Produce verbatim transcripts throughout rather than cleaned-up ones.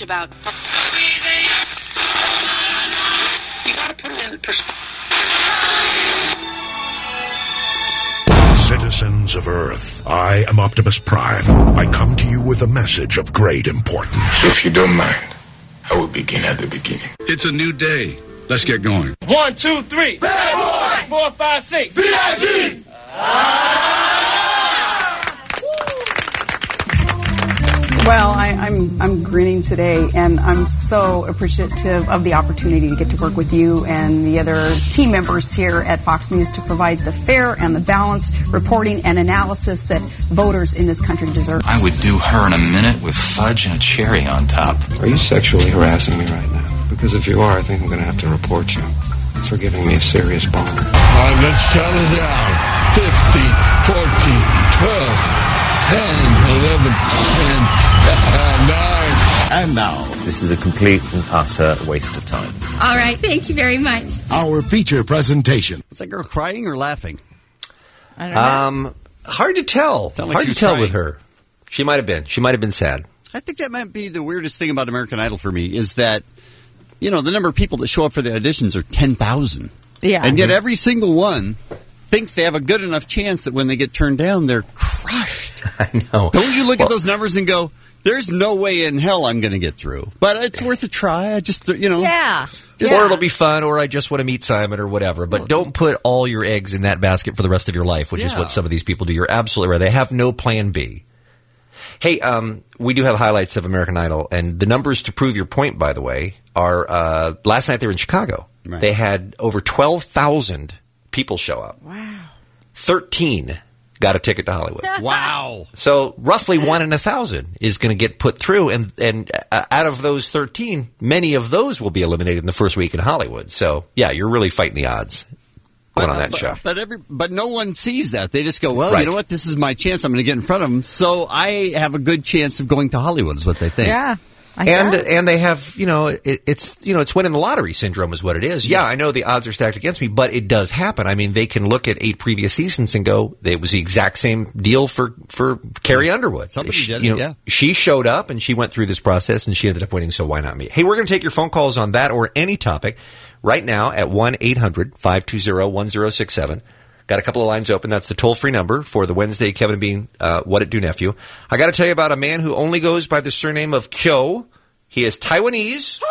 much about. You gotta put it in perspective. Citizens of Earth, I am Optimus Prime. I come to you with a message of great importance. If you don't mind, I will begin at the beginning. It's a new day. Let's get going. One, two, three. Bad boy. Four, five, six. B I G. Well, I, I'm I'm grinning today, and I'm so appreciative of the opportunity to get to work with you and the other team members here at Fox News to provide the fair and the balanced reporting and analysis that voters in this country deserve. I would do her in a minute with fudge and a cherry on top. Are you sexually harassing me right now? Because if you are, I think I'm going to have to report you for giving me a serious boner. All right, let's count it down. fifty, fourteen, twelve, ten, eleven, ten, nine. And now, this is a complete and utter waste of time. All right, thank you very much. Our feature presentation. Is that girl crying or laughing? I don't know. Um, hard to tell. Sound like hard she to tell crying. with her. She might have been. She might have been sad. I think that might be the weirdest thing about American Idol for me is that, you know, the number of people that show up for the auditions are ten thousand. Yeah. And yet every single one thinks they have a good enough chance that when they get turned down, they're crushed. I know. Don't you look well, at those numbers and go, there's no way in hell I'm going to get through. But it's worth a try. I just, you know. Yeah. Just, Or it'll be fun, or I just want to meet Simon, or whatever. But don't put all your eggs in that basket for the rest of your life, which yeah. is what some of these people do. You're absolutely right. They have no plan B. Hey, um, we do have highlights of American Idol, and the numbers to prove your point, by the way, are uh, last night they were in Chicago. Right. They had over twelve thousand people show up. Wow. thirteen got a ticket to Hollywood. wow. So roughly one in a thousand is going to get put through, and and uh, out of those thirteen, many of those will be eliminated in the first week in Hollywood. So yeah, you're really fighting the odds going but, on that but, show. But every but no one sees that. They just go, well, Right. you know what? This is my chance. I'm going to get in front of them. So I have a good chance of going to Hollywood. Is what they think. Yeah. I And guess. and they have, you know, it, it's you know it's winning the lottery syndrome is what it is. Yeah, I know the odds are stacked against me, but it does happen. I mean, they can look at eight previous seasons and go, it was the exact same deal for for Carrie Underwood. Somebody she, did you it, know, yeah. She showed up and she went through this process and she ended up winning. So why not me? Hey, we're going to take your phone calls on that or any topic right now at one eight hundred five two zero one zero six seven. Got a couple of lines open. That's the toll-free number for the Wednesday Kevin and Bean uh, What It Do Nephew. I got to tell you about a man who only goes by the surname of Kyo. He is Taiwanese,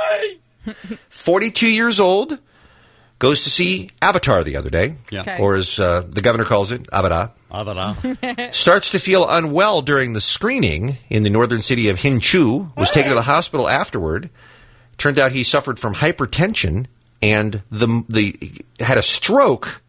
forty-two years old, goes to see Avatar the other day, Yeah. Okay. or as uh, the governor calls it, Avada. Avada. Starts to feel unwell during the screening in the northern city of Hsinchu, was taken to the hospital afterward. Turned out he suffered from hypertension and the the had a stroke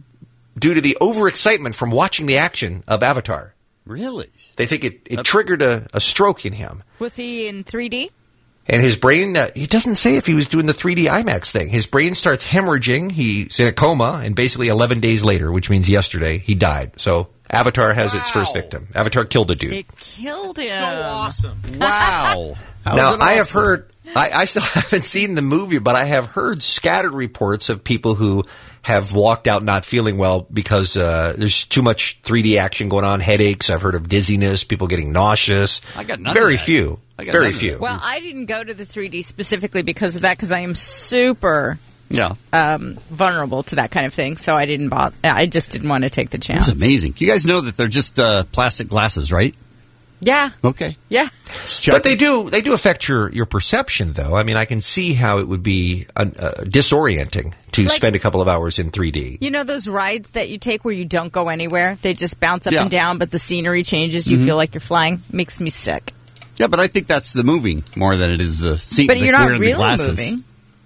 due to the overexcitement from watching the action of Avatar. Really? They think it, it triggered a, a stroke in him. Was he in three D? And his brain, uh, he doesn't say if he was doing the three D IMAX thing. His brain starts hemorrhaging. He's in a coma, and basically eleven days later, which means yesterday, he died. So Avatar has Wow. its first victim. Avatar killed the dude. It killed him. So awesome. Wow. How now, is it I have awesome? heard, I, I still haven't seen the movie, but I have heard scattered reports of people who have walked out not feeling well because uh, there's too much three D action going on, headaches. I've heard of dizziness, people getting nauseous. I got none Very of that. few. I got Very none of few. that. Well, I didn't go to the three D specifically because of that, because I am super Yeah. um, vulnerable to that kind of thing. So I didn't bother. I just didn't want to take the chance. It's amazing. You guys know that they're just uh, plastic glasses, right? Yeah. Okay. Yeah. But they do they do affect your, your perception, though. I mean, I can see how it would be uh, uh, disorienting to Like- spend a couple of hours in three D. You know those rides that you take where you don't go anywhere? They just bounce up Yeah. and down, but the scenery changes. You Mhm. feel like you're flying. Makes me sick. Yeah, but I think that's the moving more than it is the seat. But the you're not wearing the really glasses. moving.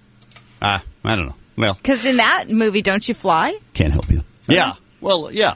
Ah, I don't know. Well, Because in that movie, don't you fly? can't help you. Yeah. Well, yeah.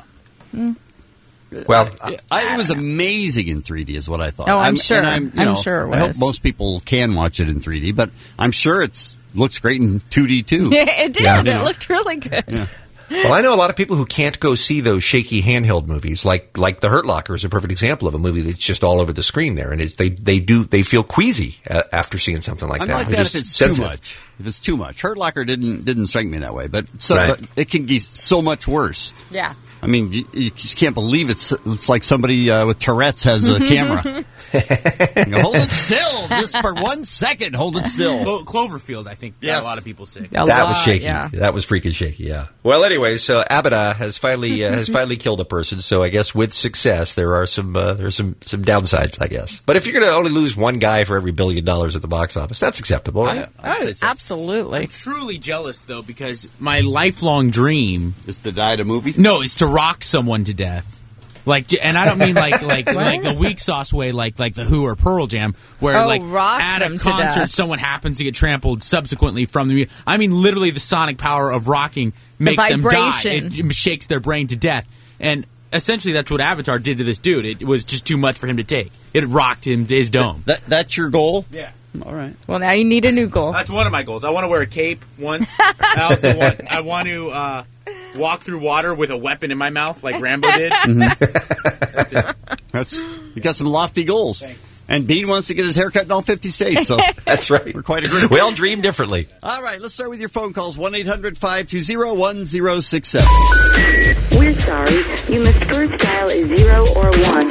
Well, I, I, it was amazing in three D, is what I thought. Oh, I'm sure. and I'm, you I'm know, sure it I hope was. most people can watch it in three D, but I'm sure it's looks great in two D too. Yeah, it did. Yeah. It looked really good. Yeah. Well, I know a lot of people who can't go see those shaky handheld movies, like like The Hurt Locker is a perfect example of a movie that's just all over the screen there, and it's, they they do they feel queasy uh, after seeing something like I'm that. like They're that just if it's sensitive. too much. If it's too much, Hurt Locker didn't didn't strike me that way, but so Right. but it can be so much worse. Yeah. I mean, you, you just can't believe it's it's like somebody uh, with Tourette's has a camera. Hold it still, just for one second. Hold it still. Clo- Cloverfield, I think Yes. a lot of people say. A that lot, was shaky. yeah. That was freaking shaky. Yeah. Well, anyway, so Abada has finally uh, has finally killed a person. So I guess with success, there are some uh, there's some some downsides, I guess. But if you're going to only lose one guy for every billion dollars at the box office, that's acceptable. Right? I, I'd Oh, say so. absolutely. I'm truly jealous, though, because my lifelong dream Is to die at a movie? no is to rock someone to death. Like, and I don't mean like like like the weak sauce way, like like the Who or Pearl Jam, where Oh, like rock at them a to concert death. someone happens to get trampled subsequently from the. mu- I mean, literally, the sonic power of rocking makes them die. vibration. It shakes their brain to death, and essentially that's what Avatar did to this dude. It was just too much for him to take. It rocked him to his dome. That, that's your goal? Yeah. All right. Well, now you need a new goal. That's one of my goals. I want to wear a cape once. I also want I want to uh, walk through water with a weapon in my mouth like Rambo did. That's it. That's you got some lofty goals. And Bean wants to get his hair cut in all fifty states, so That's right. we're quite agreeable. We all dream differently. All right, let's start with your phone calls. one eight hundred five two zero one zero six seven. We're sorry. You must first dial a zero or one.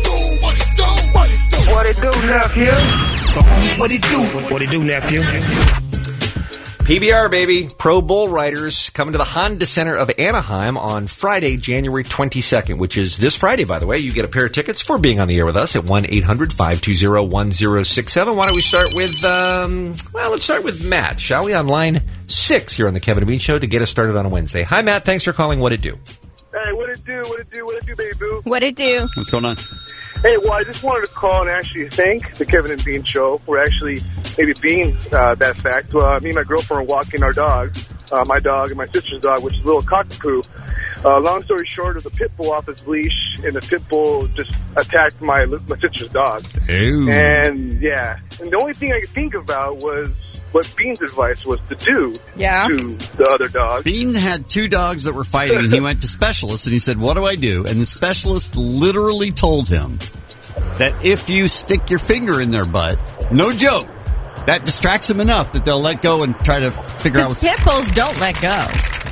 What it do, nephew? What it do? What it do, nephew? P B R, baby. Pro Bull Riders coming to the Honda Center of Anaheim on Friday, January twenty-second, which is this Friday, by the way. You get a pair of tickets for being on the air with us at one eight hundred five two zero one zero six seven. Why don't we start with, um, well, let's start with Matt, shall we? On line six here on the Kevin and Bean Show to get us started on a Wednesday. Hi, Matt. Thanks for calling. What it do? Hey, what it do, what it do, what it do, baby boo? What it do? What's going on? Hey, well, I just wanted to call and actually thank the Kevin and Bean Show for actually maybe being uh, that fact. Uh, me and my girlfriend were walking our dog, uh, my dog and my sister's dog, which is a little cockapoo. Uh, long story short, it was a pit bull off his leash, and the pit bull just attacked my my sister's dog. Ew. And, yeah, and the only thing I could think about was what Bean's advice was to do Yeah. to the other dog. Bean had two dogs that were fighting, and he went to specialists, and he said, what do I do? And the specialist literally told him that if you stick your finger in their butt, no joke, that distracts them enough that they'll let go and try to figure out Because what's... pit bulls don't let go.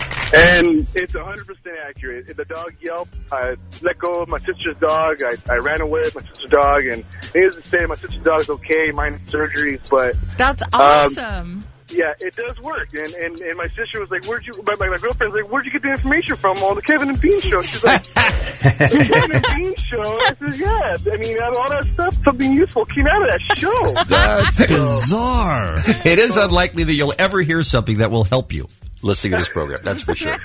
And it's one hundred percent accurate. If the dog yelped, I let go of my sister's dog. I, I ran away with my sister's dog. And needless to say, my sister's dog's okay, minor surgeries. But That's um, awesome. yeah, it does work. And, and and my sister was like, where'd you, my, my girlfriend's like, where'd you get the information from on the Kevin and Bean Show? She's like, the Kevin and Bean Show? I said, yeah. I mean, out of all that stuff, something useful came out of that show. That's bizarre. It is unlikely that you'll ever hear something that will help you listening to this program. That's for sure.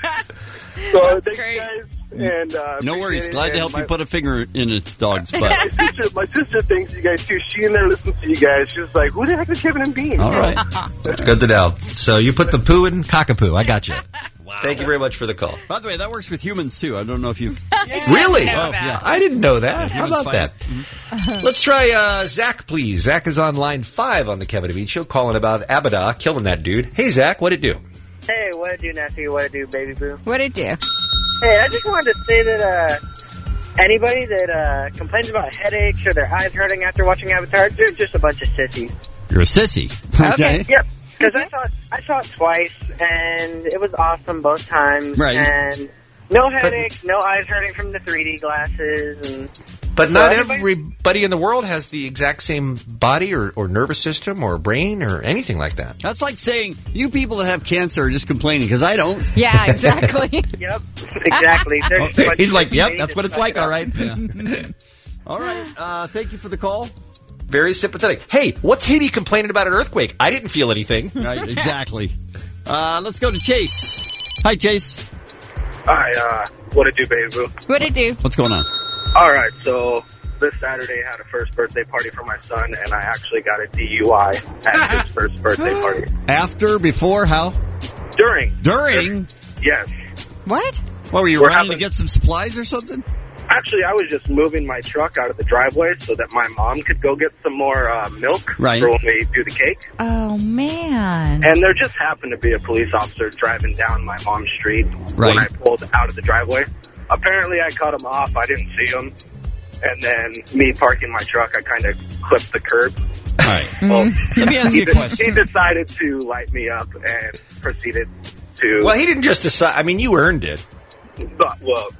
So thanks, guys. And uh, No worries. appreciate it. Glad to And help my- you put a finger in a dog's butt. my sister, my sister thinks you guys too. She in there listens to you guys. She's like, who the heck is Kevin and Bean? All right. That's good to know. So you put the poo in cockapoo. I got you. Wow. Thank you very much for the call. By the way, that works with humans, too. I don't know if you've... Really? Oh, yeah. I didn't know that. How humans about fight. that? Let's try uh, Zach, please. Zach is on line five on the Kevin and Bean Show, calling about Abada killing that dude. Hey, Zach, what'd it do? Hey, what it do, nephew? What it do, baby boo? What it do? Hey, I just wanted to say that uh, anybody that uh, complains about headaches or their eyes hurting after watching Avatar, they're just a bunch of sissies. You're a sissy. Okay. Yep. Because I saw it, I saw it twice, and it was awesome both times. Right. And no headaches, no eyes hurting from the three D glasses, and But not So anybody- everybody in the world has the exact same body or, or nervous system or brain or anything like that. That's like saying, you people that have cancer are just complaining, because I don't. Yeah, exactly. Yep, exactly. They're just a bunch He's of like, yep, sissies that's what it's that like, suck it all up. right. All right. Uh, thank you for the call. Very sympathetic. Hey, what's Haiti complaining about an earthquake? I didn't feel anything. Right, exactly. Uh, let's go to Chase. Hi, Chase. Hi, uh, what it do, baby boo? What it do? What's going on? All right, so this Saturday I had a first birthday party for my son, and I actually got a D U I at his first birthday party. After, before, how? During. During? Yes. What? What, were you We're running having- to get some supplies or something? Actually, I was just moving my truck out of the driveway so that my mom could go get some more uh, milk Right. for when we do the cake. Oh, man. And there just happened to be a police officer driving down my mom's street Right. when I pulled out of the driveway. Apparently, I cut him off. I didn't see him. And then me parking my truck, I kind of clipped the curb. All right. Well, Let me ask he, you a de- question. he decided to light me up and proceeded to... Well, he didn't just decide. I mean, you earned it. But, well,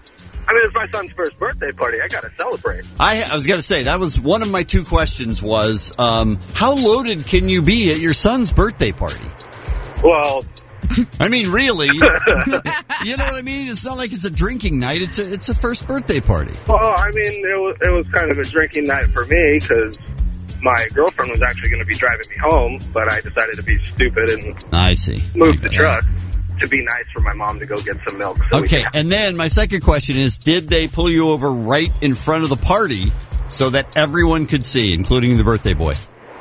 I mean, it's my son's first birthday party. I got to celebrate. I, I was going to say, that was one of my two questions was, um, how loaded can you be at your son's birthday party? Well... I mean, really, you know what I mean? It's not like it's a drinking night. It's a, it's a first birthday party. Well, I mean, it was, it was kind of a drinking night for me because my girlfriend was actually going to be driving me home, but I decided to be stupid and I see. move the truck to be nice for my mom to go get some milk. So Okay, can... and then my second question is, did they pull you over right in front of the party so that everyone could see, including the birthday boy?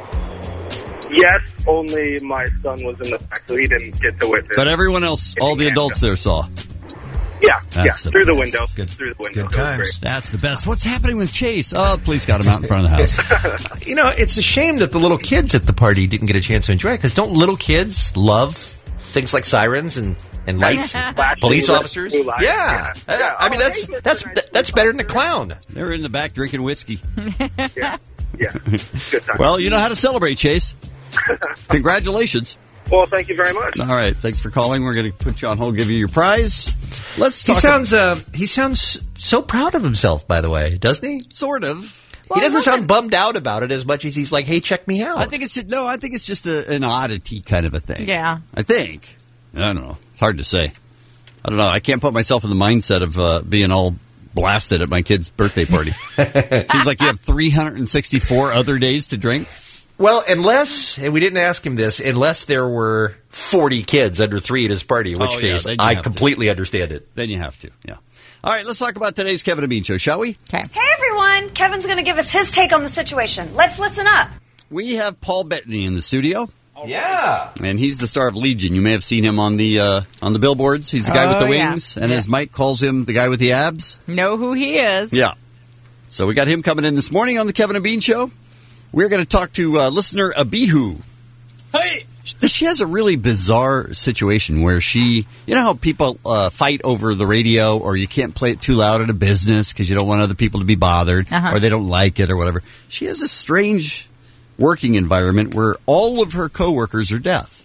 Yes, only my son was in the back, so he didn't get to witness. But everyone else, all the adults there saw. Yeah, That's yeah, the through the best. window. Good, through the window. good times. That's the best. What's happening with Chase? Oh, police got him out in front of the house. You know, it's a shame that the little kids at the party didn't get a chance to enjoy it, because don't little kids love things like sirens and, and lights and police officers? Blue lights, Yeah. yeah. Uh, I mean, that's that's that's better than a clown. They're in the back drinking whiskey. Yeah, yeah. Good time. Well, you know how to celebrate, Chase. Congratulations. Well, thank you very much. All right, thanks for calling. We're going to put you on hold, give you your prize. Let's He talk. sounds uh, he sounds so proud of himself, by the way, doesn't he? Sort of. He doesn't sound bummed out about it as much as he's like, "Hey, check me out." I think it's no. I think it's just a, an oddity kind of a thing. Yeah. I think. I don't know. It's hard to say. I don't know. I can't put myself in the mindset of uh, being all blasted at my kid's birthday party. It seems like you have three hundred sixty-four other days to drink. Well, unless, and we didn't ask him this, unless there were forty kids under three at his party, in which Oh, yeah, case then you I have completely understand it. Then you have to, yeah. All right, let's talk about today's Kevin and Bean Show, shall we? Okay. Hey, everyone. Kevin's going to give us his take on the situation. Let's listen up. We have Paul Bettany in the studio. Yeah. And he's the star of Legion. You may have seen him on the uh, on the billboards. He's the guy with Oh, the yeah. wings, and Yeah. as Mike calls him, the guy with the abs. Know who he is. Yeah. So we got him coming in this morning on the Kevin and Bean Show. We're going to talk to uh, listener Abihu. Hey! She has a really bizarre situation where she, you know how people uh, fight over the radio, or you can't play it too loud at a business because you don't want other people to be bothered, Uh-huh. or they don't like it or whatever. She has a strange working environment where all of her coworkers are deaf.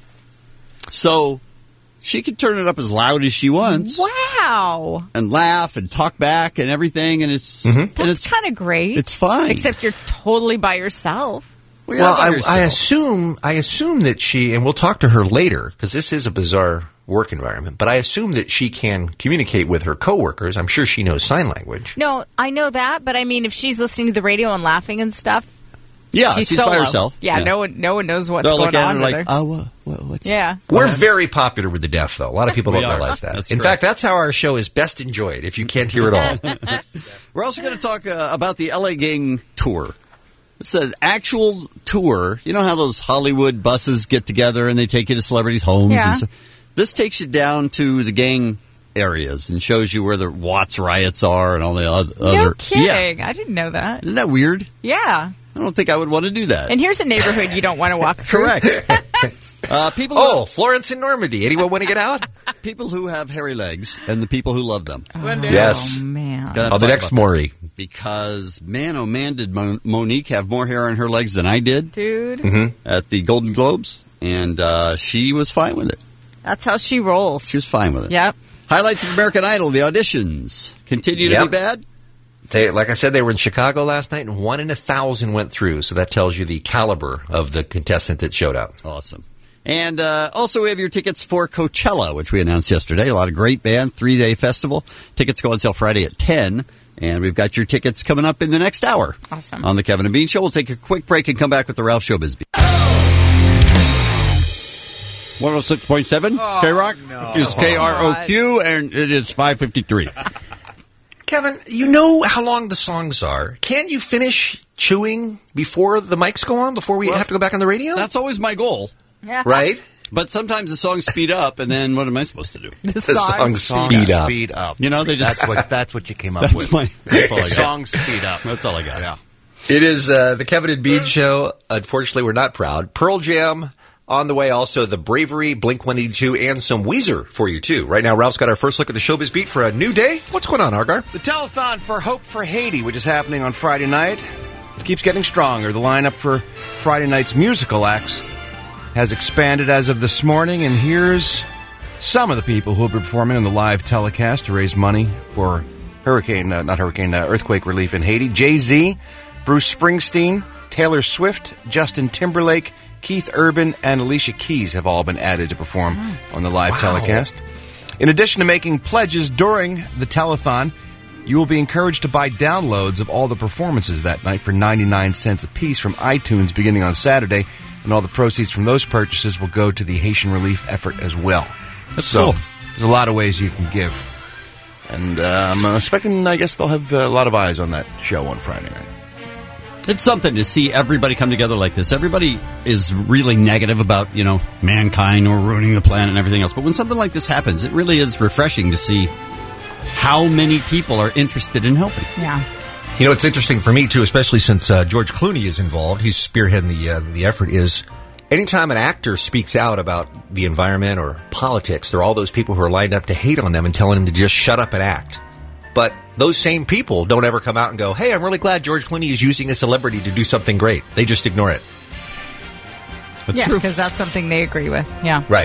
So she can turn it up as loud as she wants. Wow. And laugh and talk back and everything, and it's and That's it's kind of great. it's fine. Except you're totally by yourself. Well, you're Well, not by I, yourself. I assume I assume that she, and we'll talk to her later because this is a bizarre work environment. But I assume that she can communicate with her coworkers. I'm sure she knows sign language. No, I know that, but I mean, if she's listening to the radio and laughing and stuff, Yeah, she's, she's solo. by herself. Yeah, Yeah. no one, no one knows what's They'll going look at her on with like, her. oh, what, what, what's Yeah. We're very popular with the deaf, though. A lot of people We don't are. realize that. That's In correct. fact, that's how our show is best enjoyed, if you can't hear it all. We're also going to talk uh, about the L A Gang tour. It's an actual tour. You know how those Hollywood buses get together and they take you to celebrities' homes? Yeah. And so, this takes you down to the gang areas and shows you where the Watts riots are and all the other. No other kidding. Yeah. I didn't know that. Isn't that weird? Yeah. I don't think I would want to do that. And here's a neighborhood you don't want to walk through. Correct. uh, people. Oh, Florence and Normandy. Anyone want to get out? People who have hairy legs and the people who love them. Oh, Yes. man. Gotta Oh, the talk next about Maury. Because, man, oh man, did Mo- Monique have more hair on her legs than I did Dude, Mm-hmm. at the Golden Globes, and uh, she was fine with it. that's how she rolls. She was fine with it. Yep. Highlights of American Idol, the auditions continue to Yep. be bad. They, like I said, they were in Chicago last night, and one in a thousand went through. So that tells you the caliber of the contestant that showed up. Awesome. And uh, also, we have your tickets for Coachella, which we announced yesterday. A lot of great band, three-day festival. Tickets go on sale Friday at ten, and we've got your tickets coming up in the next hour. Awesome. On the Kevin and Bean Show. We'll take a quick break and come back with the Ralph Showbiz Beat. one oh six point seven K-Rock is K R O Q, and it is five fifty-three. Kevin, you know how long the songs are. Can't you finish chewing before the mics go on, before we Well, have to go back on the radio? That's always my goal. Yeah. Right? But sometimes the songs speed up, and then what am I supposed to do? The The songs. songs speed up. Speed up. You know, they just That's what that's what you came up that's with. my that's all I got. Song speed up. That's all I got. Yeah. It is uh, the Kevin and Bean Show. Unfortunately, we're not proud. Pearl Jam on the way. Also, The Bravery, Blink one eighty-two, and some Weezer for you, too. Right now, Ralph's got our first look at the Showbiz Beat for a new day. What's going on, Argar? The telethon for Hope for Haiti, which is happening on Friday night, it keeps getting stronger. The lineup for Friday night's musical acts has expanded as of this morning, and here's some of the people who will be performing in the live telecast to raise money for hurricane, uh, not hurricane, uh, earthquake relief in Haiti. Jay-Z, Bruce Springsteen, Taylor Swift, Justin Timberlake, Keith Urban, and Alicia Keys have all been added to perform on the live Wow. telecast. In addition to making pledges during the telethon, you will be encouraged to buy downloads of all the performances that night for ninety-nine cents a piece from iTunes beginning on Saturday, and all the proceeds from those purchases will go to the Haitian relief effort as well. That's so, cool. There's a lot of ways you can give. And uh, I'm expecting, I guess they'll have uh, a lot of eyes on that show on Friday night. It's something to see everybody come together like this. Everybody is really negative about, you know, mankind or ruining the planet and everything else. But when something like this happens, it really is refreshing to see how many people are interested in helping. Yeah. You know, it's interesting for me, too, especially since uh, George Clooney is involved. He's spearheading the, uh, the effort, is anytime an actor speaks out about the environment or politics, there are all those people who are lined up to hate on them and telling them to just shut up and act. But those same people don't ever come out and go, hey, I'm really glad George Clooney is using a celebrity to do something great. They just ignore it. That's yeah, true. because that's something they agree with. Yeah. Right.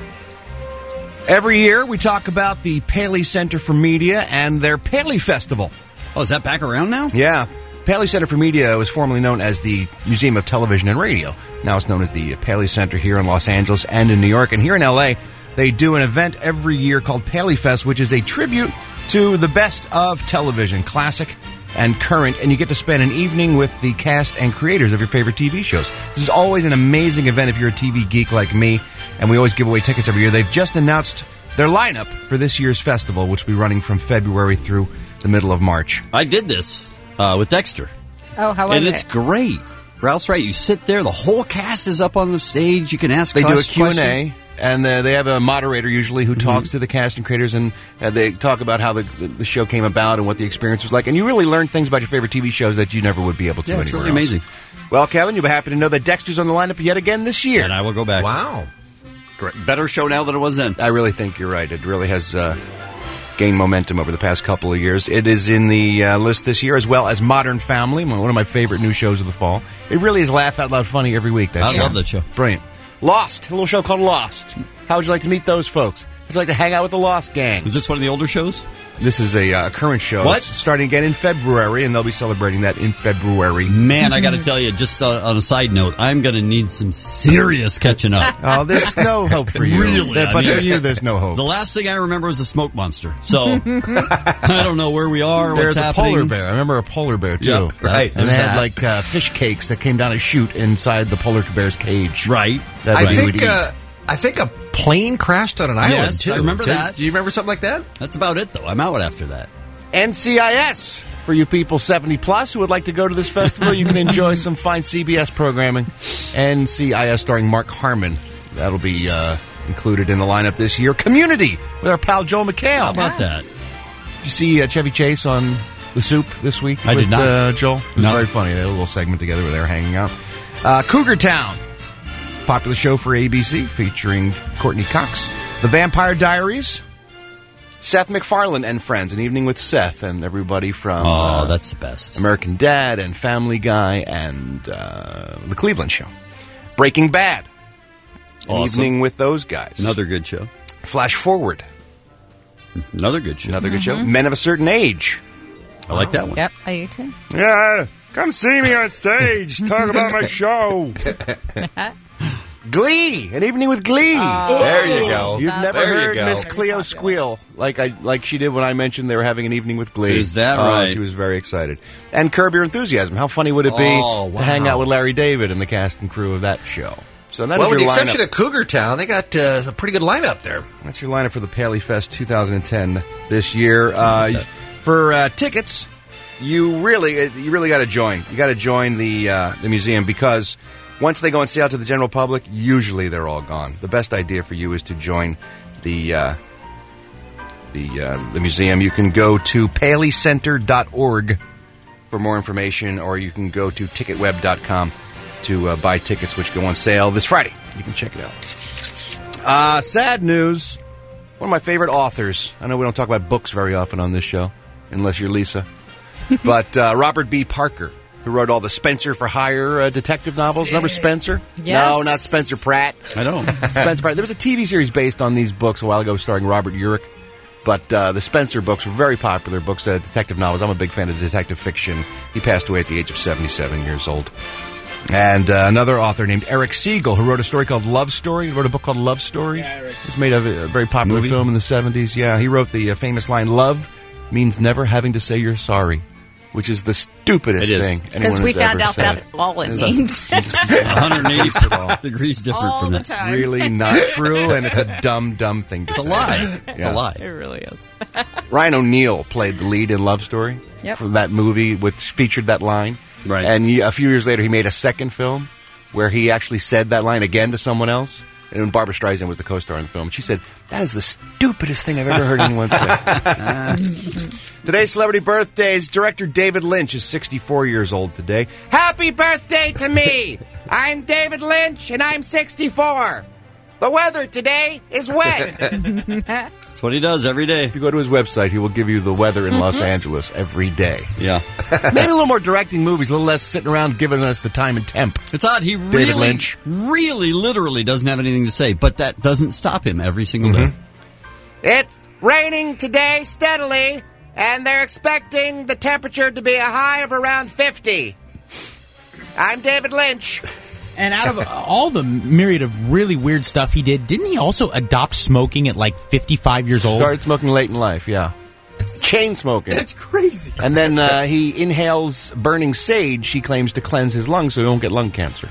Every year we talk about the Paley Center for Media and their Paley Festival. Oh, is that back around now? Yeah. Paley Center for Media was formerly known as the Museum of Television and Radio. Now it's known as the Paley Center here in Los Angeles and in New York. And here in L A, they do an event every year called Paley Fest, which is a tribute to the best of television, classic and current, and you get to spend an evening with the cast and creators of your favorite T V shows. This is always an amazing event if you're a T V geek like me, and we always give away tickets every year. They've just announced their lineup for this year's festival, which will be running from February through the middle of March. I did this uh, with Dexter. Oh, how was and it? it's great. Ralph's right. You sit there, the whole cast is up on the stage. You can ask They do a questions. Q and A, and uh, they have a moderator usually who talks to the cast and creators, and uh, they talk about how the, the show came about and what the experience was like. And you really learn things about your favorite T V shows that you never would be able to Yeah, it's anywhere really else. amazing. Well, Kevin, you'll be happy to know that Dexter's on the lineup yet again this year. And I will go back. Wow. Great. Better show now than it was then. I really think you're right. It really has uh, gained momentum over the past couple of years. It is in the uh, list this year, as well as Modern Family, one of my favorite new shows of the fall. It really is laugh out loud funny every week. That I show. love that show. Brilliant. Lost, a little show called Lost. How would you like to meet those folks? Would you like to hang out with the Lost gang? Is this one of the older shows? This is a uh, current show. What? It's starting again in February, and they'll be celebrating that in February. Man, I got to tell you, just uh, on a side note, I'm going to need some serious catching up. Oh, there's no hope for you. Really? There- I but mean, for you, there's no hope. The last thing I remember was a smoke monster. So I don't know where we are, There's what's a happening. polar bear. I remember a polar bear, too. Yeah, right. And There's they had, that. like, uh, fish cakes that came down a chute inside the polar bear's cage. Right. That I we would think eat. uh, I think a plane crashed on an island, Yes, too. I remember Did- that. Do you remember something like that? That's about it, though. I'm out after that. N C I S. For you people seventy plus who would like to go to this festival, you can enjoy some fine C B S programming. N C I S starring Mark Harmon. That'll be uh, included in the lineup this year. Community with our pal Joel McHale. How about that? Did you see uh, Chevy Chase on The Soup this week? I with, did not. Uh, Joel? It was No. very funny. They had a little segment together where they were hanging out. Uh, Cougar Town. Popular show for A B C featuring Courtney Cox. The Vampire Diaries. Seth MacFarlane and Friends. An evening with Seth and everybody from Oh, uh, that's the best. American Dad and Family Guy and uh, The Cleveland Show. Breaking Bad. An Awesome. evening with those guys. Another good show. Flash Forward. Another good show. Another good show. Men of a Certain Age. I like that one. Yep, I do too. Yeah, come see me on stage. Talk about my show. Glee, an evening with Glee. Oh, There you go. You've never There you heard go. Miss Cleo squeal like I like she did when I mentioned they were having an evening with Glee. Is that Oh, right? She was very excited. And Curb Your Enthusiasm. How funny would it be Oh, wow. to hang out with Larry David and the cast and crew of that show? So that Well, is with your the exception lineup. of Cougar Town, they got uh, a pretty good lineup there. That's your lineup for the Paley Fest twenty ten this year. Uh, for uh, tickets, you really you really got to join. You got to join the uh, the museum because once they go on sale to the general public, usually they're all gone. The best idea for you is to join the uh, the uh, the museum. You can go to paley center dot org for more information, or you can go to ticket web dot com to uh, buy tickets, which go on sale this Friday. You can check it out. Uh, sad news. One of my favorite authors. I know we don't talk about books very often on this show, unless you're Lisa. But uh, Robert B. Parker, who wrote all the Spencer for Hire uh, detective novels. Remember Spencer? Yes. No, not Spencer Pratt. I don't. Spencer Pratt. There was a T V series based on these books a while ago starring Robert Urich. but uh, the Spencer books were very popular books, uh, detective novels. I'm a big fan of detective fiction. He passed away at the age of seventy-seven years old. And uh, another author named Eric Siegel, who wrote a story called Love Story. He wrote a book called Love Story. Yeah, Eric. It was made of a very popular Movie? film in the seventies. Yeah, he wrote the uh, famous line, "Love means never having to say you're sorry," which is the stupidest It is. thing Because anyone we has found ever out said. that's all it It's a- means. one hundred eighty degrees different All from the that. time. Really not true, and it's a dumb, dumb thing to It's a say. lie. It's Yeah. a lie. It really is. Ryan O'Neal played the lead in Love Story Yep. from that movie, which featured that line. Right. And he- a few years later, he made a second film where he actually said that line again to someone else. And when Barbara Streisand was the co-star in the film, she said, "That is the stupidest thing I've ever heard anyone say." Today's celebrity birthdays. Director David Lynch is sixty-four years old today. Happy birthday to me! I'm David Lynch, and I'm sixty-four. The weather today is wet. That's what he does every day. If you go to his website, he will give you the weather in Los Angeles every day. Yeah. Maybe a little more directing movies, a little less sitting around giving us the time and temp. It's odd. He David really, Lynch. really, literally doesn't have anything to say, but that doesn't stop him every single day. It's raining today steadily, and they're expecting the temperature to be a high of around fifty. I'm David Lynch. And out of all the myriad of really weird stuff he did, didn't he also adopt smoking at like fifty-five years old? Started smoking late in life, yeah. Chain smoking. That's crazy. And then uh, he inhales burning sage, he claims, to cleanse his lungs so he won't get lung cancer.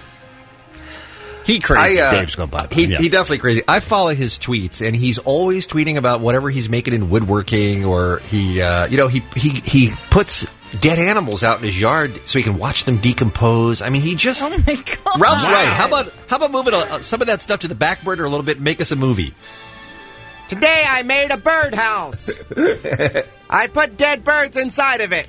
He crazy. I, uh, Dave's going by. He, Yeah. he definitely crazy. I follow his tweets, and he's always tweeting about whatever he's making in woodworking, or he, uh, you know, he he he puts dead animals out in his yard so he can watch them decompose. I mean, he just. Oh my god! Ralph's right. How about how about moving uh, some of that stuff to the back burner a little bit and make us a movie? Today I made a birdhouse. I put dead birds inside of it.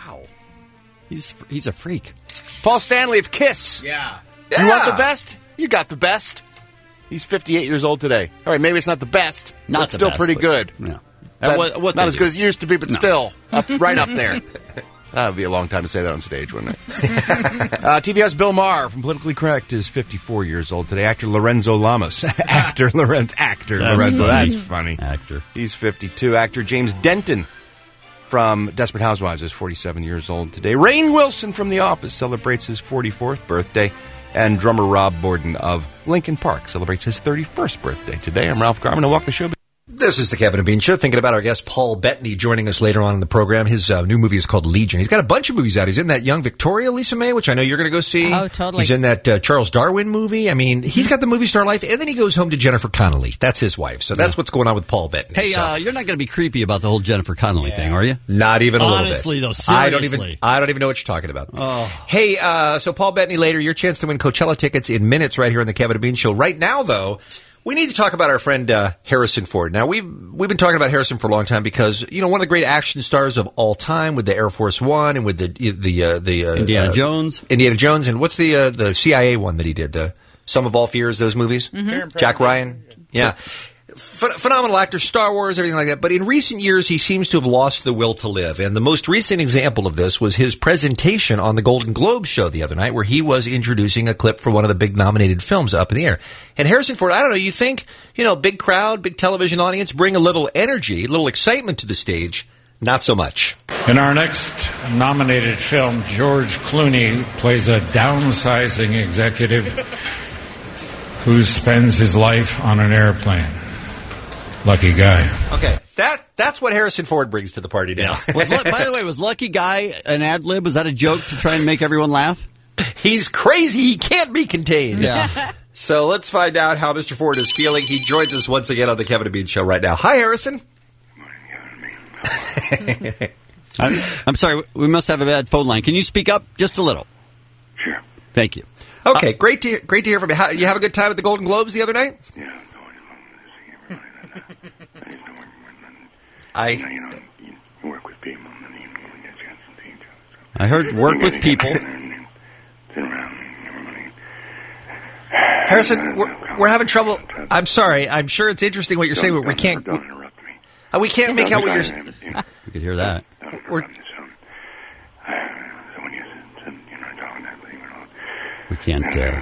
He's he's a freak. Paul Stanley of Kiss. Yeah. You want the best? You got the best. He's fifty-eight years old today. All right, maybe it's not the best, Not but the still best, pretty but- good. Yeah. But And what- what not they as do. good as it used to be, but No. still up, right up there. That would be a long time to say that on stage, wouldn't it? uh, T V S Bill Maher from Politically Correct is fifty-four years old today. Actor Lorenzo Lamas. actor Lorenzo. Actor That's Lorenzo. funny. That's funny. Actor. He's fifty-two. Actor James Denton from Desperate Housewives is forty-seven years old today. Rainn Wilson from The Office celebrates his forty-fourth birthday. And drummer Rob Borden of Linkin Park celebrates his thirty-first birthday today. I'm Ralph Garman. I walk the show. This is the Kevin and Bean Show. Thinking about our guest Paul Bettany joining us later on in the program. His uh, new movie is called Legion. He's got a bunch of movies out. He's in that Young Victoria, Lisa May, which I know you're going to go see. Oh, totally. He's in that uh, Charles Darwin movie. I mean, he's got the movie star life, and then he goes home to Jennifer Connelly. That's his wife. So that's what's going on with Paul Bettany. Hey, so. uh, you're not going to be creepy about the whole Jennifer Connelly thing, are you? Not even a Honestly, little bit. though, I don't seriously. even. I don't even know what you're talking about. Oh. Hey, uh, so Paul Bettany later, your chance to win Coachella tickets in minutes right here on the Kevin and Bean Show. Right now, though, we need to talk about our friend uh, Harrison Ford. Now, we've we've been talking about Harrison for a long time because, you know, one of the great action stars of all time with the Air Force One and with the the uh, the uh, Indiana uh, Jones. Indiana Jones, and what's the uh, the C I A one that he did? The Sum of All Fears, those movies. Mhm. Jack Ryan. Yeah. Ph- phenomenal actor, Star Wars, everything like that. But in recent years, he seems to have lost the will to live. And the most recent example of this was his presentation on the Golden Globe show the other night, where he was introducing a clip for one of the big nominated films up in the air. And Harrison Ford, I don't know, you think, you know, big crowd, big television audience, bring a little energy, a little excitement to the stage. Not so much. In our next nominated film, George Clooney plays a downsizing executive who spends his life on an airplane. Lucky guy. Okay, that that's what Harrison Ford brings to the party now. Was, by the way, was Lucky Guy an ad lib? Was that a joke to try and make everyone laugh? He's crazy. He can't be contained. Yeah. So let's find out how Mister Ford is feeling. He joins us once again on the Kevin and Bean Show right now. Hi, Harrison. I'm, I'm sorry, we must have a bad phone line. Can you speak up just a little? Sure. Thank you. Okay, great to great to hear from you. How, you have a good time at the Golden Globes the other night? Yeah. I. You know, you work with people, and you get a chance to see each other. I heard work with people. Sit around, everybody. Harrison, we're, we're having trouble. I'm sorry. I'm sure it's interesting what you're saying, but we can't. Don't interrupt me. Uh, we can't make out what you're saying. We could hear that. We're, We can't. Uh...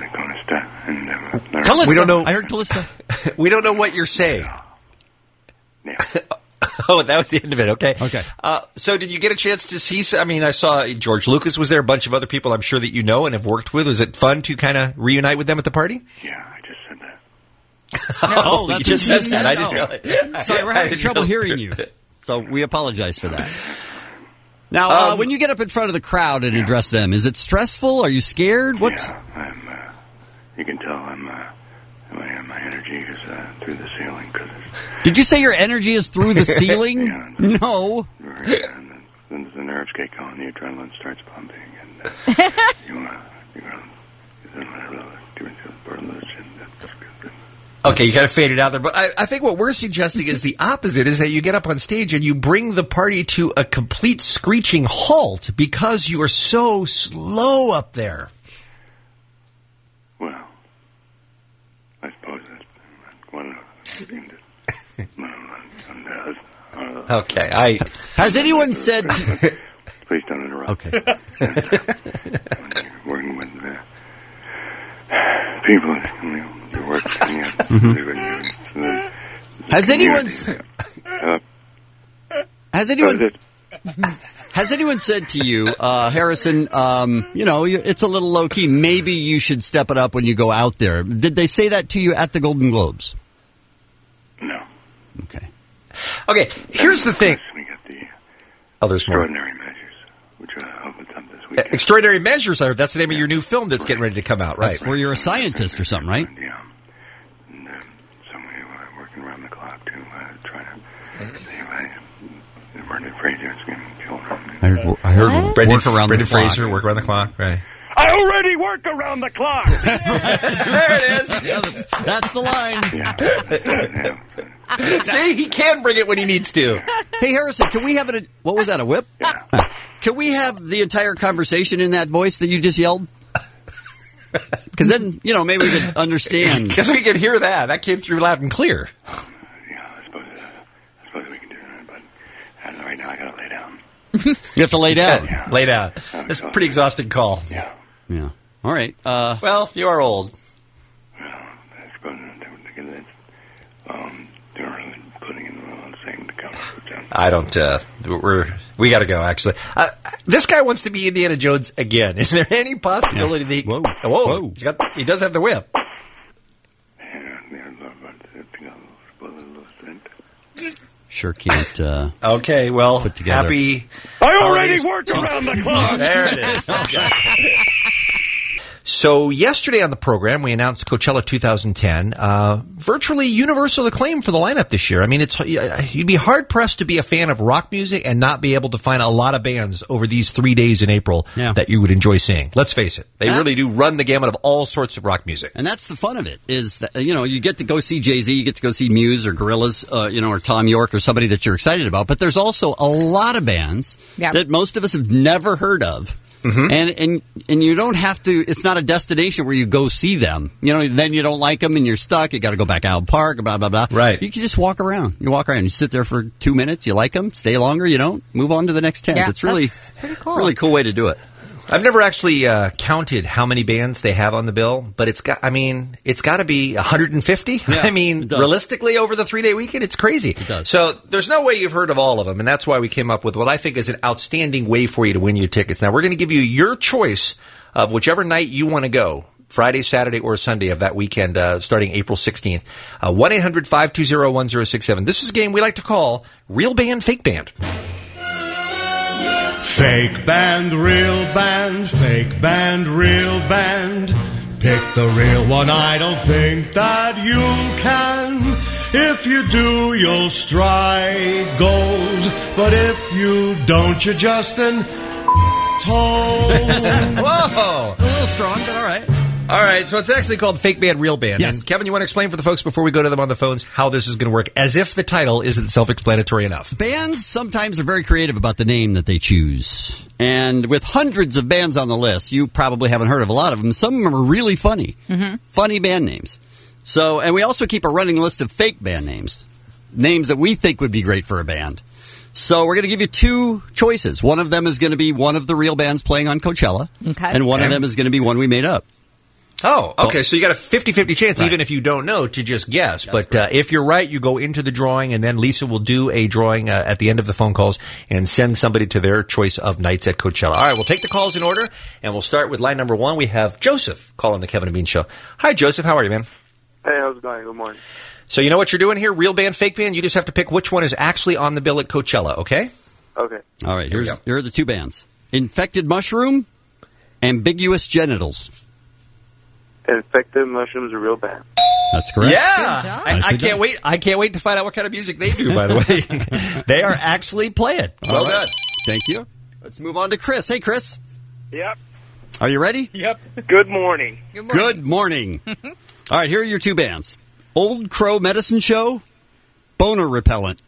Callista. We don't know. I heard Callista. We don't know what you're saying. Oh, that was the end of it. Okay. Okay. Uh, so did you get a chance to see, I mean, I saw George Lucas was there, a bunch of other people I'm sure that you know and have worked with. Was it fun to kind of reunite with them at the party? Yeah, I just said that. Oh, that's you just what you said that. I didn't No. realize. Sorry, we're I having didn't trouble realize. hearing you. So we apologize for that. Now, uh, Um, when you get up in front of the crowd and address them, is it stressful? Are you scared? What's Yeah, I'm, uh, you can tell I'm, uh, my, my energy is uh, through the ceiling. Cause it's, Did you say your energy is through the ceiling? Yeah. No. and then, then the nerves get going, the adrenaline starts pumping, and uh, you want to, you want Okay, you kind of faded out there, but I, I think what we're suggesting is the opposite, is that you get up on stage and you bring the party to a complete screeching halt because you are so slow up there. Well, I suppose that's one of the things that uh, Okay, I... Has anyone said... Please don't interrupt. Okay. When you're working with uh, people, you know, you work, and you, Mm-hmm. uh, Has anyone... s- uh, Has anyone... Has anyone said to you, uh, Harrison, um, you know, you- it's a little low-key, maybe you should step it up when you go out there? Did they say that to you at the Golden Globes? No. Okay. Okay, here's the thing. We got the Oh, there's more. extraordinary measures, which uh, opens up this weekend. Extraordinary Measures, are- that's the name of your new film that's getting ready to come out, right? That's where you're a scientist or something, right? Yeah. And uh, so we were working around the clock to uh, try to see if I, if Brendan Fraser is going to kill him. I heard, I heard Brendan, work around Brendan the clock. Fraser, work around the clock, right? I already work around the clock. There it is. Yeah, that's, that's the line. Yeah. See, he can bring it when he needs to. Hey, Harrison, can we have it? What was that, a whip? Yeah. Can we have the entire conversation in that voice that you just yelled? Because then, you know, maybe we could understand. Because we can hear that. That came through loud and clear. Yeah, I suppose, uh, I suppose we can do that, but as of right now, I got to lay down. You have to lay down. Yeah. Lay down. That's a pretty exhausting call. Yeah. Yeah. All right. Uh, Well, you are old. Well, I suppose it's um, they're really putting in the same to come up with them. I don't, uh, we're, we gotta go, actually. Uh, this guy wants to be Indiana Jones again. Is there any possibility that he... Whoa. Whoa. Whoa. He's got, he does have the whip. sure can't. Uh, Okay, well, Put together. happy... I already holidays. work around the clock. There it is. Okay. So yesterday on the program, we announced Coachella twenty ten, uh, virtually universal acclaim for the lineup this year. I mean, it's you'd be hard pressed to be a fan of rock music and not be able to find a lot of bands over these three days in April Yeah. that you would enjoy seeing. Let's face it, they Yeah. really do run the gamut of all sorts of rock music. And that's the fun of it, is that, you know, you get to go see Jay-Z, you get to go see Muse or Gorillaz, uh, you know, or Tom York or somebody that you're excited about. But there's also a lot of bands Yeah. that most of us have never heard of. Mm-hmm. And, and and you don't have to, it's not a destination where you go see them. You know, then you don't like them and you're stuck. You got to go back out park, blah, blah, blah. Right. You can just walk around. You walk around, you sit there for two minutes, you like them, stay longer, you don't, move on to the next tent. Yeah, it's really, that's pretty cool. really cool way to do it. I've never actually uh, counted how many bands they have on the bill, but it's got, I mean, it's got to be one hundred fifty. Yeah, I mean, it does. realistically, over the three-day weekend, it's crazy. It does. So there's no way you've heard of all of them, and that's why we came up with what I think is an outstanding way for you to win your tickets. Now, we're going to give you your choice of whichever night you want to go. Friday, Saturday, or Sunday of that weekend, uh, starting April sixteenth. Uh, one eight hundred five two zero one zero six seven. This is a game we like to call Real Band, Fake Band. Fake band, real band, fake band, real band. Pick the real one, I don't think that you can. If you do, you'll strike gold. But if you don't, you're just an told. Whoa! A little strong, but all right. All right, so it's actually called Fake Band, Real Band. Yes. And Kevin, you want to explain for the folks before we go to them on the phones how this is going to work, as if the title isn't self-explanatory enough. Bands sometimes are very creative about the name that they choose. And with hundreds of bands on the list, you probably haven't heard of a lot of them. Some of them are really funny. Mm-hmm. Funny band names. So, and we also keep a running list of fake band names. Names that we think would be great for a band. So we're going to give you two choices. One of them is going to be one of the real bands playing on Coachella. Okay. And one of Okay. them is going to be one we made up. Oh, okay. So you got a fifty-fifty chance, Right. even if you don't know, to just guess. But uh, if you're right, you go into the drawing, and then Lisa will do a drawing uh, at the end of the phone calls and send somebody to their choice of nights at Coachella. All right, we'll take the calls in order, and we'll start with line number one. We have Joseph calling the Kevin and Bean Show. Hi, Joseph. How are you, man? Hey, how's it going? Good morning. So you know what you're doing here? Real band, fake band? You just have to pick which one is actually on the bill at Coachella, okay? Okay. All right, Here we here's go. here are the two bands. Infected Mushroom, Ambiguous Genitals. Infected Mushrooms are real bad. That's correct. Yeah, I, I Nicely can't done. wait. I can't wait to find out what kind of music they do. By the way, they are actually playing. Well All right. done. Thank you. Let's move on to Chris. Hey, Chris. Yep. Are you ready? Yep. Good morning. Good morning. All right, here are your two bands. Old Crow Medicine Show, Boner Repellent.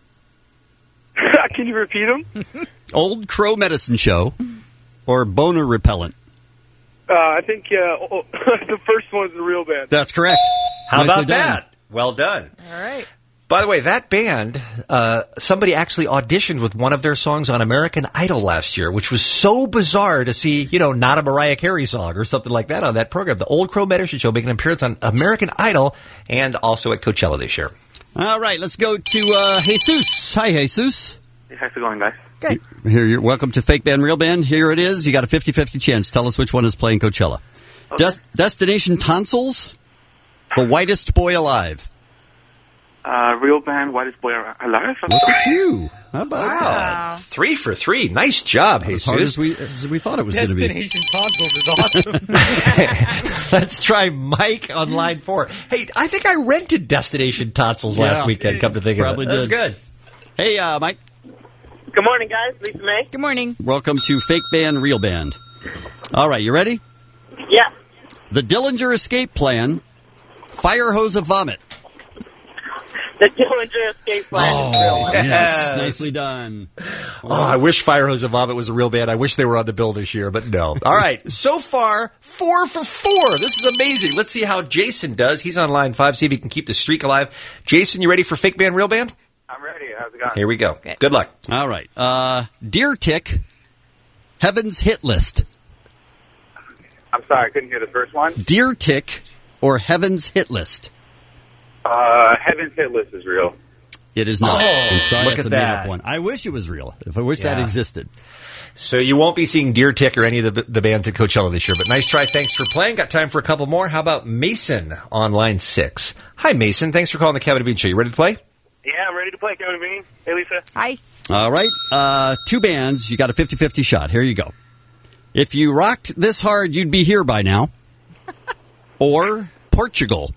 Can you repeat them? Old Crow Medicine Show or Boner Repellent. Uh, I think uh, oh, the first one's the real bad. That's correct. How Nicely about done. that? Well done. All right. By the way, that band, uh, somebody actually auditioned with one of their songs on American Idol last year, which was so bizarre to see, you know, not a Mariah Carey song or something like that on that program. The Old Crow Medicine Show making an appearance on American Idol and also at Coachella this year. All right, let's go to uh, Jesus. Hi, Jesus. Hey, how's it going, guys? Good. Here, you're welcome to Fake Band, Real Band. Here it is. You got a fifty-fifty chance. Tell us which one is playing Coachella. Des- Destination Tonsils, The Whitest Boy Alive. Uh, real band, Whitest Boy Alive. I'm Look sorry. at you. How about Wow. that? Three for three. Nice job, As hard Jesus. as we, as we thought it was going to be. Destination Tonsils is awesome. Let's try Mike on line four. Hey, I think I rented Destination Tonsils last Yeah. weekend, come to think Probably of it. did. That's good. Hey, uh, Mike. Good morning, guys. Lisa May. Good morning. Welcome to Fake Band, Real Band. All right, you ready? Yeah. The Dillinger Escape Plan, Fire Hose of Vomit. The Dillinger Escape Plan is real one. Yes, Yes. nicely done. Oh, I wish Fire Hose of Vomit was a real band. I wish they were on the bill this year, but no. All right. So far, four for four. This is amazing. Let's see how Jason does. He's on line five. See if he can keep the streak alive. Jason, you ready for Fake Band, Real Band? I'm ready. How's it going? Here we go. Good luck. All right. Uh, Deer Tick, Heaven's Hit List. I'm sorry, I couldn't hear the first one. Deer Tick or Heaven's Hit List. Uh, Heaven's Hit List is real. It is not. Oh, I'm sorry, look that's at a made-up that. one. I wish it was real. If I wish that Yeah. existed. So you won't be seeing Deer Tick or any of the, the bands at Coachella this year, but nice try. Thanks for playing. Got time for a couple more. How about Mason on line six? Hi, Mason. Thanks for calling the Kevin and Bean Show. You ready to play? Yeah, I'm ready to play, Kevin Bean. Hey, Lisa. Hi. All right. Uh, two bands. You got a fifty-fifty shot. Here you go. If you rocked this hard, you'd be here by now. Or Portugal.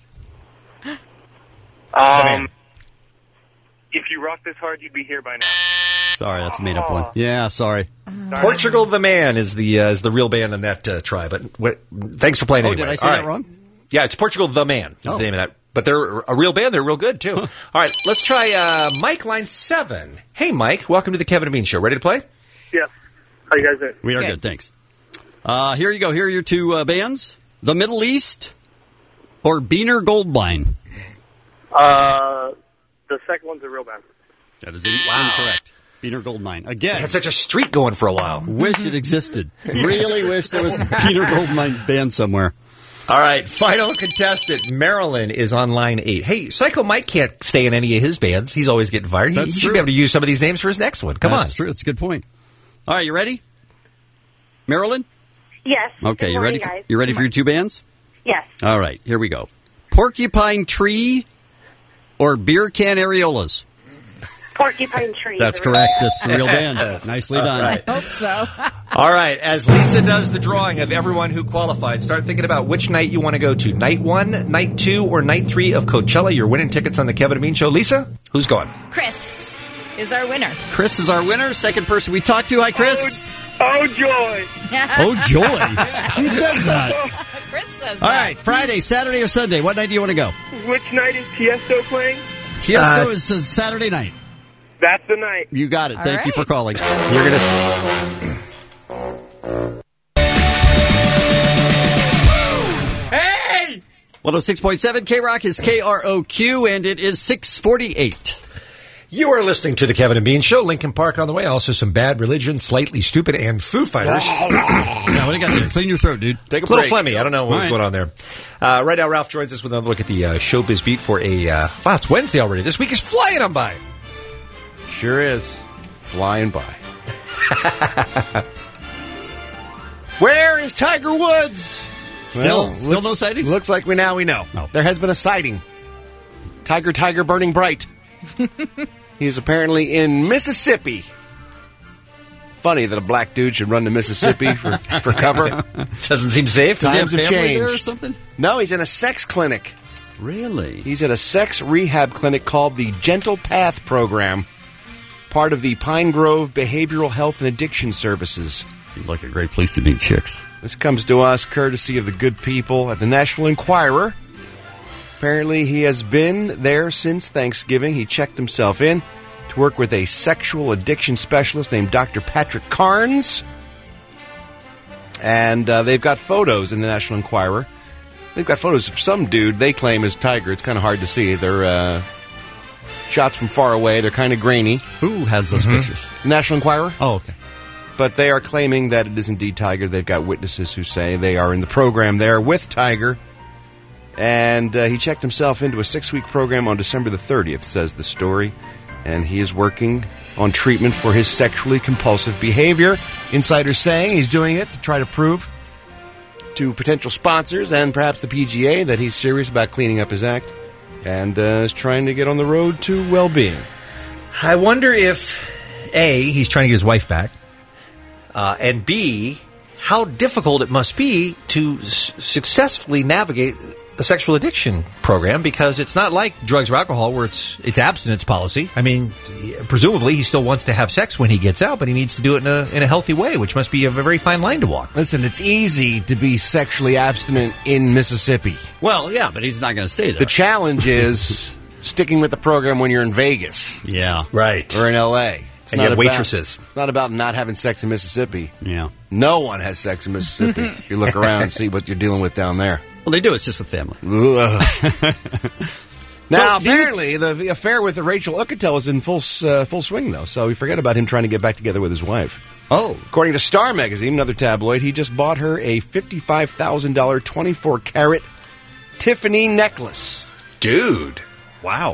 Um, if you rock this hard, you'd be here by now. Sorry, that's a made-up one. Yeah, sorry. Portugal the Man is the uh, is the real band in that uh, try. But what, thanks for playing Oh, anyway. did I say All that right. wrong? Yeah, it's Portugal the Man. Is Oh. the name of that. But they're a real band. They're real good too. All right, let's try uh, Mike line seven. Hey, Mike. Welcome to the Kevin and Bean Show. Ready to play? Yeah. How you guys doing? We are good, thanks. Uh, here you go. Here are your two uh, bands. The Middle East or Beaner Goldmine. Uh, the second one's a real band. That is in- incorrect. Beaner Goldmine. Again. Had such a streak going for a while. Wish it existed. Really wish there was a Beaner Goldmine band somewhere. All right, final contestant, Marilyn, is on line eight. Hey, Psycho Mike can't stay in any of his bands. He's always getting fired. He, That's he should true. be able to use some of these names for his next one. Come That's on. true. That's a good point. All right, you ready? Marilyn? Yes. Okay, Good you morning, ready? For, guys. you ready for your two bands? Yes. All right, here we go. Porcupine Tree or Beer Can Areolas? Porcupine Tree. That's correct. That's the real band. Nicely All done. right. I hope so. All right, as Lisa does the drawing of everyone who qualified, start thinking about which night you want to go to. Night one, night two, or night three of Coachella. You're winning tickets on the Kevin and Bean Show. Lisa, who's going? Chris is our winner. Chris is our winner. Second person we talked to. Hi, Chris. Oh, joy. Oh, joy. Who says that? Chris says All that. right, Friday, Saturday, or Sunday? What night do you want to go? Which night is Tiesto playing? Tiesto Uh, is uh, Saturday night. That's the night. You got it. All Thank you right. for calling. You're going to... Hey! one oh six point seven K-Rock is K R O Q, and it is six forty-eight. You are listening to the Kevin and Bean Show. Lincoln Park on the way. Also some Bad Religion, Slightly Stupid, and Foo Fighters. Yeah, what do you got there? Clean your throat, dude. Take a, a little break. phlegmy. I don't know what's right. going on there. Uh, right now, Ralph joins us with another look at the uh, Showbiz Beat for a... Uh, wow, it's Wednesday already. This week is flying on by. Sure is. Flying by. Where is Tiger Woods? Still, Well, still looks, no sightings? Looks like we now we know. No. There has been a sighting. Tiger, Tiger, burning bright. He's apparently in Mississippi. Funny that a black dude should run to Mississippi for, for cover. Doesn't seem safe. Does he have Times have family changed. there or something? No, he's in a sex clinic. Really? He's at a sex rehab clinic called the Gentle Path Program, part of the Pine Grove Behavioral Health and Addiction Services. Seems like a great place to meet chicks. This comes to us courtesy of the good people at the National Enquirer. Apparently, he has been there since Thanksgiving. He checked himself in to work with a sexual addiction specialist named Doctor Patrick Carnes. And uh, they've got photos in the National Enquirer. They've got photos of some dude they claim is Tiger. It's kind of hard to see. They're uh, shots from far away. They're kind of grainy. Who has those Mm-hmm. pictures? National Enquirer. Oh, okay. But they are claiming that it is indeed Tiger. They've got witnesses who say they are in the program there with Tiger. And uh, he checked himself into a six-week program on December the thirtieth, says the story. And he is working on treatment for his sexually compulsive behavior. Insiders saying he's doing it to try to prove to potential sponsors and perhaps the P G A that he's serious about cleaning up his act and uh, is trying to get on the road to well-being. I wonder if, A, he's trying to get his wife back, uh, and B, how difficult it must be to s- successfully navigate the sexual addiction program, because it's not like drugs or alcohol where it's it's abstinence policy. I mean, presumably he still wants to have sex when he gets out, but he needs to do it in a in a healthy way, which must be a very fine line to walk. Listen, it's easy to be sexually abstinent in Mississippi. Well, yeah, but he's not going to stay there. The challenge is sticking with the program when you're in Vegas. Yeah. Right. Or in L A. It's And not you have about- waitresses. It's not about not having sex in Mississippi. Yeah. No one has sex in Mississippi. If you look around and see what you're dealing with down there. Well, they do. It's just with family. Now, So, do you- apparently, the affair with Rachel Ucatel is in full uh, full swing, though. So we forget about him trying to get back together with his wife. Oh. According to Star Magazine, another tabloid, he just bought her a fifty-five thousand dollars twenty-four karat Tiffany necklace. Dude. Wow.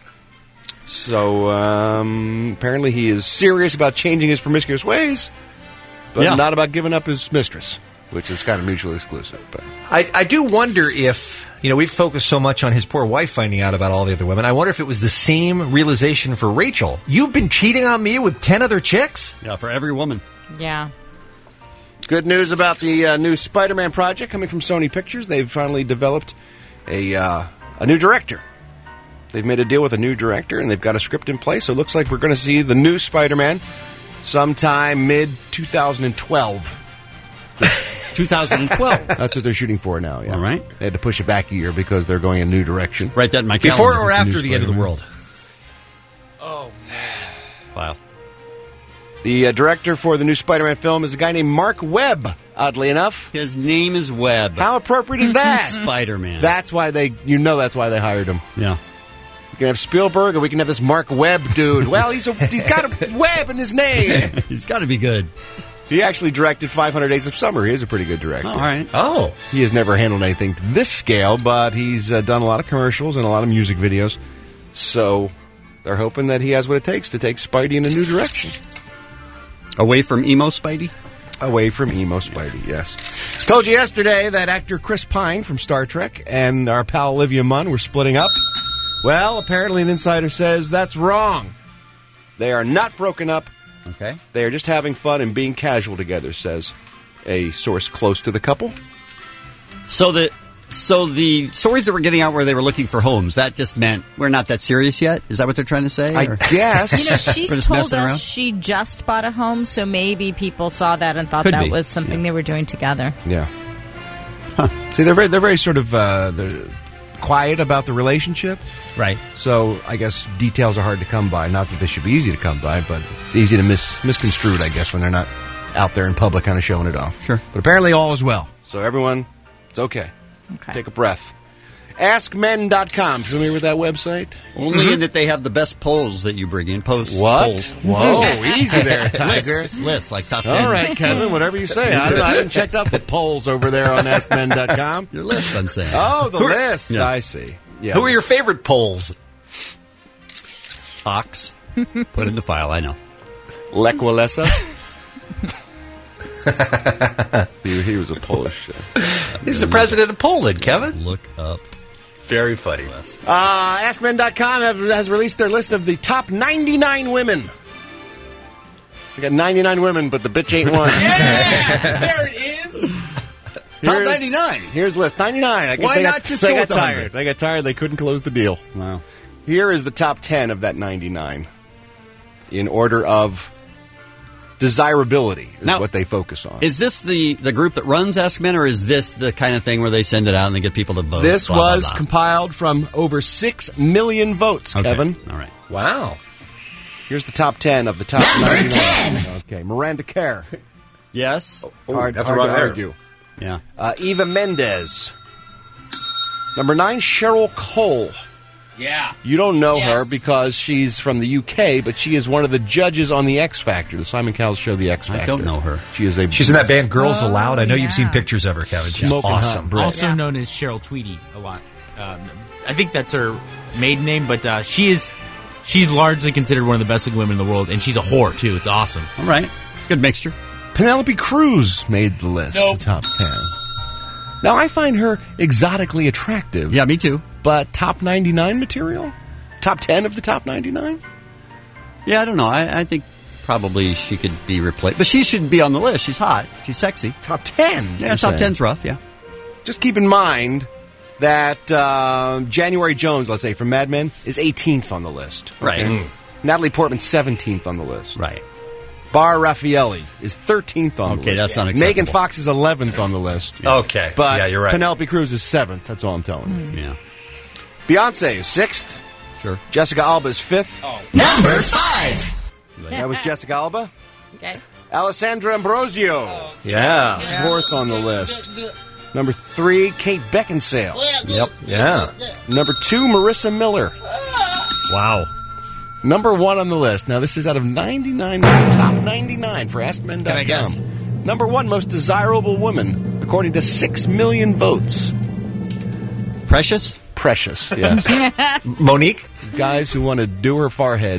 So, um, apparently he is serious about changing his promiscuous ways, but Yeah. not about giving up his mistress, which is kind of mutually exclusive. But I, I do wonder if, you know, we've focused so much on his poor wife finding out about all the other women. I wonder if it was the same realization for Rachel. You've been cheating on me with ten other chicks? Yeah, for every woman. Yeah. good news about the uh, new Spider-Man project coming from Sony Pictures. They've finally developed a uh, a new director. They've made a deal with a new director, and they've got a script in place. So it looks like we're going to see the new Spider-Man sometime mid twenty twelve. twenty twelve. That's what they're shooting for now, yeah. All right. They had to push it back a year because they're going a new direction. Write that in my Before calendar. or after New the end of the Spider-Man. world? Oh, Wow. The uh, director for the new Spider-Man film is a guy named Mark Webb, oddly enough. His name is Webb. How appropriate is that? Spider-Man. That's why they, you know that's why they hired him. Yeah. We can have Spielberg, or we can have this Mark Webb dude. Well, he's a, he's got a Webb in his name. He's got to be good. He actually directed five hundred Days of Summer. He is a pretty good director. Oh, all right. Oh. He has never handled anything to this scale, but he's uh, done a lot of commercials and a lot of music videos. So they're hoping that he has what it takes to take Spidey in a new direction. Away from emo Spidey? Away from emo Spidey, yes. Told you yesterday that actor Chris Pine from Star Trek and our pal Olivia Munn were splitting up. Well, apparently an insider says that's wrong. They are not broken up. Okay. They are just having fun and being casual together, says a source close to the couple. So the so the stories that were getting out where they were looking for homes, that just meant we're not that serious yet? Is that what they're trying to say? I or- guess. You know, she's We're just told us messing around? she just bought a home, so maybe people saw that and thought Could that be. was something they were doing together. Yeah. See, they're very, they're very sort of uh, they're quiet about the relationship. Right. So I guess details are hard to come by. Not that they should be easy to come by, but it's easy to mis- misconstrued, I guess, when they're not out there in public kind of showing it off. Sure. But apparently all is well. So everyone, it's okay. Okay. Take a breath. ask men dot com. Familiar with that website? Only in that they have the best polls that you bring in. Posts. What? Polls. Whoa, easy there, Tiger. Lists, lists, like top ten. All right, Kevin, whatever you say. I, don't know, I haven't checked out the polls over there on ask men dot com. Your list, I'm saying. Oh, the Who are- list. Yeah. I see. Yeah. Who are your favorite polls? Ox. Put in the file, I know. Lech Walesa? he, he was a Polish. Uh, He's the president of Poland, Kevin. Look up. Very funny. uh, ask men dot com have, has released their list of the top ninety-nine women. We got ninety-nine women, but the bitch ain't one. Yeah, there it is. Top ninety-nine. Here's the list. ninety-nine. I guess Why they not got, just they go got with the tired. one hundred? They got tired. They couldn't close the deal. Wow. Here is the top ten of that ninety-nine in order of desirability is Now, what they focus on. Is this the, the group that runs Ask Men, or is this the kind of thing where they send it out and they get people to vote? This blah, blah, was blah? compiled from over six million votes, Okay. Kevin. All right. Wow. Here's the top ten of the top ninety-nine. Okay, Miranda Kerr. Yes. Oh, hard that's hard right to there. argue. Yeah. Uh, Eva Mendes. Number nine, Cheryl Cole. Yeah. You don't know Yes. her because she's from the U K, but she is one of the judges on The X Factor, the Simon Cowell show, The X Factor. I don't know her. She is a She's in that band Girls Oh, Aloud. I know yeah. you've seen pictures of her, Kevin. She's Smoking hot awesome. bread. Also Yeah. known as Cheryl Tweedy a lot. Um, I think that's her maiden name, but uh, she is she's largely considered one of the best looking women in the world, and she's a whore too. It's awesome. All right. It's a good mixture. Penelope Cruz made the list, Nope. the top ten. Now, I find her exotically attractive. Yeah, me too. But top ninety-nine material? Top ten of the top ninety-nine? Yeah, I don't know. I, I think probably she could be replaced. But she should be on the list. She's hot. She's sexy. Top ten? Yeah, you're top saying. ten's rough, yeah. Just keep in mind that uh, January Jones, let's say, from Mad Men, is eighteenth on the list. Right. Mm. Natalie Portman, seventeenth on the list. Right. Bar Raffaelli is thirteenth on the Okay, list. that's unacceptable. Megan Fox is eleventh on the list. Okay. But Yeah, you're right. Penelope Cruz is seventh. That's all I'm telling you. Yeah. Beyonce is sixth. Sure. Jessica Alba is fifth. Number five. That was Jessica Alba. Okay. Alessandra Ambrosio, Yeah. fourth on the list. Number three, Kate Beckinsale. Yep. Yeah. Number two, Marissa Miller. Wow. Number one on the list. Now, this is out of ninety-nine, top ninety-nine for ask men dot com. Can I guess? Number one most desirable woman, according to six million votes. Precious? Precious, yes. Monique? Guys who want to do her forehead.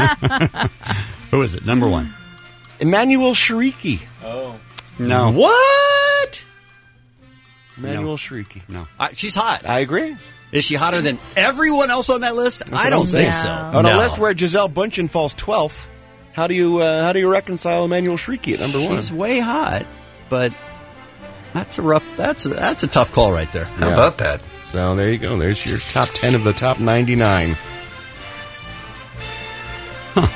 Who is it? Number one. Emmanuel Shrieky. Oh. No. What? Emmanuel No. Shrieky. No. Uh, she's hot. I agree. Is she hotter than everyone else on that list? I don't think so. On No. a list where Giselle Bundchen falls twelfth, how do you uh, how do you reconcile Emmanuel Shrieky at number one? She's way hot, but that's a rough. That's a, that's a tough call right there. How Yeah. about that? So there you go. There's your top ten of the top ninety-nine. Huh.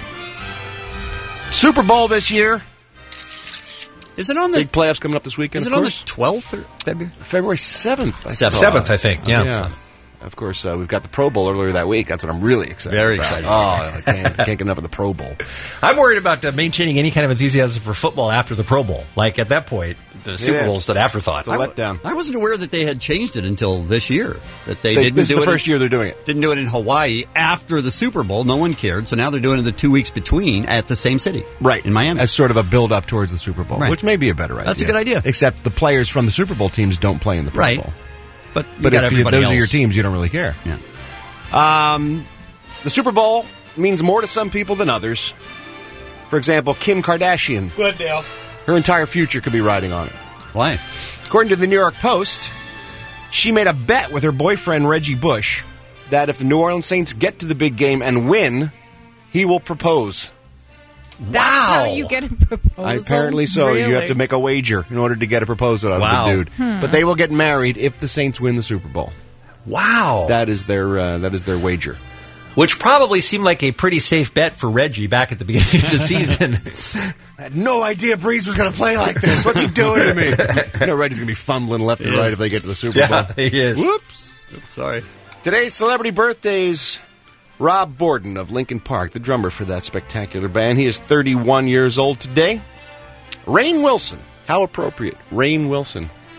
Super Bowl this year. Is it on the Big playoffs coming up this weekend. Is of it on course. the twelfth or February? February seventh? I Seventh. thought. Seventh, I think. Yeah. Yeah. Of course, uh, we've got the Pro Bowl earlier that week. That's what I'm really excited Very about. excited. Oh, I can't, I can't get enough of the Pro Bowl. I'm worried about uh, maintaining any kind of enthusiasm for football after the Pro Bowl. Like, at that point, the Super is. Bowl's an afterthought. It's a letdown. I wasn't aware that they had changed it until this year. That they, They- didn't this do is it the first in, year they're doing it. Didn't do it in Hawaii after the Super Bowl. No one cared. So now they're doing it the two weeks between at the same city. Right. In Miami. As sort of a build-up towards the Super Bowl, Right. which may be a better idea. That's a good idea. Except the players from the Super Bowl teams don't play in the Pro Right. Bowl. But, you But got if you, everybody those else. are your teams, you don't really care. Yeah. Um, the Super Bowl means more to some people than others. For example, Kim Kardashian. Good deal. Her entire future could be riding on it. Why? According to the New York Post, she made a bet with her boyfriend, Reggie Bush, that if the New Orleans Saints get to the big game and win, he will propose. That's how you get a proposal. Apparently so. Really? You have to make a wager in order to get a proposal out Wow. of the dude. Hmm. But they will get married if the Saints win the Super Bowl. Wow. That is their uh, that is their wager. Which probably seemed like a pretty safe bet for Reggie back at the beginning of the season. I had no idea Breeze was going to play like this. What's he doing to me? You know, Reggie's going to be fumbling left and He right is. if they get to the Super Yeah, Bowl. he is. Whoops. Sorry. Today's celebrity birthdays. Rob Borden of Lincoln Park, the drummer for that spectacular band. He is thirty-one years old today. Rainn Wilson. How appropriate. Rainn Wilson.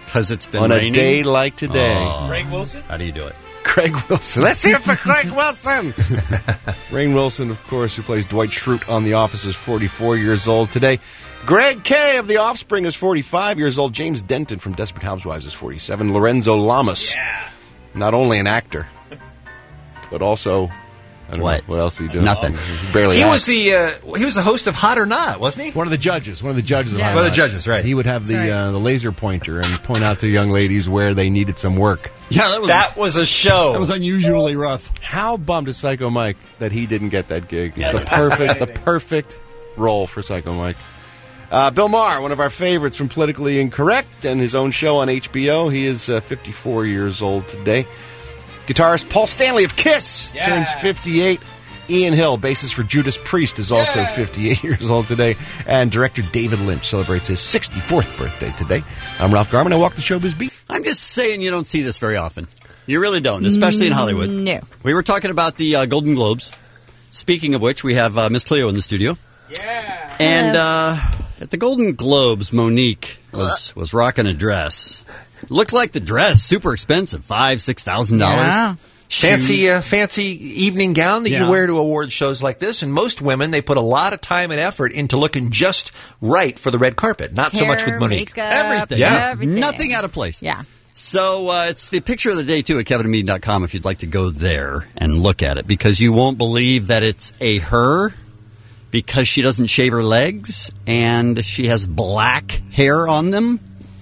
Because it's been on raining? a day like today. Oh. Craig Wilson? How do you do it? Craig Wilson. Let's hear it for Craig Wilson. Rainn Wilson, of course, who plays Dwight Schrute on The Office, is forty-four years old today. Greg Kay of The Offspring is forty-five years old. James Denton from Desperate Housewives is forty-seven. Lorenzo Lamas, yeah. not only an actor, but also... I don't What? know. What else are you doing? Nothing. He barely He acts. was the uh, he was the host of Hot or Not, wasn't he? One of the judges. One of the judges. Of Yeah. Hot One of or the Not. judges, right. He would have the That's right. uh, the laser pointer and point out to young ladies where they needed some work. Yeah, that was that was a show. That was unusually rough. How bummed is Psycho Mike that he didn't get that gig? Yeah. It's the perfect, the perfect role for Psycho Mike. Uh, Bill Maher, one of our favorites from Politically Incorrect and his own show on H B O. He is uh, fifty-four years old today. Guitarist Paul Stanley of Kiss Yeah. turns fifty-eight. Ian Hill, bassist for Judas Priest, is also fifty-eight years old today. And director David Lynch celebrates his sixty-fourth birthday today. I'm Ralph Garman. I walk the showbiz beat. I'm just saying you don't see this very often. You really don't, especially in Hollywood. No. We were talking about the uh, Golden Globes. Speaking of which, we have uh, Miss Cleo in the studio. Yeah. And uh, at the Golden Globes, Monique was, was rocking a dress. Looked like the dress, super expensive, five, six thousand Yeah. dollars. Fancy, uh, fancy evening gown that Yeah. you wear to award shows like this. And most women, they put a lot of time and effort into looking just right for the red carpet. Not so much with Hair, Monique. makeup, Everything. Yeah. everything. Nothing out of place. Yeah. So uh, it's the picture of the day, too, at kevin and bean dot com if you'd like to go there and look at it. Because you won't believe that it's a her because she doesn't shave her legs and she has black hair on them.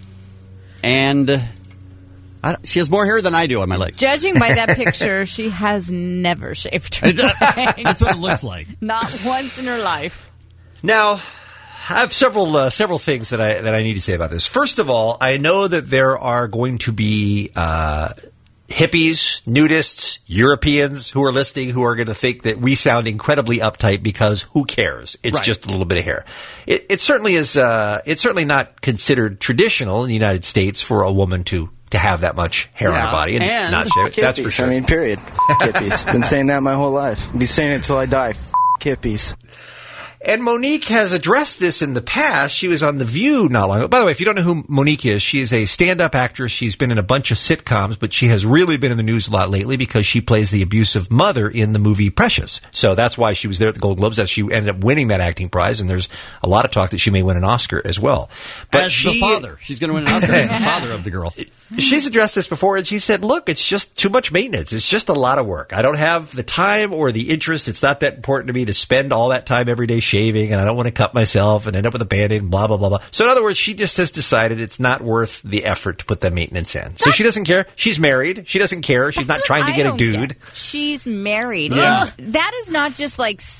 And uh, I, she has more hair than I do on my legs. Judging by that picture, she has never shaved her legs. That's what it looks like. Not once in her life. Now, I have several uh, several things that I that I need to say about this. First of all, I know that there are going to be uh, hippies, nudists, Europeans who are listening who are going to think that we sound incredibly uptight because who cares? It's Right. just a little bit of hair. It, it certainly is. Uh, it's certainly not considered traditional in the United States for a woman to to have that much hair on Yeah, her body and, and not shave it. That's for Hippies, sure. I mean, period. Hippies. Been saying that my whole life. Be saying it until I die. Hippies. And Monique has addressed this in the past. She was on The View not long ago. By the way, if you don't know who Monique is, she is a stand-up actress. She's been in a bunch of sitcoms, but she has really been in the news a lot lately because she plays the abusive mother in the movie Precious. So that's why she was there at the Golden Globes. That she ended up winning that acting prize, and there's a lot of talk that she may win an Oscar as well. But as she, the father. She's going to win an Oscar as the father of the girl. She's addressed this before, and she said, look, it's just too much maintenance. It's just a lot of work. I don't have the time or the interest. It's not that important to me to spend all that time every day shaving, and I don't want to cut myself and end up with a Band-Aid and blah, blah, blah, blah. So in other words, she just has decided it's not worth the effort to put the maintenance in. So she doesn't care. She's married. She doesn't care. She's not trying to I get a don't dude. get. She's married. Yeah. And that is not just like s-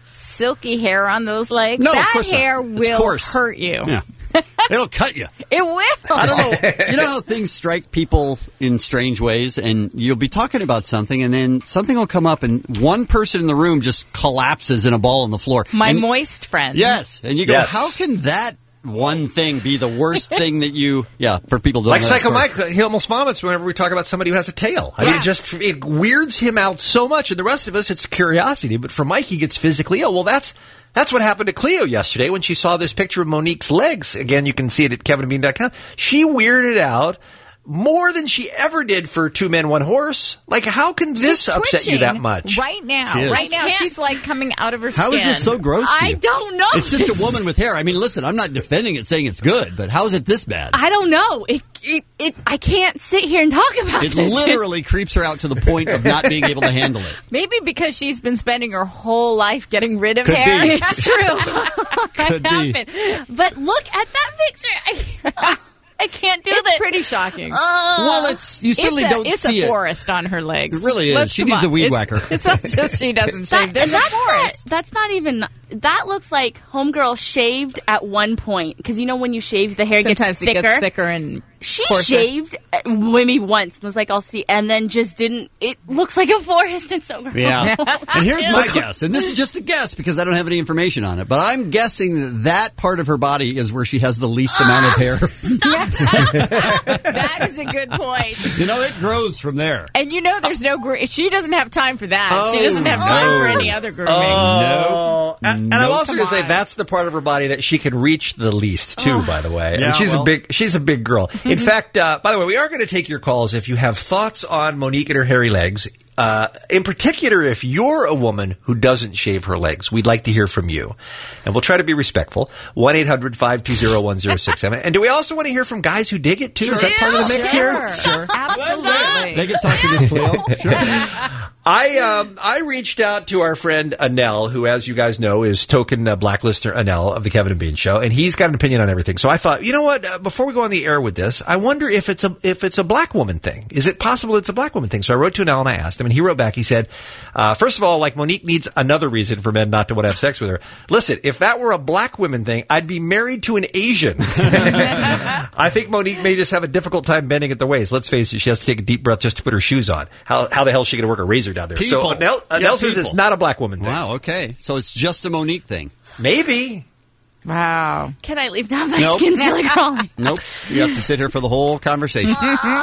silky hair on those legs. No, of that course not. hair It's will coarse. hurt you. Yeah. It'll cut you. It will. I don't know. You know how things strike people in strange ways, and you'll be talking about something, and then something will come up, and one person in the room just collapses in a ball on the floor. My and, moist friend. Yes, and you go, Yes. how can that one thing be the worst thing that you? Yeah, for people who don't Like know that Psycho story. Mike, he almost vomits whenever we talk about somebody who has a tail. I mean, it just it weirds him out so much, and the rest of us, it's curiosity. But for Mike, he gets physically ill. Well, that's that's what happened to Cleo yesterday when she saw this picture of Monique's legs. Again, you can see it at kevin and bean dot com. She weirded out more than she ever did for Two Men, One Horse. Like, how can this She's upset you that twitching much? Right now. She is. Right now, I can't- she's like coming out of her How skin. is this so gross to I you? don't know. It's just a woman with hair. I mean, listen, I'm not defending it, saying it's good, but how is it this bad? I don't know. It, it, it, I can't sit here and talk about It this. literally creeps her out to the point of not being able to handle it. Maybe because she's been spending her whole life getting rid of Could hair. be. It's true. I Could be. haven't. But look at that picture. I, I can't do It's that. pretty shocking. Uh, Well, it's you certainly it's a, don't it's see a it. forest on her legs. It really is. Let's She come needs a on. weed It's- whacker. It's not just she doesn't shave. That, There's that's a forest. Not, that's not even. That looks like Homegirl shaved at one point because you know when you shave the hair Sometimes gets it thicker. gets thicker and She coarser. shaved uh, maybe once. Was like I'll see, and then just didn't. It looks like a forest. It's so gross. Yeah. And here's my guess, and this is just a guess because I don't have any information on it, but I'm guessing that that part of her body is where she has the least amount of hair. That is a good point. You know, it grows from there. And you know, there's no. Gr- she doesn't have time for that. Oh, she doesn't have time no. for any other grooming. Oh, and, and I'm Nope. also going to Come say on. that's the part of her body that she can reach the least too. By the way, Yeah, and she's well- a big she's a big girl. If In fact, uh, by the way, we are going to take your calls if you have thoughts on Monique and her hairy legs. Uh, in particular, if you're a woman who doesn't shave her legs, we'd like to hear from you. And we'll try to be respectful. one eight hundred five two zero one zero six seven. And do we also want to hear from guys who dig it, too? Sure. Is that part of the mix Sure. here? Sure. Absolutely. They can talk to Miss Cleo. Sure. I um, I reached out to our friend Anel, who, as you guys know, is token uh, blacklister Anel of the Kevin and Bean Show, and he's got an opinion on everything. So I thought, you know what? Uh, before we go on the air with this, I wonder if it's a if it's a black woman thing. Is it possible it's a black woman thing? So I wrote to Anel and I asked him, and he wrote back. He said, uh, first of all, like Monique needs another reason for men not to want to have sex with her. Listen, if that were a black woman thing, I'd be married to an Asian. I think Monique may just have a difficult time bending at the waist. Let's face it, she has to take a deep breath just to put her shoes on. How how the hell is she going to work a razor down there? People. So Anel, Anel Yeah, says people. it's not a black woman thing. Wow, okay. So it's just a Monique thing. Maybe. Wow. Can I leave now? My Nope. skin's really crawling. Nope. You have to sit here for the whole conversation.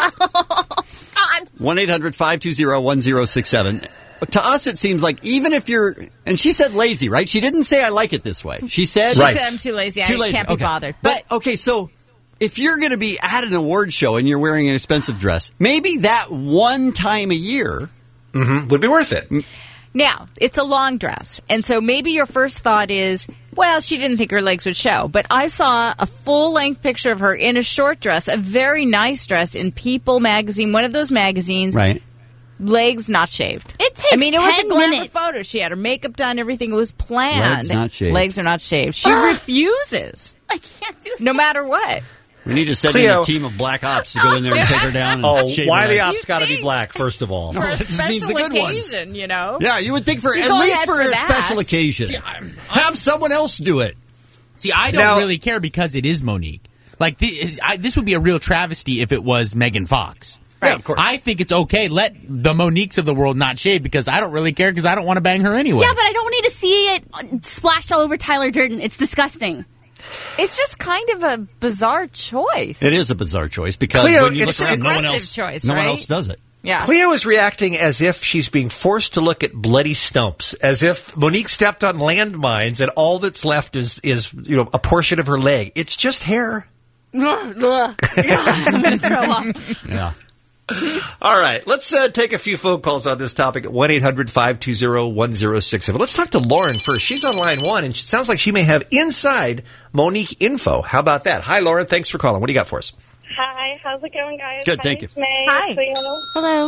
one eight hundred five two zero one zero six seven. To us, it seems like even if you're... And she said lazy, right? She didn't say I like it this way. She said... She Right. said I'm too lazy. Too I lazy. can't be Okay. bothered. But, okay, so if you're going to be at an award show and you're wearing an expensive dress, maybe that one time a year... Mm-hmm. Would be worth it. Now, it's a long dress. And so maybe your first thought is, well, she didn't think her legs would show. But I saw a full-length picture of her in a short dress, a very nice dress in People magazine, one of those magazines. Right. Legs not shaved. It takes I mean, it was a ten glamour minutes. photo. She had her makeup done, everything was planned. Legs not shaved. Legs are not shaved. She refuses. I can't do No matter what. We need to send Cleo. in a team of black ops to go in there and take her down and Oh, shave why her the legs. ops got to be black, first of all? For a This means special the good ones. occasion, you know? Yeah, you would think for You at go least ahead for, for a that. special occasion. See, I'm- Have someone else do it. See, I don't Now- really care because it is Monique. Like, the, I, this would be a real travesty if it was Megan Fox. Yeah, of course. I think it's okay. Let the Moniques of the world not shave because I don't really care because I don't want to bang her anyway. Yeah, but I don't need to see it uh, splashed all over Tyler Durden. It's disgusting. It's just kind of a bizarre choice. It is a bizarre choice because Cleo, when you look it's around, an no one aggressive else, choice, no one right? else does it. Yeah. Cleo is reacting as if she's being forced to look at bloody stumps, as if Monique stepped on landmines and all that's left is, is you know, a portion of her leg. It's just hair. Ugh, ugh. I'm going to throw up. Yeah. All right, let's uh, take a few phone calls on this topic at one eight hundred five two zero one zero six seven. Let's talk to Lauren first. She's on line one, and it sounds like she may have inside Monique info. How about that? Hi, Lauren. Thanks for calling. What do you got for us? Hi, how's it going, guys? Good, My thank name's you. May. Hi. Cleo. Hello.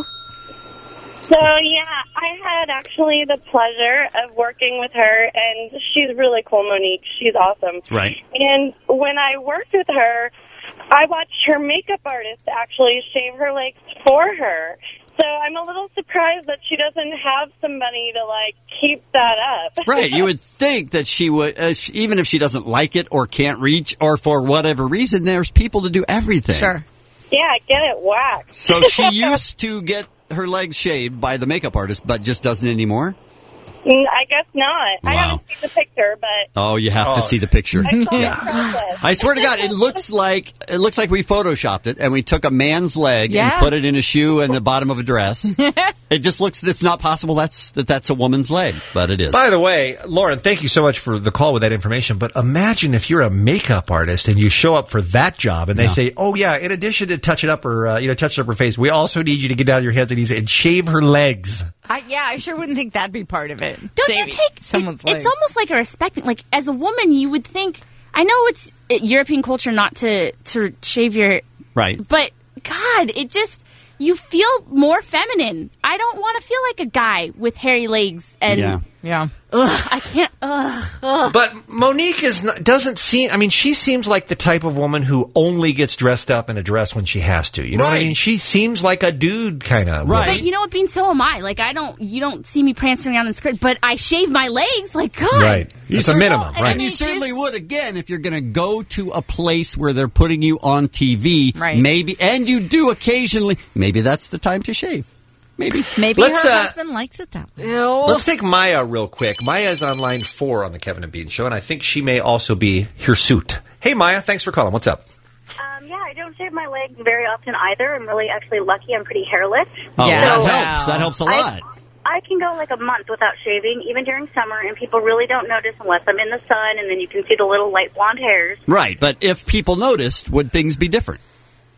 So, yeah, I had actually the pleasure of working with her, and she's really cool, Monique. She's awesome. Right. And when I worked with her, I watched her makeup artist actually shave her legs for her. So I'm a little surprised that she doesn't have somebody to, like, keep that up. Right. You would think that she would, uh, she, even if she doesn't like it or can't reach or for whatever reason, there's people to do everything. Sure. Yeah, get it waxed. So she used to get her legs shaved by the makeup artist, but just doesn't anymore? Mm, I guess not. I Wow. haven't seen the picture, but Oh, you have Oh. to see the picture. I saw the process. I swear to God, it looks like it looks like we photoshopped it and we took a man's leg Yeah. and put it in a shoe and the bottom of a dress. It just looks it's not possible that's that that's a woman's leg, but it is. By the way, Lauren, thank you so much for the call with that information. But imagine if you're a makeup artist and you show up for that job and they Yeah. say, oh, yeah, in addition to touching up her, uh, you know, touching up her face, we also need you to get down on your hands and knees and shave her legs. I, yeah, I sure wouldn't think that'd be part of it. Don't Shaving you take someone's it, legs. It's almost like a respect. Like as a woman, you would think. I know it's uh, European culture not to to shave your, Right. but God, it just you feel more feminine. I don't want to feel like a guy with hairy legs and Yeah. Yeah. ugh, I can't. Ugh, ugh. But Monique is not, doesn't seem. I mean, she seems like the type of woman who only gets dressed up in a dress when she has to. You know what I Right. mean? She seems like a dude kind of. Right. But you know what, Bean? So am I. Like I don't. You don't see me prancing around in skirt, but I shave my legs. Like God. Right. It's a cer- minimum, and right? you certainly would again if you're going to go to a place where they're putting you on T V. Right. Maybe, and you do occasionally. Maybe that's the time to shave. Maybe. Maybe Let's, her uh, husband likes it that way. Let's take Maya real quick. Maya's on line four on the Kevin and Bean Show, and I think she may also be hirsute. Hey, Maya, thanks for calling. What's up? Um, yeah, I don't shave my legs very often either. I'm really actually lucky. I'm pretty hairless. Oh, Yeah. that Wow. helps. That helps a lot. I can go like a month without shaving, even during summer, and people really don't notice unless I'm in the sun, and then you can see the little light blonde hairs. Right, but if people noticed, would things be different?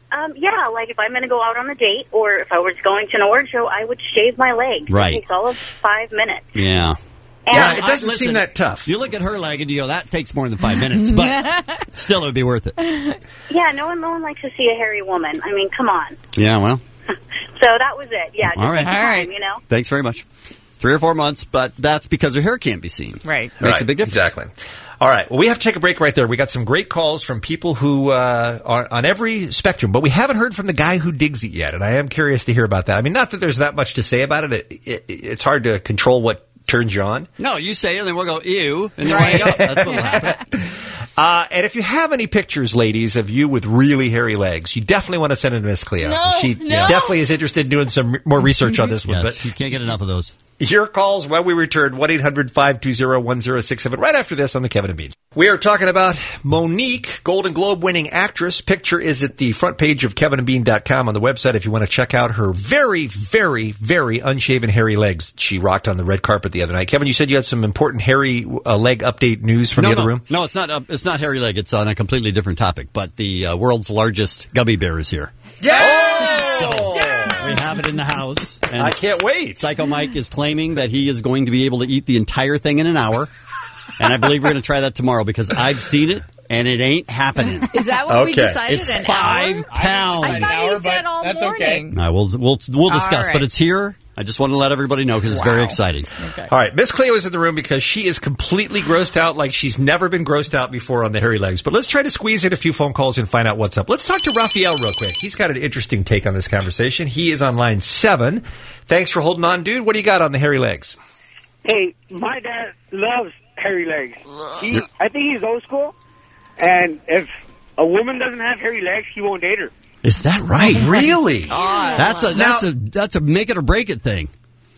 Um, yeah, like if I'm going to go out on a date or if I was going to an award show, I would shave my legs. Right. It takes all of five minutes. Yeah. Yeah, it I- doesn't listen, seem that tough. You look at her leg and you go, that takes more than five minutes, but still it would be worth it. Yeah, no one, no one likes to see a hairy woman. I mean, come on. Yeah, well, So that was it. Yeah, just All right. take the All time, right. you know? thanks very much. Three or four months, but that's because her hair can't be seen. Right. Makes Right, a big difference. Exactly. All right. Well, we have to take a break right there. We got some great calls from people who uh, are on every spectrum, but we haven't heard from the guy who digs it yet, and I am curious to hear about that. I mean, not that there's that much to say about it. It, it it's hard to control what turns you on. No, you say it, and then we'll go, ew, and then we'll go. That's what will happen. Uh, and if you have any pictures, ladies, of you with really hairy legs, you definitely want to send them to Miss Cleo. No, she no. definitely is interested in doing some more research on this one. Yes, But you can't get enough of those. your calls when we return, one eight hundred five two zero one zero six seven, right after this on the Kevin and Bean. We are talking about Monique, Golden Globe winning actress. Picture is at the front page of kevin and bean dot com on the website if you want to check out her very, very, very unshaven hairy legs she rocked on the red carpet the other night. Kevin, you said you had some important hairy uh, leg update news from no, the other no. room? No, it's not. Uh, it's not hairy leg. It's on a completely different topic. But the uh, world's largest gummy bear is here. Yeah! So we have it in the house. And I can't wait. Psycho Mike is claiming that he is going to be able to eat the entire thing in an hour. And I believe we're going to try that tomorrow because I've seen it and it ain't happening. Is that what we Okay. decided? It's an five hour? pounds. I thought you said all that's morning. No, we'll we'll we'll discuss, All right. but it's here. I just want to let everybody know because it's very Wow. exciting. Okay. All right, Miss Cleo is in the room because she is completely grossed out like she's never been grossed out before on the hairy legs. But let's try to squeeze in a few phone calls and find out what's up. Let's talk to Raphael real quick. He's got an interesting take on this conversation. He is on line seven. Thanks for holding on, dude. What do you got on the hairy legs? Hey, my dad loves hairy legs. He, I think he's old school, and if a woman doesn't have hairy legs, he won't date her. Is that right? Really? That's a that's Now- a that's a make it or break it thing.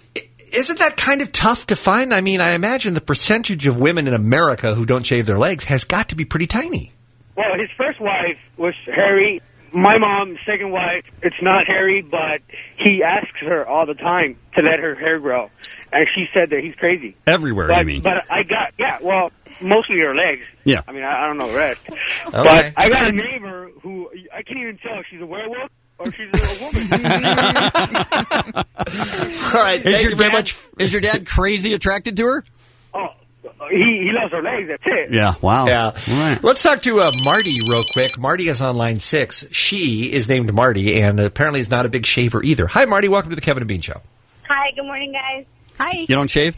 Isn't that kind of tough to find? I mean, I imagine the percentage of women in America who don't shave their legs has got to be pretty tiny. Well, his first wife was hairy. My mom's second wife, it's not hairy, but he asks her all the time to let her hair grow. And she said that he's crazy. Everywhere, but, you mean? But I got, yeah, well, mostly her legs. Yeah. I mean, I, I don't know the rest. Okay. But I got a neighbor who, I can't even tell if she's a werewolf or she's a woman. All right, Is thank your you very dad much. is your dad crazy attracted to her? Oh, he, he loves her legs, that's it. Yeah. Wow. Yeah. All right. Let's talk to uh, Marty real quick. Marty is on line six. She is named Marty and apparently is not a big shaver either. Hi, Marty. Welcome to the Kevin and Bean Show. Hi, good morning, guys. Hi. You don't shave?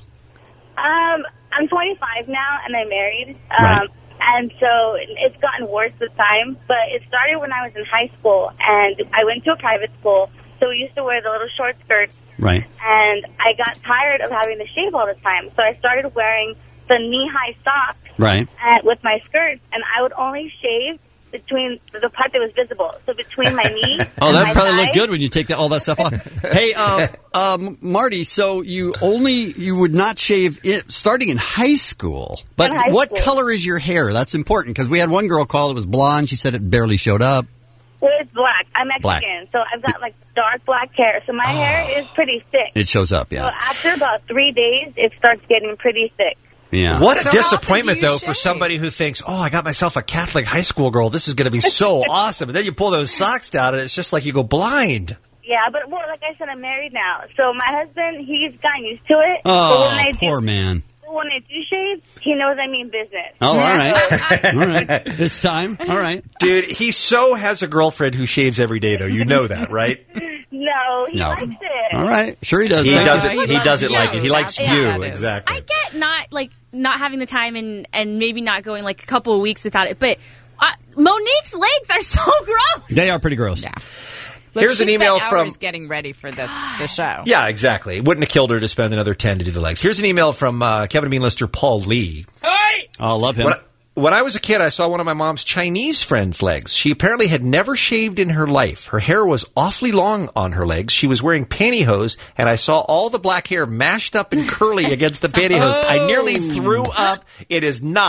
Um, I'm twenty-five now, and I'm married. Um, Right. And so it's gotten worse with time, but it started when I was in high school, and I went to a private school, so we used to wear the little short skirts, Right. and I got tired of having to shave all the time, so I started wearing the knee-high socks Right. uh, with my skirts, and I would only shave between the part that was visible, so between my knee Oh, and that my probably thigh. looked good when you take that, all that stuff off. Hey, uh, um, Marty, so you only you would not shave it starting in high school, but In high what school. color is your hair? That's important because we had one girl call. It was blonde. She said it barely showed up. Well, it's black. I'm Mexican, Black. so I've got like dark black hair, so my hair is pretty thick. It shows up. So Yeah. after about three days, it starts getting pretty thick. Yeah. What a So how often disappointment, do you though, for shave? somebody who thinks, oh, I got myself a Catholic high school girl. This is going to be so awesome. And then you pull those socks down, and it's just like you go blind. Yeah, but well, like I said, I'm married now, so my husband, he's gotten used to it. but Oh, when I poor do, man. when I do shave, he knows I mean business. Oh, all right. All right. It's time. All right. Dude, he so has a girlfriend who shaves every day, though. You know that, right? No, he No. likes it. All right. Sure he does. He Thank does you. it. He does it like it. He likes Yeah, you. that is. Exactly. I get not like not having the time and and maybe not going like a couple of weeks without it, but uh, Monique's legs are so gross. They are pretty gross. Yeah. Look, Here's she an email spent from- hours getting ready for the, the show. Yeah, exactly. It wouldn't have killed her to spend another ten to do the legs. Here's an email from uh, Kevin and Bean listener Paul Lee. Oh, love him. When I, when I was a kid, I saw one of my mom's Chinese friend's legs. She apparently had never shaved in her life. Her hair was awfully long on her legs. She was wearing pantyhose, and I saw all the black hair mashed up and curly against the pantyhose. I nearly threw up. It is not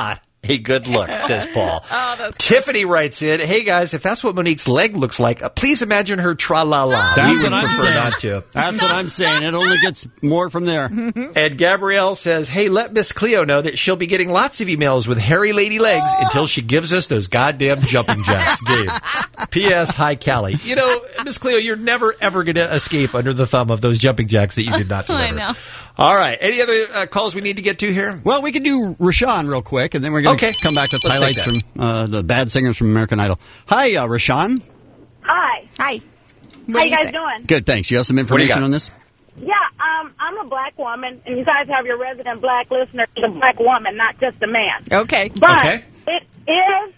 a good look, says Paul. Oh, that's Tiffany writes in, hey guys, if that's what Monique's leg looks like, uh, please imagine her tra-la-la. That's We what would I'm prefer saying. not to. That's what I'm saying. It only gets more from there. And Gabrielle says, hey, let Miss Cleo know that she'll be getting lots of emails with hairy lady legs until she gives us those goddamn jumping jacks. Gabe. P S. Hi, Callie. You know, Miss Cleo, you're never, ever going to escape under the thumb of those jumping jacks that you did not I deliver. know. All right. Any other uh, calls we need to get to here? Well, we could do Rashawn real quick, and then we're going to Okay. come back with Let's highlights take from uh, the bad singers from American Idol. Hi, uh, Rashawn. Hi. Hi. How you guys doing? Good, thanks. You have some do you information got? on this? Yeah, um, I'm a black woman, and you guys have your resident black listener, a black woman, not just a man. Okay. But Okay. it is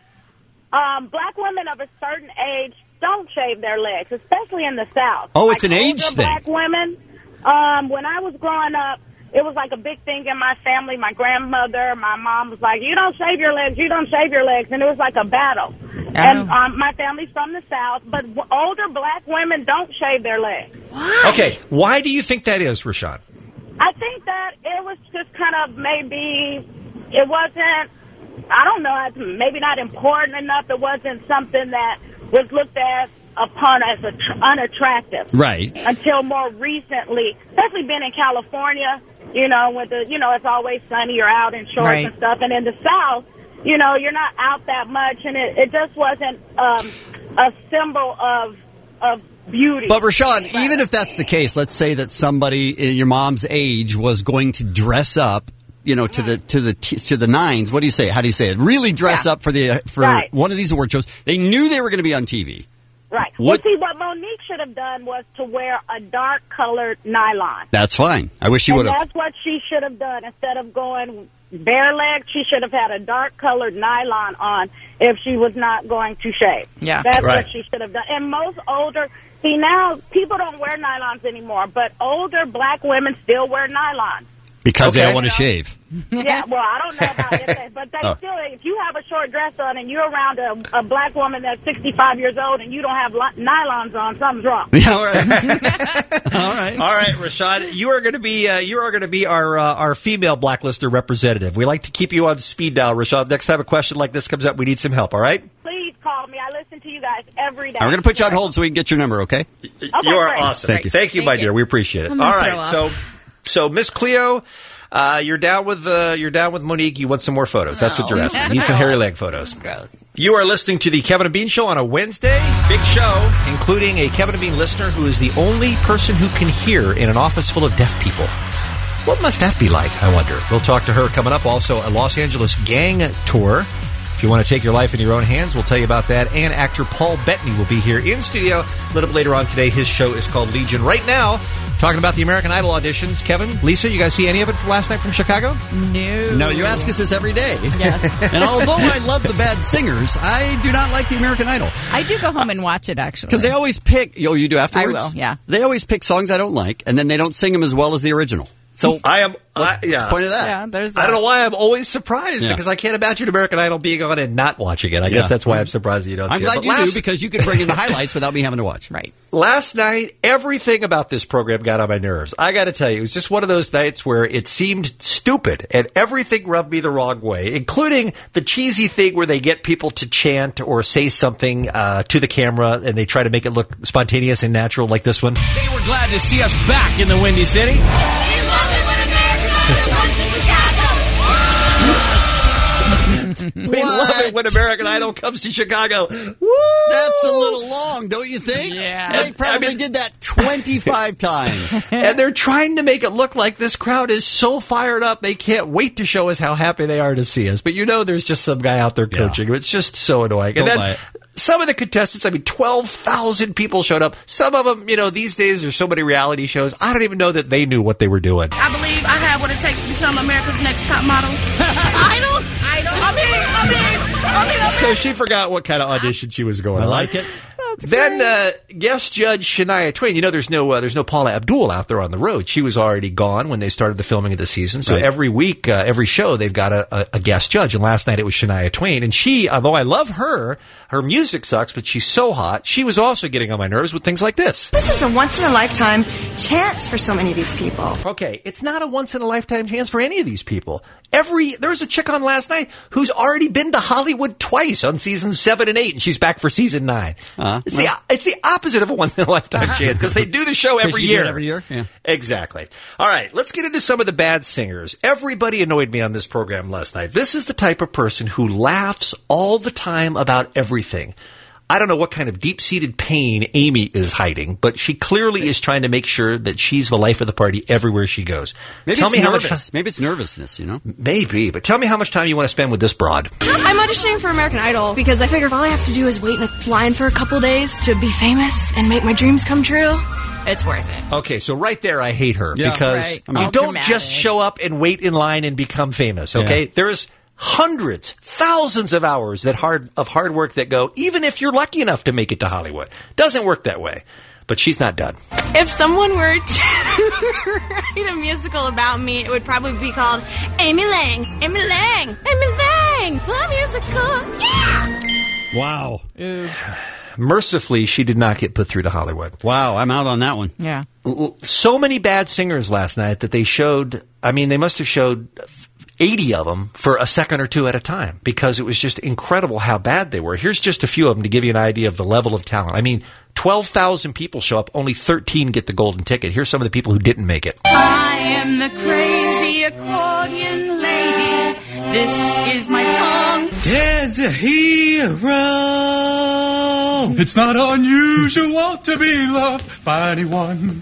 um, black women of a certain age don't shave their legs, especially in the South. Oh, it's Like an age older thing. Black women. Um, when I was growing up, it was like a big thing in my family. My grandmother, my mom was like, "You don't shave your legs. You don't shave your legs," and it was like a battle. And um, my family's from the South, but w- older black women don't shave their legs. Okay. Why do you think that is, Rashawn? I think that it was just kind of maybe it wasn't, I don't know, maybe not important enough. It wasn't something that was looked at upon as a tr- unattractive. Right. Until more recently, especially being in California, you know, with the, you know, it's always sunny, you're out in shorts Right. and stuff. And in the South, you know, you're not out that much, and it, it just wasn't um, a symbol of of beauty. But Rashawn, even if that's the case, let's say that somebody in your mom's age was going to dress up, you know, to the to the t- to the nines. What do you say? How do you say it? Really dress up for the uh, for Right. one of these award shows. They knew they were going to be on T V. Right. What- Well, see, what Monique should have done was to wear a dark-colored nylon. That's fine. I wish she and would have. that's what she should have done. Instead of going bare legged, she should have had a dark-colored nylon on if she was not going to shave. Yeah. That's Right. what she should have done. And most older... See, now people don't wear nylons anymore, but older black women still wear nylons. Because they Okay. don't want to shave. Yeah, well, I don't know about it, but they Oh. still, if you have a short dress on and you're around a, a black woman that's sixty-five years old and you don't have li- nylons on, something's wrong. Yeah, all right. all right. All right, Rashad, you are going to be uh, you are going to be our uh, our female blacklister representative. We like to keep you on speed dial, Rashad. Next time a question like this comes up, we need some help. All right? Please call me. I listen to you guys every day. We're going to put you on hold so we can get your number, okay? Okay, you are great. awesome. Thank you. Thank you, my dear. We appreciate it. I'm All gonna right, throw so so Miss Cleo. Uh, you're down with uh, you're down with Monique. You want some more photos? That's what No. you're asking. You need some hairy leg photos. Gross. You are listening to the Kevin and Bean Show on a Wednesday. Big show, including a Kevin and Bean listener who is the only person who can hear in an office full of deaf people. What must that be like, I wonder? We'll talk to her coming up. Also, a Los Angeles gang tour. If you want to take your life in your own hands, we'll tell you about that. And actor Paul Bettany will be here in studio a little bit later on today. His show is called Legion. Right now, talking about the American Idol auditions. Kevin, Lisa, you guys see any of it from last night from Chicago? No. No, you ask us this every day. Yes. And although I love the bad singers, I do not like the American Idol. I do go home and watch it, actually. Because they always pick, oh, you do afterwards? I will, yeah. They always pick songs I don't like, and then they don't sing them as well as the original. So I am. I, what's yeah. the point of that? Yeah, there's I don't that. know why I'm always surprised Yeah. because I can't imagine American Idol being on and not watching it. I Yeah. guess that's why I'm surprised that you don't I'm see glad it. But you last, do, because you could bring in the highlights without me having to watch. Right. last night, everything about this program got on my nerves. I got to tell you, it was just one of those nights where it seemed stupid and everything rubbed me the wrong way, including the cheesy thing where they get people to chant or say something uh, to the camera and they try to make it look spontaneous and natural like this one. They were glad to see us back in the Windy City. We love it when American Idol comes to Chicago. Woo! That's a little long, don't you think? Yeah. They probably did that twenty-five times. And they're trying to make it look like this crowd is so fired up they can't wait to show us how happy they are to see us. But you know there's just some guy out there coaching. It's just so annoying. Don't and buy then it. some of the contestants, I mean, twelve thousand people showed up. Some of them, you know, these days there's so many reality shows. I don't even know that they knew what they were doing. I believe I have what it takes to become America's Next Top Model. I don't. I don't. I mean, I mean, I mean, I mean. So she forgot what kind of audition she was going I on. like it. then uh, guest judge Shania Twain. You know, there's no uh, there's no Paula Abdul out there on the road. She was already gone when they started the filming of the season. So Right. every week, uh, every show, they've got a, a, a guest judge. And last night it was Shania Twain. And she, although I love her, her music sucks, but she's so hot. She was also getting on my nerves with things like this. This is a once-in-a-lifetime chance for so many of these people. Okay, it's not a once-in-a-lifetime chance for any of these people. Every there was a chick on last night who's already been to Hollywood twice on seasons seven and eight, and she's back for season nine. Uh, it's, well. the, it's the opposite of a once-in-a-lifetime chance because they do the show every She did year. every year, yeah. Exactly. All right, let's get into some of the bad singers. Everybody annoyed me on this program last night. This is the type of person who laughs all the time about everything. I don't know what kind of deep-seated pain Amy is hiding, but she clearly is trying to make sure that she's the life of the party everywhere she goes. Maybe tell it's me how nervous. much. Maybe it's nervousness, you know? Maybe, but tell me how much time you want to spend with this broad. I'm auditioning for American Idol because I figure if all I have to do is wait in a line for a couple days to be famous and make my dreams come true, it's worth it. Okay, so right there, I hate her Yeah. because Right. you All don't dramatic. just show up and wait in line and become famous. Okay, Yeah. there's hundreds, thousands of hours that hard of hard work that go, even if you're lucky enough to make it to Hollywood. Doesn't work that way. But she's not done. If someone were to write a musical about me, it would probably be called Amy Lang. Amy Lang. Amy Lang. The musical. Yeah. Wow. Mercifully, she did not get put through to Hollywood. Wow, I'm out on that one. Yeah. So many bad singers last night that they showed, I mean, they must have showed eighty of them for a second or two at a time because it was just incredible how bad they were. Here's just a few of them to give you an idea of the level of talent. I mean, twelve thousand people show up, only thirteen get the golden ticket. Here's some of the people who didn't make it. I am the crazy accordion lady. This is my song. There's a hero. It's not unusual to be loved by anyone.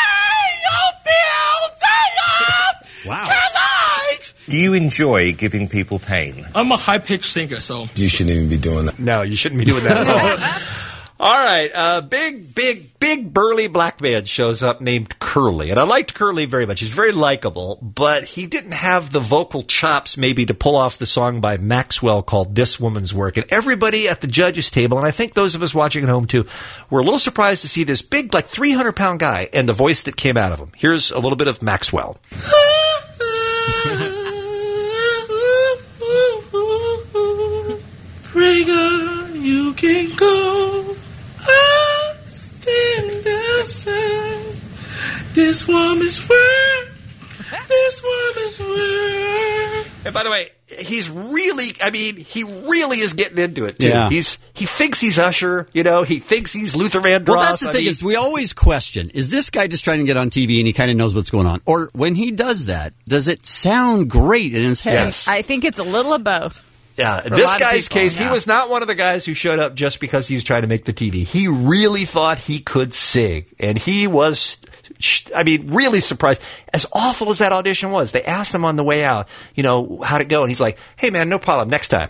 Wow. Do you enjoy giving people pain? I'm a high-pitched singer, so... You shouldn't even be doing that. No, you shouldn't be doing that at all. All right, uh, big, big, big burly black man shows up named Curly. And I liked Curly very much. He's very likable, but he didn't have the vocal chops maybe to pull off the song by Maxwell called This Woman's Work. And everybody at the judges' table, and I think those of us watching at home too, were a little surprised to see this big, like three hundred pound guy and the voice that came out of him. Here's a little bit of Maxwell. Pray God you can go. I stand outside. This woman's work. This woman's work. And by the way, he's really, I mean, he really is getting into it, too. Yeah. He's He thinks he's Usher, you know, he thinks he's Luther Vandross. Well, that's the I thing mean, is we always question, is this guy just trying to get on T V and he kind of knows what's going on? Or when he does that, does it sound great in his head? Yes. I think it's a little of both. Yeah, For a this lot of guy's people, case, yeah. he was not one of the guys who showed up just because he was trying to make the T V. He really thought he could sing, and he was, I mean, really surprised. As awful as that audition was, they asked him on the way out, you know, how'd it go? And he's like, hey, man, no problem, next time.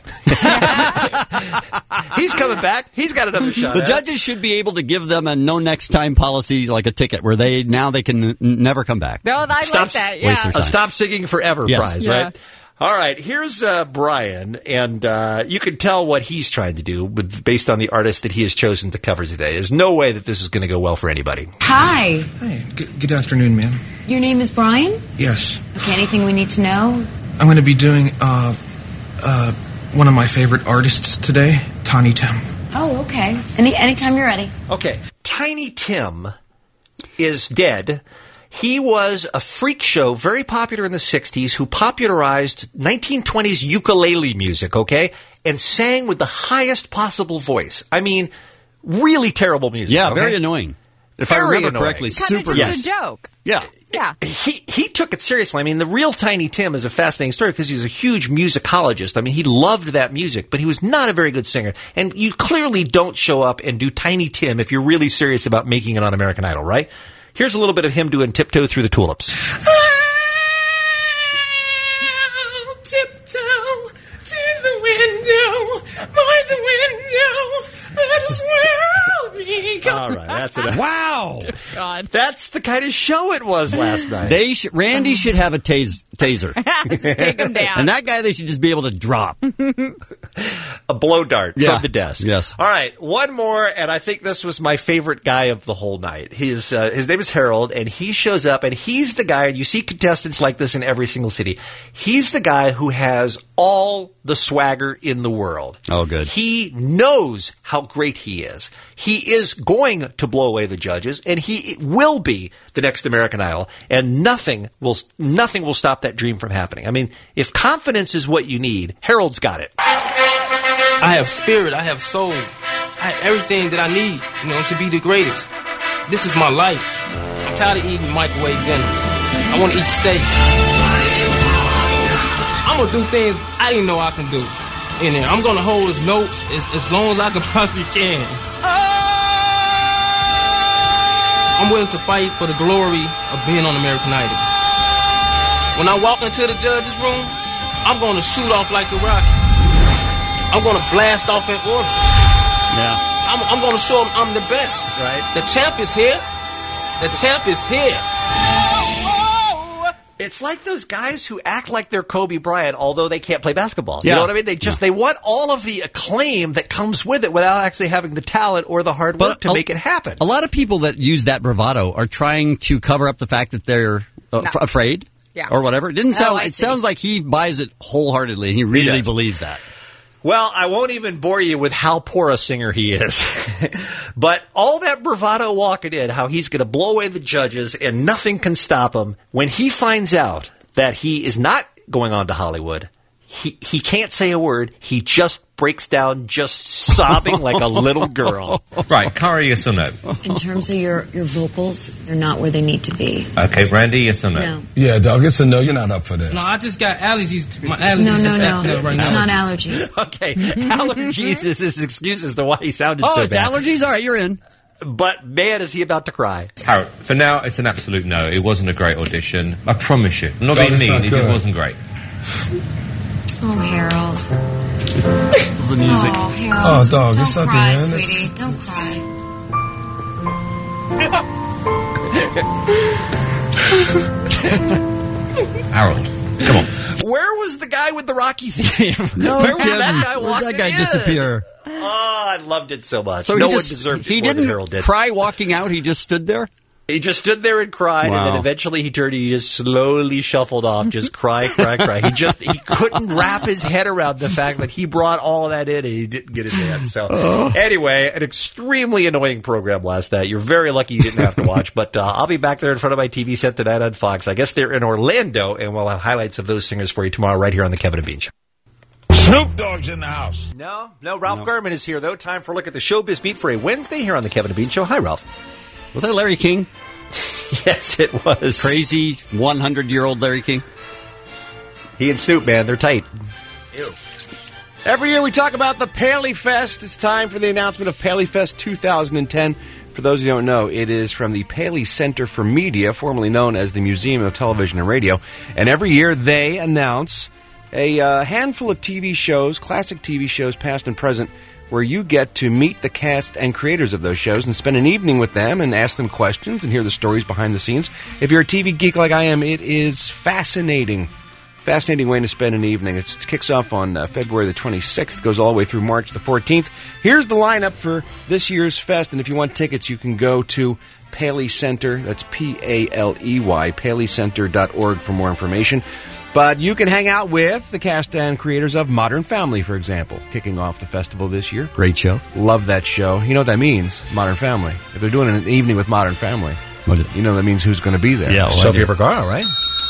He's coming back. He's got another shot. The at it. judges should be able to give them a no next time policy, like a ticket, where they now they can n- never come back. No, I Stop, like that. Yeah. waste their A time. stop singing forever Yes. prize, Yeah. right? All right, here's uh, Brian, and uh, you can tell what he's trying to do with, based on the artist that he has chosen to cover today. There's no way that this is going to go well for anybody. Hi, Hey, good, good afternoon, ma'am. your name is Brian? Yes, Okay, anything we need to know? I'm going to be doing uh, uh, one of my favorite artists today, Tiny Tim. Oh, okay. Any anytime you're ready. Okay, Tiny Tim is dead. He was a freak show, very popular in the sixties, who popularized nineteen twenties ukulele music, okay? And sang with the highest possible voice. I mean, really terrible music. Yeah, okay? very annoying. If Very I remember annoying. correctly, Kind super of just yes. a joke. Yeah. Yeah. He he took it seriously. I mean, the real Tiny Tim is a fascinating story because he's a huge musicologist. I mean, he loved that music, but he was not a very good singer. And you clearly don't show up and do Tiny Tim if you're really serious about making it on American Idol, right? Here's a little bit of him doing Tiptoe Through the Tulips. Tiptoe to the window, by the window, that is where I'll be. All right, that's it. Wow. God. That's the kind of show it was last night. They sh- Randy should have a tas- taser. Let's take him down. And that guy, they should just be able to drop. A blow dart Yeah. from the desk. Yes. All right, one more, and I think this was my favorite guy of the whole night. His uh, his name is Harold, and he shows up, and he's the guy, and you see contestants like this in every single city. He's the guy who has all the swagger in the world. Oh, good. He knows how great he is. He is going to blow away the judges, and he will be the next American Idol, and nothing will nothing will stop that dream from happening. I mean, if confidence is what you need, Harold's got it. I have spirit, I have soul, I have everything that I need, you know, to be the greatest. This is my life. I'm tired of eating microwave dinners. I want to eat steak. I'm going to do things I didn't know I can do in there. I'm going to hold his notes as, as long as I can possibly can. I'm willing to fight for the glory of being on American Idol. When I walk into the judges' room, I'm going to shoot off like a rocket. I'm going to blast off in order. Yeah. I'm, I'm going to show them I'm the best. That's right. The champ is here. The champ is here. It's like those guys who act like they're Kobe Bryant, although they can't play basketball. You Yeah. know what I mean? They just, they want all of the acclaim that comes with it without actually having the talent or the hard work But to a- make it happen. A lot of people that use that bravado are trying to cover up the fact that they're uh, No. f- afraid Yeah. or whatever. It didn't Oh, sound. I it see. sounds like he buys it wholeheartedly, and he really does. believes that. Well, I won't even bore you with how poor a singer he is. But all that bravado walking in, how he's going to blow away the judges and nothing can stop him, when he finds out that he is not going on to Hollywood, he, he can't say a word. He just breaks down, just sobbing like a little girl. Right, Cara, yes or no? In terms of your, your vocals, they're not where they need to be. Okay, Randy, yes or no? No. Yeah, dog, it's a no. You're not up for this. No, I just got allergies. My allergies No, no, is no. acting up right It's now. not allergies. Okay, allergies is his excuse as to why he sounded Oh, so it's bad. allergies. All right, you're in. But man, is he about to cry. Harold, for now, it's an absolute no. It wasn't a great audition. I promise you. I'm not Dog, being it's mean. not It good. just wasn't great. Oh, Harold. It's the music. Oh, Harold. Oh, dog, Don't it's not the cry, end. It's- sweetie. Don't cry. Harold, come on. Where was the guy with the Rocky theme? No Where was kidding. that guy Where'd walking that guy in? disappear? Oh, I loved it so much. So no he one just, deserved he it more didn't than Harold did. cry walking out. He just stood there. He just stood there and cried, and Wow. then eventually he turned and he just slowly shuffled off, just cry, cry, cry. He just he couldn't wrap his head around the fact that he brought all of that in and he didn't get it in. So anyway, an extremely annoying program last night. You're very lucky you didn't have to watch, but uh, I'll be back there in front of my T V set tonight on Fox. I guess they're in Orlando, and we'll have highlights of those singers for you tomorrow right here on the Kevin and Bean Show. Snoop Dogg's in the house. No, no, Ralph Garman is here, though. Time for a look at the Showbiz Beat for a Wednesday here on the Kevin and Bean Show. Hi, Ralph. Was that Larry King? Yes, it was. Crazy one hundred year old Larry King. He and Snoop, man, they're tight. Every year we talk about the Paley Fest. It's time for the announcement of Paley Fest two thousand ten. For those who don't know, it is from the Paley Center for Media, formerly known as the Museum of Television and Radio. And every year they announce a uh, handful of T V shows, classic T V shows, past and present, where you get to meet the cast and creators of those shows and spend an evening with them and ask them questions and hear the stories behind the scenes. If you're a T V geek like I am, it is fascinating. Fascinating way to spend an evening. It kicks off on uh, February the twenty-sixth, goes all the way through March the fourteenth. Here's the lineup for this year's fest, and if you want tickets, you can go to Paley Center. That's P A L E Y, paley center dot org for more information. But you can hang out with the cast and creators of Modern Family, for example, kicking off the festival this year. Great show. Love that show. You know what that means, Modern Family. If they're doing an evening with Modern Family, you know that means who's going to be there. Yeah, well, Sofia I do. Vergara, right?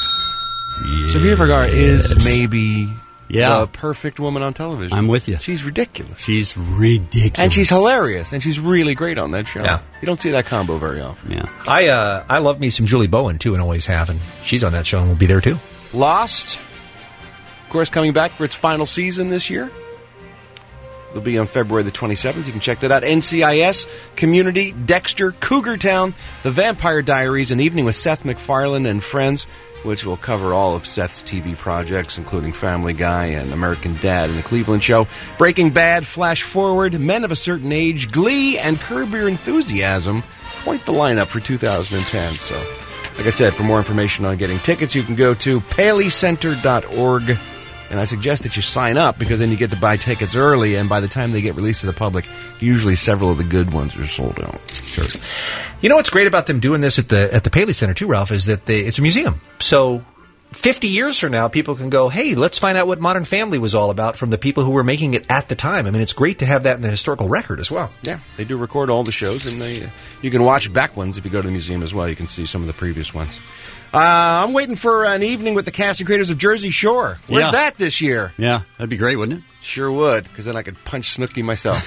Sofia Vergara is Yes. maybe Yeah. the perfect woman on television. I'm with you. She's ridiculous. She's ridiculous. And she's hilarious, and she's really great on that show. Yeah. You don't see that combo very often. Yeah. I uh, I love me some Julie Bowen, too, and always have, and she's on that show and will be there, too. Lost, of course, coming back for its final season this year. It'll be on February the twenty-seventh. You can check that out. N C I S, Community, Dexter, Cougar Town, The Vampire Diaries, An Evening with Seth MacFarlane and Friends, which will cover all of Seth's T V projects, including Family Guy and American Dad and The Cleveland Show, Breaking Bad, Flash Forward, Men of a Certain Age, Glee, and Curb Your Enthusiasm. Quite the lineup for two thousand ten, so Like I said, for more information on getting tickets, you can go to paley center dot org. And I suggest that you sign up because then you get to buy tickets early, and by the time they get released to the public, usually several of the good ones are sold out. Sure. You know what's great about them doing this at the at the Paley Center too, Ralph, is that they, it's a museum. So fifty years from now, people can go, hey, let's find out what Modern Family was all about from the people who were making it at the time. I mean, it's great to have that in the historical record as well. Yeah, they do record all the shows, and they you can watch back ones if you go to the museum as well. You can see some of the previous ones. Uh, I'm waiting for an evening with the cast and creators of Jersey Shore. Where's Yeah. that this year? Yeah, that'd be great, wouldn't it? Sure would, because then I could punch Snooki myself.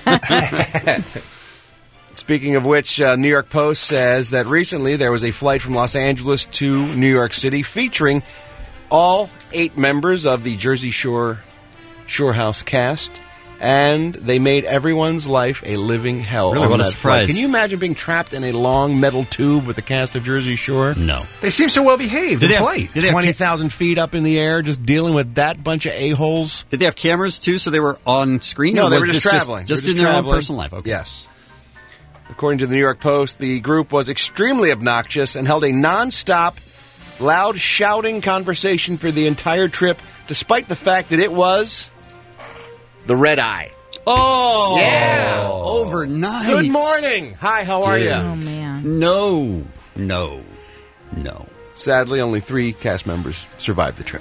Speaking of which, uh, New York Post says that recently there was a flight from Los Angeles to New York City featuring all eight members of the Jersey Shore Shore House cast, and they made everyone's life a living hell. Really, on what a that surprise. flight. Can you imagine being trapped in a long metal tube with the cast of Jersey Shore? No. They seem so well behaved Did in they have- flight. did they have twenty thousand feet up in the air, just dealing with that bunch of a-holes. Did they have cameras, too, so they were on screen? No, or they was were just this traveling. Just, They were in their traveling. own personal life. Okay. Yes. According to the New York Post, the group was extremely obnoxious and held a non-stop, loud shouting conversation for the entire trip, despite the fact that it was the red eye. Oh! Yeah! Overnight. Good morning! Hi, how are Dude. you? Oh, man. No. No. No. Sadly, only three cast members survived the trip.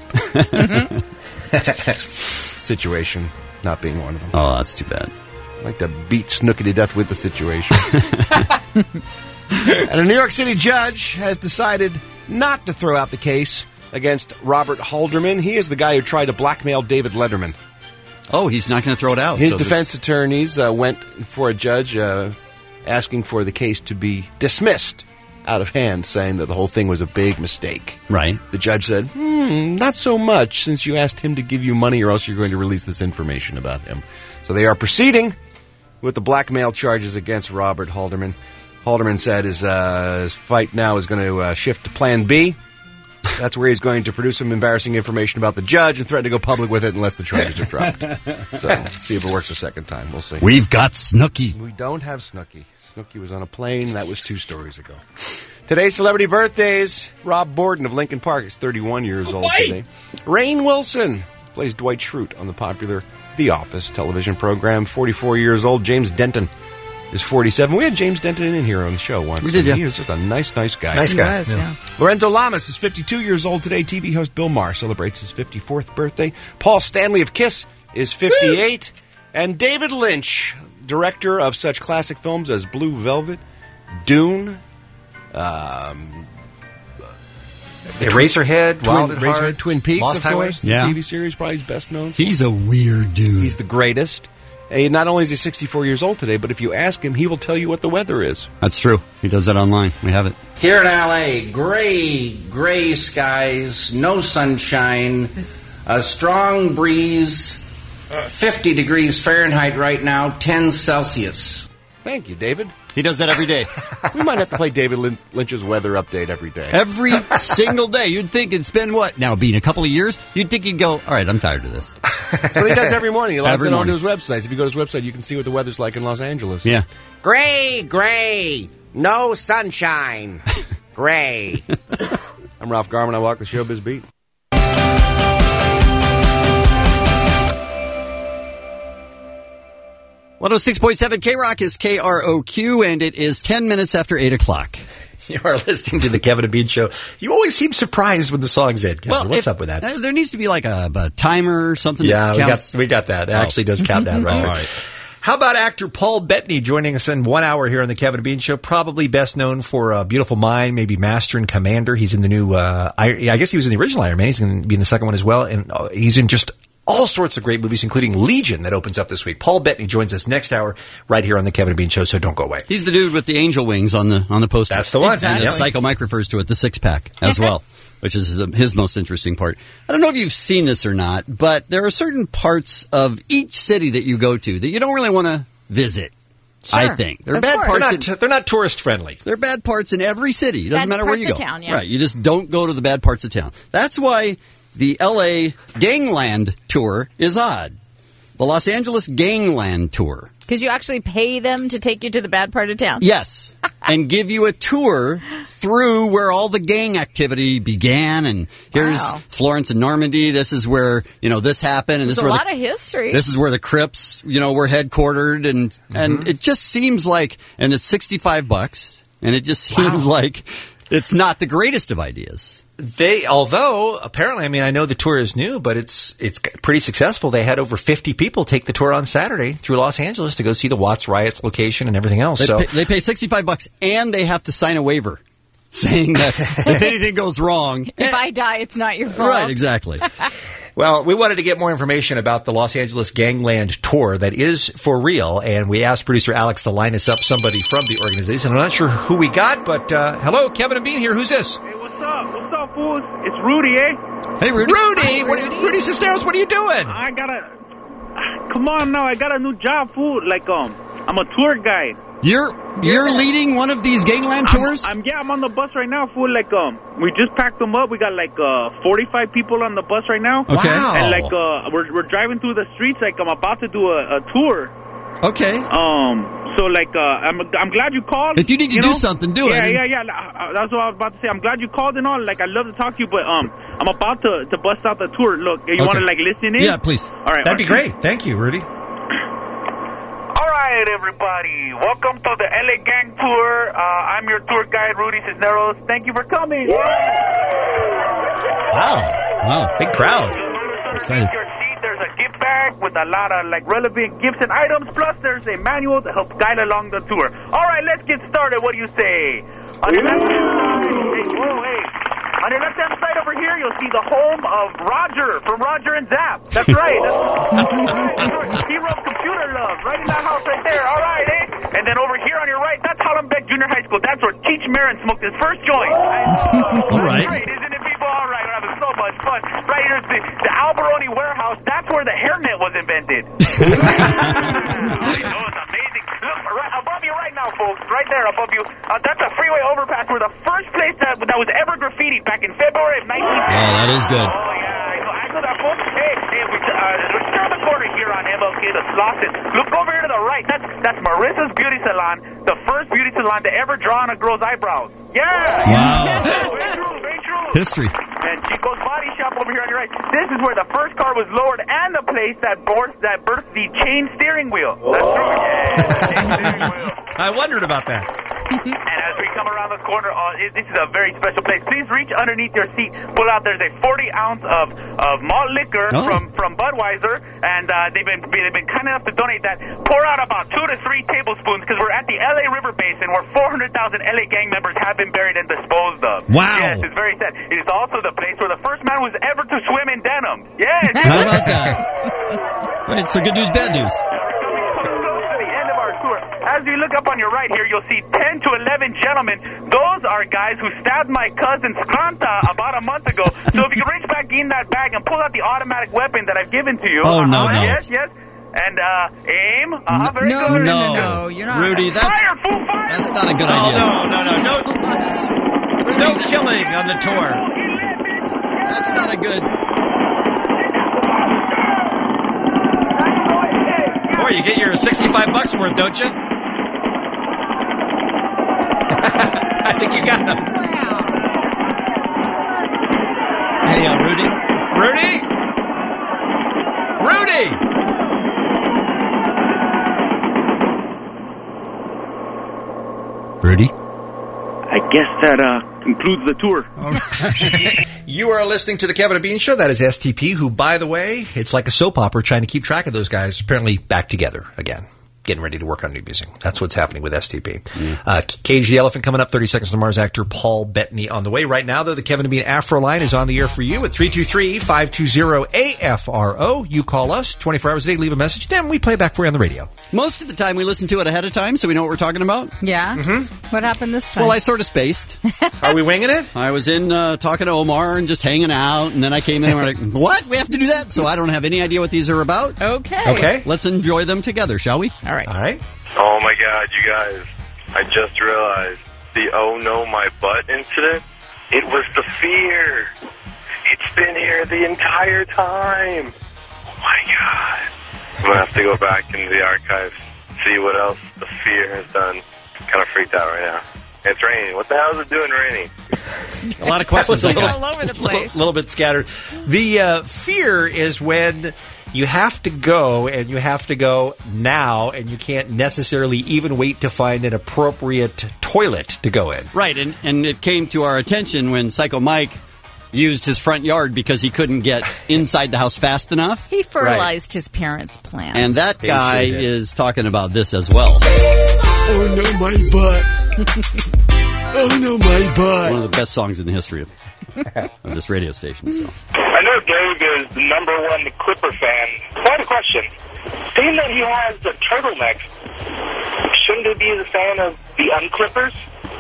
Situation not being one of them. Oh, that's too bad. I'd like to beat Snooki to death with the situation. And a New York City judge has decided not to throw out the case against Robert Halderman. He is the guy who tried to blackmail David Letterman. Oh, he's not going to throw it out. His so defense attorneys uh, went for a judge uh, asking for the case to be dismissed out of hand, saying that the whole thing was a big mistake. Right. The judge said, hmm, not so much, since you asked him to give you money or else you're going to release this information about him. So they are proceeding with the blackmail charges against Robert Halderman. Halderman said his, uh, his fight now is going to uh, shift to Plan B. That's where he's going to produce some embarrassing information about the judge and threaten to go public with it unless the charges are dropped. So, see if it works a second time. We'll see. We've got Snooki. We don't have Snooki. Snooki was on a plane. That was two stories ago. Today's celebrity birthdays. Rob Borden of Lincoln Park is thirty-one years old today. Rainn Wilson plays Dwight Schrute on the popular The Office television program. forty-four years old. James Denton is forty-seven. We had James Denton in here on the show once. We did, yeah. He was just a nice, nice guy. Nice guy. He was, yeah. Lorenzo Lamas is fifty-two years old today. T V host Bill Maher celebrates his fifty-fourth birthday. Paul Stanley of Kiss is fifty-eight. And David Lynch, director of such classic films as Blue Velvet, Dune, um, Eraserhead, Twin, Wild at Razorhead, Heart, Twin Peaks, Lost of Highway. course. The Yeah. T V series probably he's best known for. He's a weird dude. He's the greatest. And not only is he sixty-four years old today, but if you ask him, he will tell you what the weather is. That's true. He does that online. We have it. Here in L A, gray, gray skies, no sunshine, a strong breeze, fifty degrees Fahrenheit right now, ten Celsius. Thank you, David. He does that every day. We might have to play David Lin- Lynch's weather update every day. Every single day. You'd think it's been what? Now, being a couple of years, you'd think you'd go, all right, I'm tired of this. That's what he does every morning. He logs Every it onto morning. his website. If you go to his website, you can see what the weather's like in Los Angeles. Yeah. Gray, gray, no sunshine. Gray. I'm Ralph Garman. I walk the showbiz beat. one oh six point seven K-Rock is K R O Q, and it is ten minutes after eight o'clock. You are listening to the Kevin and Bean Show. You always seem surprised when the song's end, Kevin. Well, What's if- up with that? uh, There needs to be like a, a timer or something. Yeah, that we counts. got we got that. It Oh. actually does count down right All there. right. How about actor Paul Bettany joining us in one hour here on the Kevin and Bean Show? Probably best known for uh, Beautiful Mind, maybe Master and Commander. He's in the new. Uh, I, I guess he was in the original Iron Man. He's going to be in the second one as well, and uh, he's in just all sorts of great movies, including Legion, that opens up this week. Paul Bettany joins us next hour right here on the Kevin and Bean Show. So don't go away. He's the dude with the angel wings on the on the poster. That's the one. And Exactly. as Psycho Mike refers to it, the six pack as well, which is the, his most interesting part. I don't know if you've seen this or not, but there are certain parts of each city that you go to that you don't really want to visit. Sure. I think there are Of bad course. parts. They're in, not, they're not tourist friendly. there are bad parts in every city. It doesn't Bad matter where parts you go. of town, yeah. Right, you just don't go to the bad parts of town. That's why the L A Gangland tour is odd. The Los Angeles Gangland tour. Because you actually pay them to take you to the bad part of town. Yes. and give you a tour through where all the gang activity began. And here's Wow. Florence and Normandy. This is where, you know, this happened. And There's this is a where lot the, of history. This is where the Crips, you know, were headquartered. And, Mm-hmm. and it just seems like, and it's sixty-five bucks. And it just seems like it's not the greatest of ideas. They, although apparently, I mean, I know the tour is new, but it's it's pretty successful. They had over fifty people take the tour on Saturday through Los Angeles to go see the Watts riots location and everything else. They, So pay, they pay sixty-five bucks and they have to sign a waiver saying that if anything goes wrong. If I die, it's not your fault. Right, exactly. Well, we wanted to get more information about the Los Angeles Gangland tour that is for real, and we asked producer Alex to line us up somebody from the organization. I'm not sure who we got, but uh, hello, Kevin and Bean here. Who's this? Hey, what's up? What's up, fools? It's Rudy, eh? Hey, Rudy. Rudy! Hi, What, Rudy. Rudy Cisneros, what are you doing? I got a... Come on now, I got a new job, fool. Like, um, I'm a tour guide. You're you're leading one of these gangland tours? I'm, I'm yeah, I'm on the bus right now, fool. Like, um, we just packed them up. We got like uh forty-five people on the bus right now. Okay. Wow. And like, uh, we're we're driving through the streets. Like, I'm about to do a, a tour. Okay. Um, so like, uh, I'm I'm glad you called. If you need to do know? something, do it. Yeah, yeah, yeah. Uh, That's what I was about to say. I'm glad you called and all. Like, I'd love to talk to you, but um, I'm about to to bust out the tour. Look, you Okay. want to like listen in? Yeah, please. All right. That'd be all right. great. Thank you, Rudy. All right, everybody. Welcome to the L A Gang Tour. Uh, I'm your tour guide, Rudy Cisneros. Thank you for coming. Wow. Wow. Big crowd. Excited. Your seat, there's a gift bag with a lot of like relevant gifts and items. Plus, there's a manual to help guide along the tour. All right, let's get started. What do you say? On your left hand side, hey, whoa, hey. On your left hand side over here, you'll see the home of Roger from Roger and Zap. That's right. That's, that's Hero of Computer Love, right in that house right there. All right, eh? And then over here on your right, that's Hollenbeck Junior High School. That's where Teach Marin smoked his first joint. All right. Great, isn't it, people? All right, we're having so much fun. Right here's the, the Alberoni Warehouse. That's where the hairnet was invented. Oh, it's amazing. Look, right above you right now, folks. Right there above you. Uh, that's a freeway overpass. We're the first place that, that was ever graffitied back in February of nineteen fifty. Oh, that is good. Oh, yeah. So I know that, folks. Hey, hey, we, uh, we're still on the corner here on M L K, the Slauson. Look over here to the right. That's that's Marissa's Beauty Salon, the first beauty salon to ever draw on a girl's eyebrows. Yeah! Wow. Very true, very true. History. And Chico's Body Shop over here on your right. This is where the first car was lowered and the place that birthed, that birthed the chain steering wheel. That's true. Yeah, chain steering wheel. I wondered about that. And as we come around the corner, uh, it, this is a very special place. Please reach underneath your seat. Pull out. There's a forty ounce of, of malt liquor Oh. from, from Budweiser, and uh, they've been they've been kind enough to donate that. Pour out about two to three tablespoons because we're at the L A River Basin where four hundred thousand L A gang members have been buried and disposed of. Wow. Yes, it's very sad. It is also the place where the first man was ever to swim in denim. Yes. How about that? Right, so good news, bad news. As you look up on your right here, you'll see ten to eleven gentlemen. Those are guys who stabbed my cousin Scranta about a month ago. So if you can reach back in that bag and pull out the automatic weapon that I've given to you. Oh, no, uh, no. Yes, yes. And uh, aim. Uh-huh, very No, good. no, no, no, you're not. Rudy, that's, Fire, fool, fire. that's not a good Oh, idea. no, no, no. Don't, no killing on the tour. That's not a good... Boy, you get your sixty-five bucks worth, don't you? I think you got them. Hey, uh, Rudy? Rudy? Rudy? Rudy? I guess that uh, concludes the tour. You are listening to the Kevin and Bean Show. That is S T P, who, by the way, it's like a soap opera trying to keep track of those guys. Apparently back together again, getting ready to work on new music. That's what's happening with S T P. Mm. Uh, Cage the Elephant coming up, thirty Seconds to Mars actor Paul Bettany on the way. Right now, though, the Kevin and Bean Afro line is on the air for you at three two three, five two zero, A F R O. You call us twenty-four hours a day, leave a message, then we play back for you on the radio. Most of the time we listen to it ahead of time so we know what we're talking about. Yeah? Mm-hmm. What happened this time? Well, I sort of spaced. Are we winging it? I was in uh, talking to Omar and just hanging out, and then I came in and we're like, what? We have to do that? So I don't have any idea what these are about. Okay. Okay. Let's enjoy them together, shall we? All right. All right. Oh my God, you guys. I just realized the oh no my butt incident, it was the fear. It's been here the entire time. Oh my God. I'm going to have to go back into the archives, see what else the fear has done. Kind of freaked out right now. It's raining. What the hell is it doing raining? A lot of questions. a I got. all over the place. A little bit scattered. The uh, fear is when you have to go, and you have to go now, and you can't necessarily even wait to find an appropriate toilet to go in. Right, and, and it came to our attention when Psycho Mike used his front yard because he couldn't get inside the house fast enough. He fertilized his parents' plants. And that He guy sure did. is talking about this as well. Oh no, my butt. Oh no, my butt. One of the best songs in the history of, of this radio station. So. I know Dave is the number one Clipper fan. I have a question. Seeing that he has a turtleneck, shouldn't he be the fan of the Unclippers?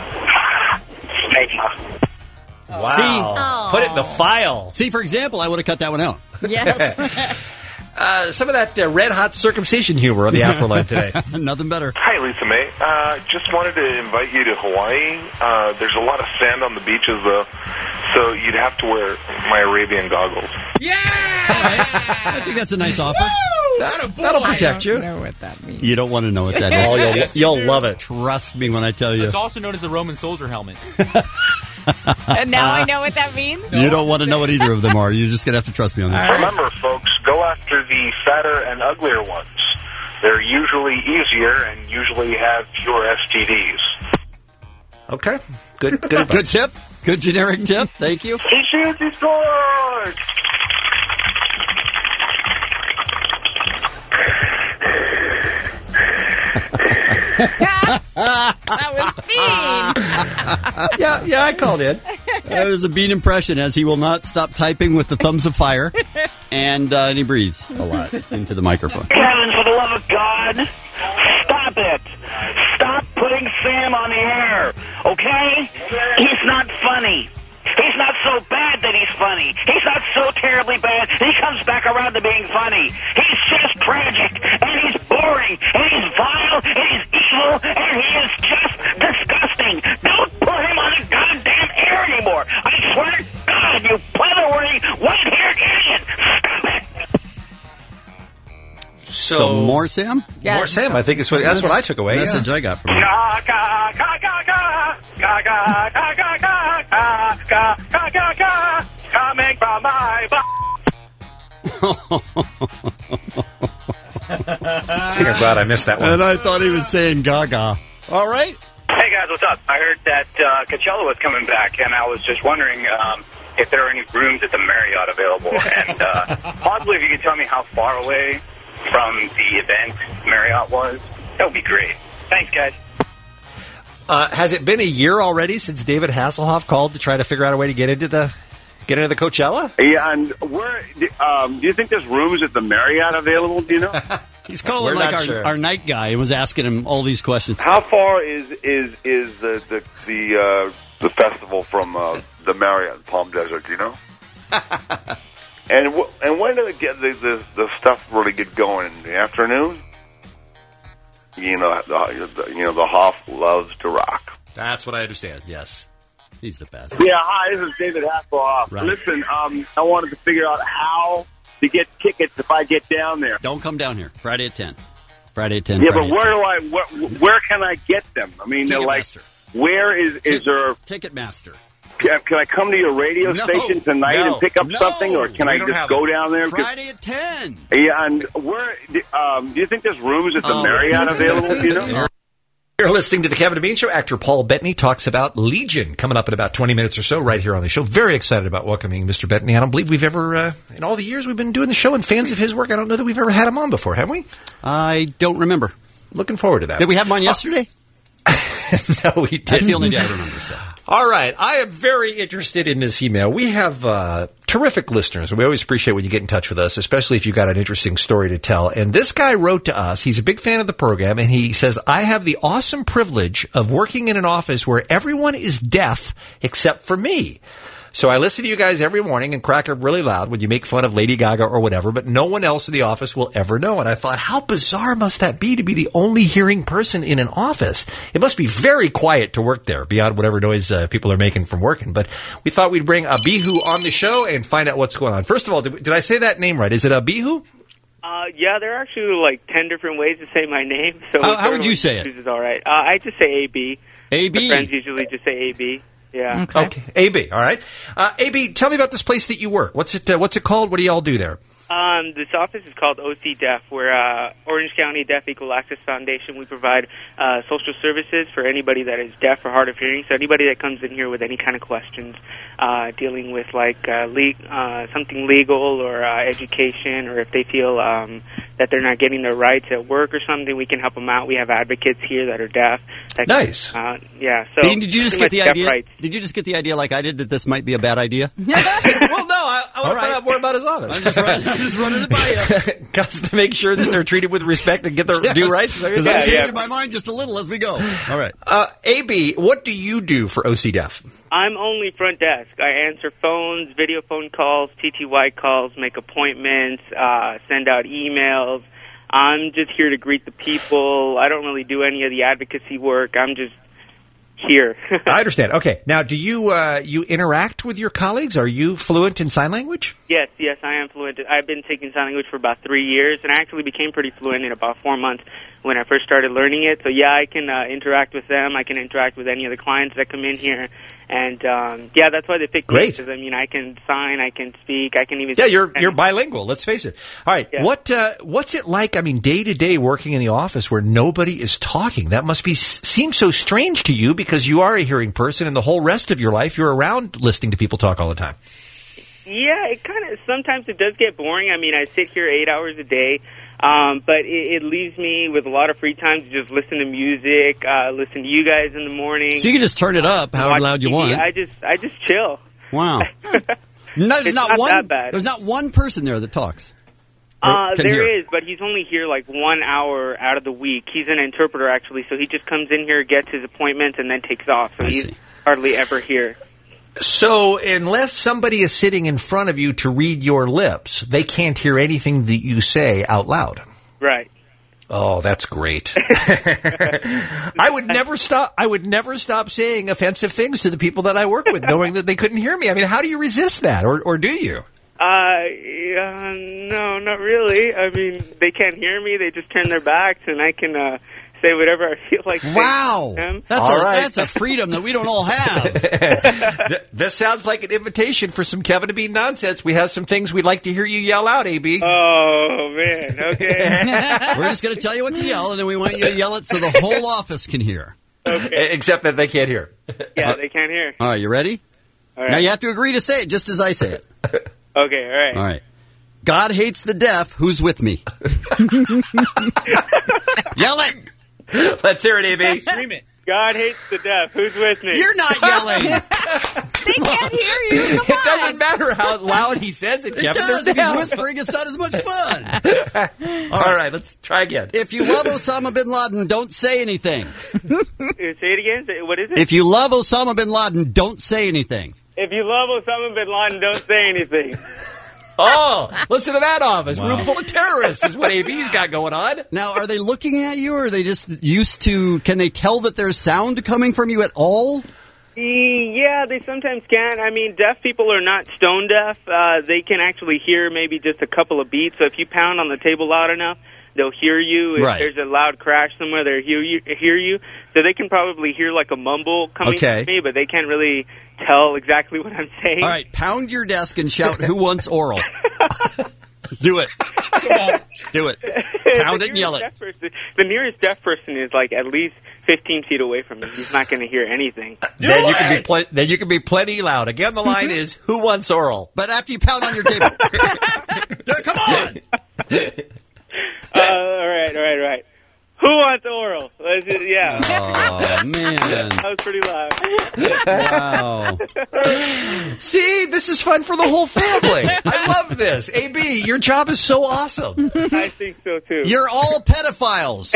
Snake. Wow. See? Put it in the file. See, for example, I would have cut that one out. Yes. Uh, some of that uh, red-hot circumcision humor on the Afro line today. Nothing better. Hi, Lisa May. Uh, just wanted to invite you to Hawaii. Uh, there's a lot of sand on the beaches, though, so you'd have to wear my Arabian goggles. Yeah! I think that's a nice offer. That, that'll protect you. I don't know what that means. You don't want to know what that Oh, you'll, is. you'll love it. Trust me when I tell you. It's also known as the Roman soldier helmet. And now I know what that means? You don't want to know what either of them are. You're just going to have to trust me on that. Remember, folks, go after the fatter and uglier ones. They're usually easier and usually have fewer S T Ds. Okay. Good, good advice. Good tip. Good generic tip. Thank you. He shoots, he scores! That was Bean. yeah, yeah, I called in. That was a Bean impression, as he will not stop typing with the thumbs of fire, and, uh, and he breathes a lot into the microphone. Kevin, for the love of God, stop it. Stop putting Sam on the air, okay? He's not funny. He's not so bad that he's funny. He's not so terribly bad that he comes back around to being funny. He's just tragic, and he's boring, and he's vile, and he's evil, and he is just disgusting. Don't put him on the goddamn air anymore. I swear to God, you pleather-wearing, white-haired idiot. Stop it. So, So more Sam? Yeah. More Sam, I think is what, that's what I took away. Message yeah. I got from him. Ga, ga, ga, ga, ga. Ga, ga, ga, ga, ga. Ga, ga, ga, ga, ga. Coming from my butt. I think I'm glad I missed that one. And I thought he was saying Gaga. All right. Hey guys, what's up? I heard that uh, Coachella was coming back, and I was just wondering um, if there are any rooms at the Marriott available, and uh, possibly if you could tell me how far away from the event Marriott was. That would be great. Thanks, guys. Uh, has it been a year already since David Hasselhoff called to try to figure out a way to get into the get into the Coachella? Yeah, and where um, do you think there's rooms at the Marriott available? Do you know? He's calling We're like not our, sure. our night guy and was asking him all these questions. How far is is is the the the, uh, the festival from uh, the Marriott in Palm Desert? Do you know? and w- and when do they get the, the the stuff really get going in the afternoon? You know, the, you know, the Hoff loves to rock. That's what I understand. Yes, he's the best. Yeah, hi, this is David Hasselhoff. Right. Listen, um, I wanted to figure out how to get tickets if I get down there. Don't come down here. Friday at ten. Friday at ten. Yeah, Friday but at where ten. do I where, where can I get them? I mean, they're like, Ticketmaster. where is is there? Ticketmaster. Can, can I come to your radio No, station tonight no, and pick up no, something, or can we I don't just have go it. down there? 'Cause- Friday at ten. Yeah, and where? Um, do you think there's rooms at the Oh. Marriott available? Do you know? You're listening to the Kevin and Bean Show. Actor Paul Bettany talks about Legion coming up in about twenty minutes or so right here on the show. Very excited about welcoming Mister Bettany. I don't believe we've ever, uh, in all the years we've been doing the show and fans of his work, I don't know that we've ever had him on before, have we? I don't remember. Looking forward to that. Did we have him on yesterday? No, we didn't. That's the only day I remember. So. All right. I am very interested in this email. We have uh, terrific listeners, and we always appreciate when you get in touch with us, especially if you've got an interesting story to tell. And this guy wrote to us. He's a big fan of the program, and he says, I have the awesome privilege of working in an office where everyone is deaf except for me. So I listen to you guys every morning and crack up really loud when you make fun of Lady Gaga or whatever, but no one else in the office will ever know. And I thought, how bizarre must that be to be the only hearing person in an office? It must be very quiet to work there, beyond whatever noise uh, people are making from working. But we thought we'd bring Abihu on the show and find out what's going on. First of all, did, did I say that name right? Is it Abihu? Uh, yeah, there are actually like ten different ways to say my name. So How- how would you say it? Is all right. Uh, I just say A B. A B. My friends usually just say A B. Yeah. Okay. okay. A B. All right. Uh, A B, tell me about this place that you work. What's it? Uh, what's it called? What do y'all do there? Um, this office is called O C Deaf. We're uh, Orange County Deaf Equal Access Foundation. We provide uh, social services for anybody that is deaf or hard of hearing. So anybody that comes in here with any kind of questions uh, dealing with like uh, le- uh, something legal or uh, education, or if they feel um, that they're not getting their rights at work or something, we can help them out. We have advocates here that are deaf. That nice. Can, uh, yeah. So Bean, did you just get the idea? Rights. Did you just get the idea like I did that this might be a bad idea? Well, no. I, I want to right. find out more about his office. I'm just running, I'm just running it by you. Got to make sure that they're treated with respect and get their yes. due rights. Because yeah, I'm changing yeah. my mind just a little as we go. All right. Uh, A B, what do you do for O C Deaf? I'm only front desk. I answer phones, video phone calls, T T Y calls, make appointments, uh, send out emails. I'm just here to greet the people. I don't really do any of the advocacy work. I'm just here. I understand. Okay. Now, do you uh, you interact with your colleagues? Are you fluent in sign language? Yes, yes, I am fluent. I've been taking sign language for about three years, and I actually became pretty fluent in about four months when I first started learning it. So, yeah, I can uh, interact with them. I can interact with any of the clients that come in here. And, um, yeah, that's why they picked me. Great. Because, I mean, I can sign, I can speak, I can even... Yeah, you're you're bilingual, let's face it. All right, Yeah. what uh, what's it like, I mean, day to day working in the office where nobody is talking? That must be seem so strange to you because you are a hearing person and the whole rest of your life you're around listening to people talk all the time. Yeah, it kind of, sometimes it does get boring. I mean, I sit here eight hours a day, um, but it, it leaves me with a lot of free time to just listen to music, uh, listen to you guys in the morning. So you can just turn it up however loud you T V. want. I just, I just chill. Wow. no, there's It's not, not one. that bad. There's not one person there that talks. Uh, Can there hear. is, but he's only here like one hour out of the week. He's an interpreter, actually, so he just comes in here, gets his appointment, and then takes off. So I he's see. hardly ever here. So unless somebody is sitting in front of you to read your lips, they can't hear anything that you say out loud. Right. Oh, that's great. I would never stop I would never stop saying offensive things to the people that I work with, knowing that they couldn't hear me. I mean, how do you resist that, or or do you? Uh, yeah, no, not really. I mean, they can't hear me. They just turn their backs, and I can uh, say whatever I feel like saying Wow. to them. That's All a right. that's a freedom that we don't all have. Th- This sounds like an invitation for some Kevin and Bean nonsense. We have some things we'd like to hear you yell out, A B. Oh, man, okay. We're just going to tell you what to yell, and then we want you to yell it so the whole office can hear. Okay. Except that they can't hear. Yeah, they can't hear. All right, you ready? All right. Now you have to agree to say it just as I say it. Okay, all right. All right. God hates the deaf. Who's with me? Yell it. Let's hear it, A B. Scream it. God hates the deaf. Who's with me? You're not yelling. They can't hear you. Come It doesn't matter how loud he says it, It Kevin. does. They're If he's down. whispering, it's not as much fun. All right, let's try again. If you love Osama bin Laden, don't say anything. Say it again. Say- What is it? If you love Osama bin Laden, don't say anything. If you love Osama bin Laden, don't say anything. Oh, listen to that office. Room full of terrorists is what A B's got going on. Now, are they looking at you, or are they just used to, can they tell that there's sound coming from you at all? Yeah, they sometimes can. I mean, deaf people are not stone deaf. Uh, they can actually hear maybe just a couple of beats. So if you pound on the table loud enough, they'll hear you. If Right. there's a loud crash somewhere, they'll hear you. Hear you. So they can probably hear like a mumble coming Okay. from me, but they can't really tell exactly what I'm saying. All right, pound your desk and shout, "Who wants oral?" Do it. Do it. Pound The it and yell nearest it. deaf person- the nearest deaf person is like at least fifteen feet away from me. He's not going to hear anything. Then you can be pl- then you can be plenty loud. Again, the line is, "Who wants oral?" But after you pound on your table. Come on! Uh, all right, all right, all right. Who wants oral? Let's just, yeah. Oh, man. That was pretty loud. Wow. See, this is fun for the whole family. I love this. A B, your job is so awesome. I think so, too. You're all pedophiles.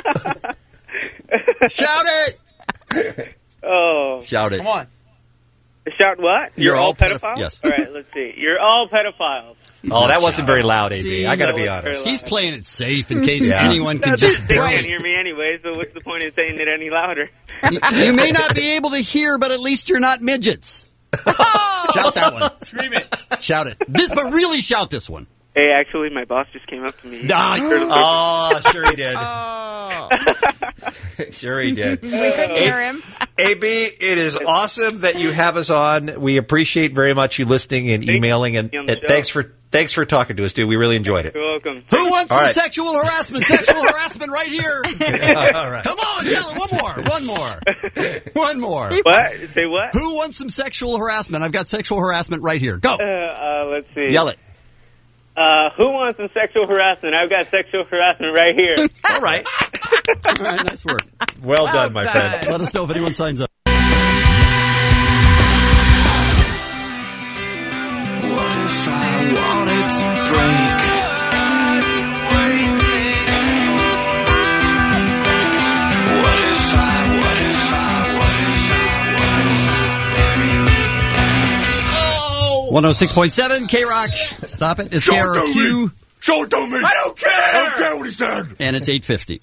Shout it! Oh. Shout it. Come on. Shout what? You're You're, all all pedoph- pedophiles? yes. All right, let's see. You're all pedophiles. Oh, that wasn't very loud, A B. See, I got to that be was very honest. He's playing it safe in case Yeah. anyone can No, just they barely. can't hear me anyway, so what's the point of saying it any louder? You, you may not be able to hear, but at least you're not midgets. Shout that one. Scream it. Shout it. This, but really shout this one. Hey, actually, my boss just came up to me. Oh, sure he did. Oh. Sure he did. We couldn't hear him. A B, it is awesome that you have us on. We appreciate very much you listening and emailing, and, and thanks for thanks for talking to us, dude. We really enjoyed it. You're welcome. Who wants All some right. sexual harassment? Sexual harassment right here. All right. Come on, yell it. One more. One more. One more. What? Say what? Who wants some sexual harassment? I've got sexual harassment right here. Go. Uh, uh, let's see. Yell it. Uh, who wants some sexual harassment? I've got sexual harassment right here. All right. All right, nice work. Well, well done, my done. friend. Let us know if anyone signs up. What if I wanted to break? What if I, what if I, what if I, what if I bury me there? one oh six point seven K-Rock. Stop it. It's K R O Q. Show it to me. I don't care. I don't care what he said. And it's eight fifty.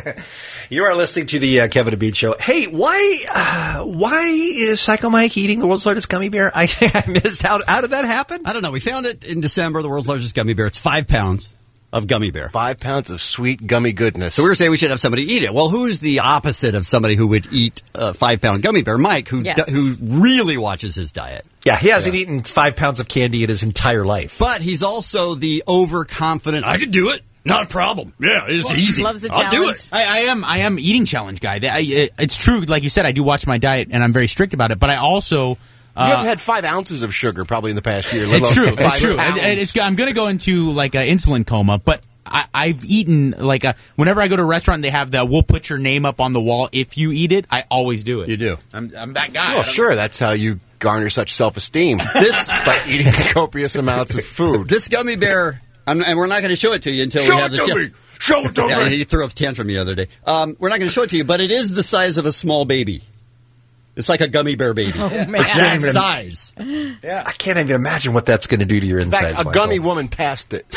You are listening to the uh, Kevin and Bean Show. Hey, why uh, why is Psycho Mike eating the world's largest gummy bear? I, I missed out. How did that happen? I don't know. We found it in December, the world's largest gummy bear. It's five pounds of gummy bear. Five pounds of sweet gummy goodness. So we were saying we should have somebody eat it. Well, who's the opposite of somebody who would eat a five-pound gummy bear? Mike, who Yes. d- who really watches his diet. Yeah, he hasn't eaten five pounds of candy in his entire life. But he's also the overconfident, I can do it. Not a problem. Yeah, it's Well, easy. loves a I'll do challenge. it. I, I am I am eating challenge guy. I, I, it's true, like you said, I do watch my diet and I'm very strict about it. But I also uh, you haven't had five ounces of sugar probably in the past year. let it's alone true. five It's true. pounds. It- it's, I'm going to go into like an insulin coma, but I, I've eaten like a, whenever I go to a restaurant, and they have the we'll put your name up on the wall if you eat it. I always do it. You do. I'm, I'm that guy. Well, sure, that's how you garner such self-esteem. This by eating copious amounts of food. This gummy bear, I'm, and we're not going to show it to you until Show we have it the to show. me. Show it to Yeah, me. he threw a tantrum the other day. Um, we're not going to show it to you, but it is the size of a small baby. It's like a gummy bear baby. Oh, man. It's that Even- size. Yeah. I can't even imagine what that's going to do to your In fact, insides. a Michael. gummy woman passed it.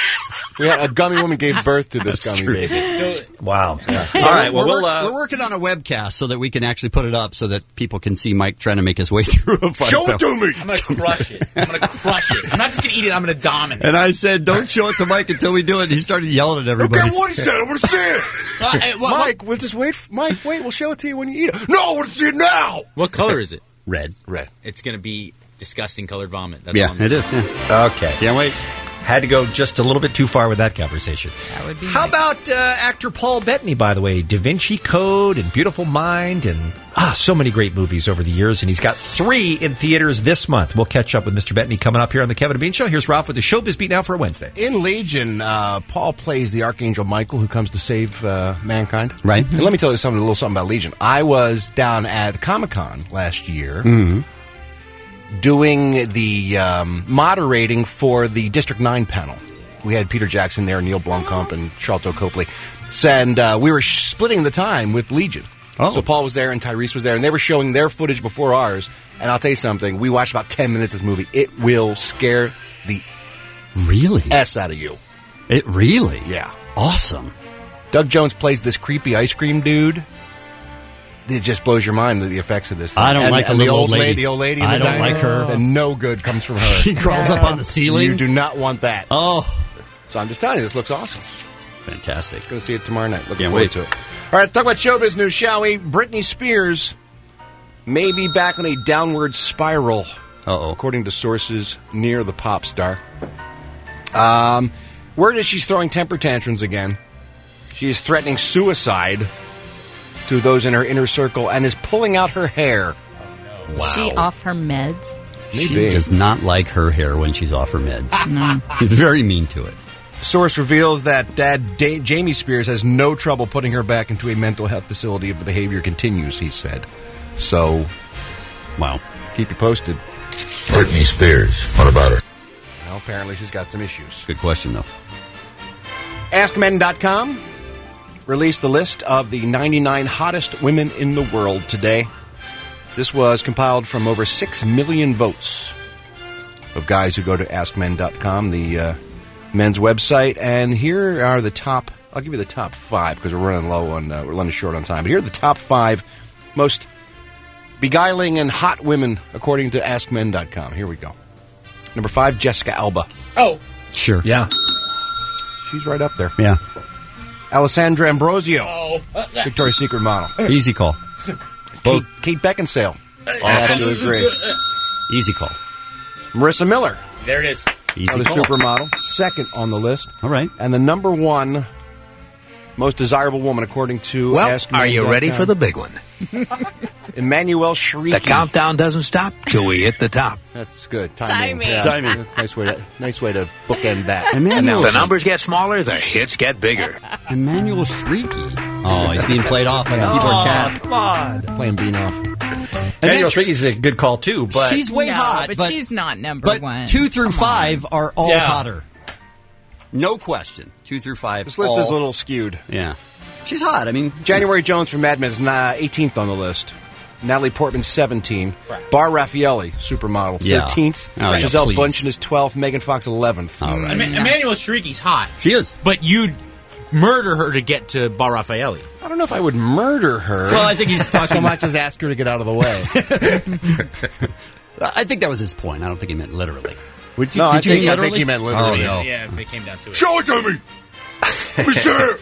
We had a gummy woman gave birth to this That's gummy true. baby. Wow. So All right. Well, we're, we'll. work- Uh, we're working on a webcast so that we can actually put it up so that people can see Mike trying to make his way through a five Show it to me. I'm going to crush it. I'm going to crush it. I'm not just going to eat it. I'm going to dominate. And I said, don't show it to Mike until we do it. And he started yelling at everybody. Okay, what he said. I want to see it. Uh, hey, what, Mike, we'll just wait. For, Mike, wait. We'll show it to you when you eat it. No, I want to see it now. what color is it? Red. Red. It's going to be disgusting colored vomit. That's all Yeah, I'm it is. Yeah. okay. Can't wait. Had to go just a little bit too far with that conversation. That would be How nice. about uh, actor Paul Bettany, by the way? Da Vinci Code and Beautiful Mind and ah, so many great movies over the years. And he's got three in theaters this month. We'll catch up with Mister Bettany coming up here on the Kevin and Bean Show. Here's Ralph with the Showbiz Beat Now for a Wednesday. In Legion, uh, Paul plays the Archangel Michael who comes to save uh, mankind. Right. And let me tell you something, a little something about Legion. I was down at Comic-Con last year Mm-hmm. doing the um, moderating for the District nine panel. We had Peter Jackson there, Neil Blomkamp, and Charlton Copley. And uh, we were sh- splitting the time with Legion. Oh. So Paul was there and Tyrese was there, and they were showing their footage before ours. And I'll tell you something, we watched about ten minutes of this movie. It will scare the Really? S out of you. It really? Yeah. Awesome. Doug Jones plays this creepy ice cream dude. It just blows your mind, the, the effects of this thing. I don't and, like the and little old old lady. The old lady in I the don't diner, like her. And no good comes from her. She crawls up on the ceiling. You do not want that. Oh, So I'm just telling you, this looks awesome. fantastic. Going to see it tomorrow night. Looking Can't forward wait. to it. All right, let's talk about showbiz news, shall we? Britney Spears may be back on a downward spiral, Uh-oh. according to sources near the pop star. Um, word is she's throwing temper tantrums again. She is threatening suicide to those in her inner circle and is pulling out her hair. Is she off her meds? She Maybe. does not like her hair when she's off her meds. No. She's very mean to it. Source reveals that dad da- Jamie Spears has no trouble putting her back into a mental health facility if the behavior continues, he said. So, wow. Keep you posted. Britney Spears. What about her? Well, apparently she's got some issues. Good question, though. Ask Men dot com released the list of the ninety-nine hottest women in the world today. This was compiled from over six million votes of guys who go to Ask Men dot com, the uh, men's website. And here are the top, I'll give you the top five because we're running low on, uh, we're running short on time. But here are the top five most beguiling and hot women according to Ask Men dot com. Here we go. Number five, Jessica Alba. Oh. Sure. Yeah. She's right up there. Yeah. Alessandra Ambrosio, Oh. Victoria's Secret model. Easy call. Kate, Kate Beckinsale. I have to agree. Easy call. Marissa Miller. There it is. Easy Another call. supermodel. Second on the list. All right. And the number one most desirable woman, according to Well, Ask are you Me ready dot com. for the big one? Emmanuel Shrieky. The countdown doesn't stop till we hit the top. That's good. Timing. Timing. Yeah. Timing. Nice way to nice way to bookend that. Emmanuel- The numbers get smaller, the hits get bigger. Emmanuel Shrieky. Oh, he's being played off like a keyboard cat. Come on. Playing Bean off. Daniel Shrieky's a good call, too, but... She's way No, hot, but, but she's not number But one. two through Come five on. are all Yeah. hotter. No question. Two through five. This list all- is a little skewed. Yeah. She's hot. I mean, January Jones from Mad Men is uh, eighteenth on the list. Natalie Portman, seventeenth. Bar Raffaelli, supermodel, Yeah. thirteenth. Oh, yeah, Giselle please. Bundchen is twelfth. Megan Fox, eleventh. all right. Em- Emmanuel Shrieky's hot. She is. But you'd murder her to get to Bar Raffaelli. I don't know if I would murder her. Well, I think he's talking so much as ask her to get out of the way. I think that was his point. I don't think he meant literally. Would you, No, did I you think- mean I literally? think he meant literally. Oh, no. Yeah, if it came down to it. Show it to me! Let me see it!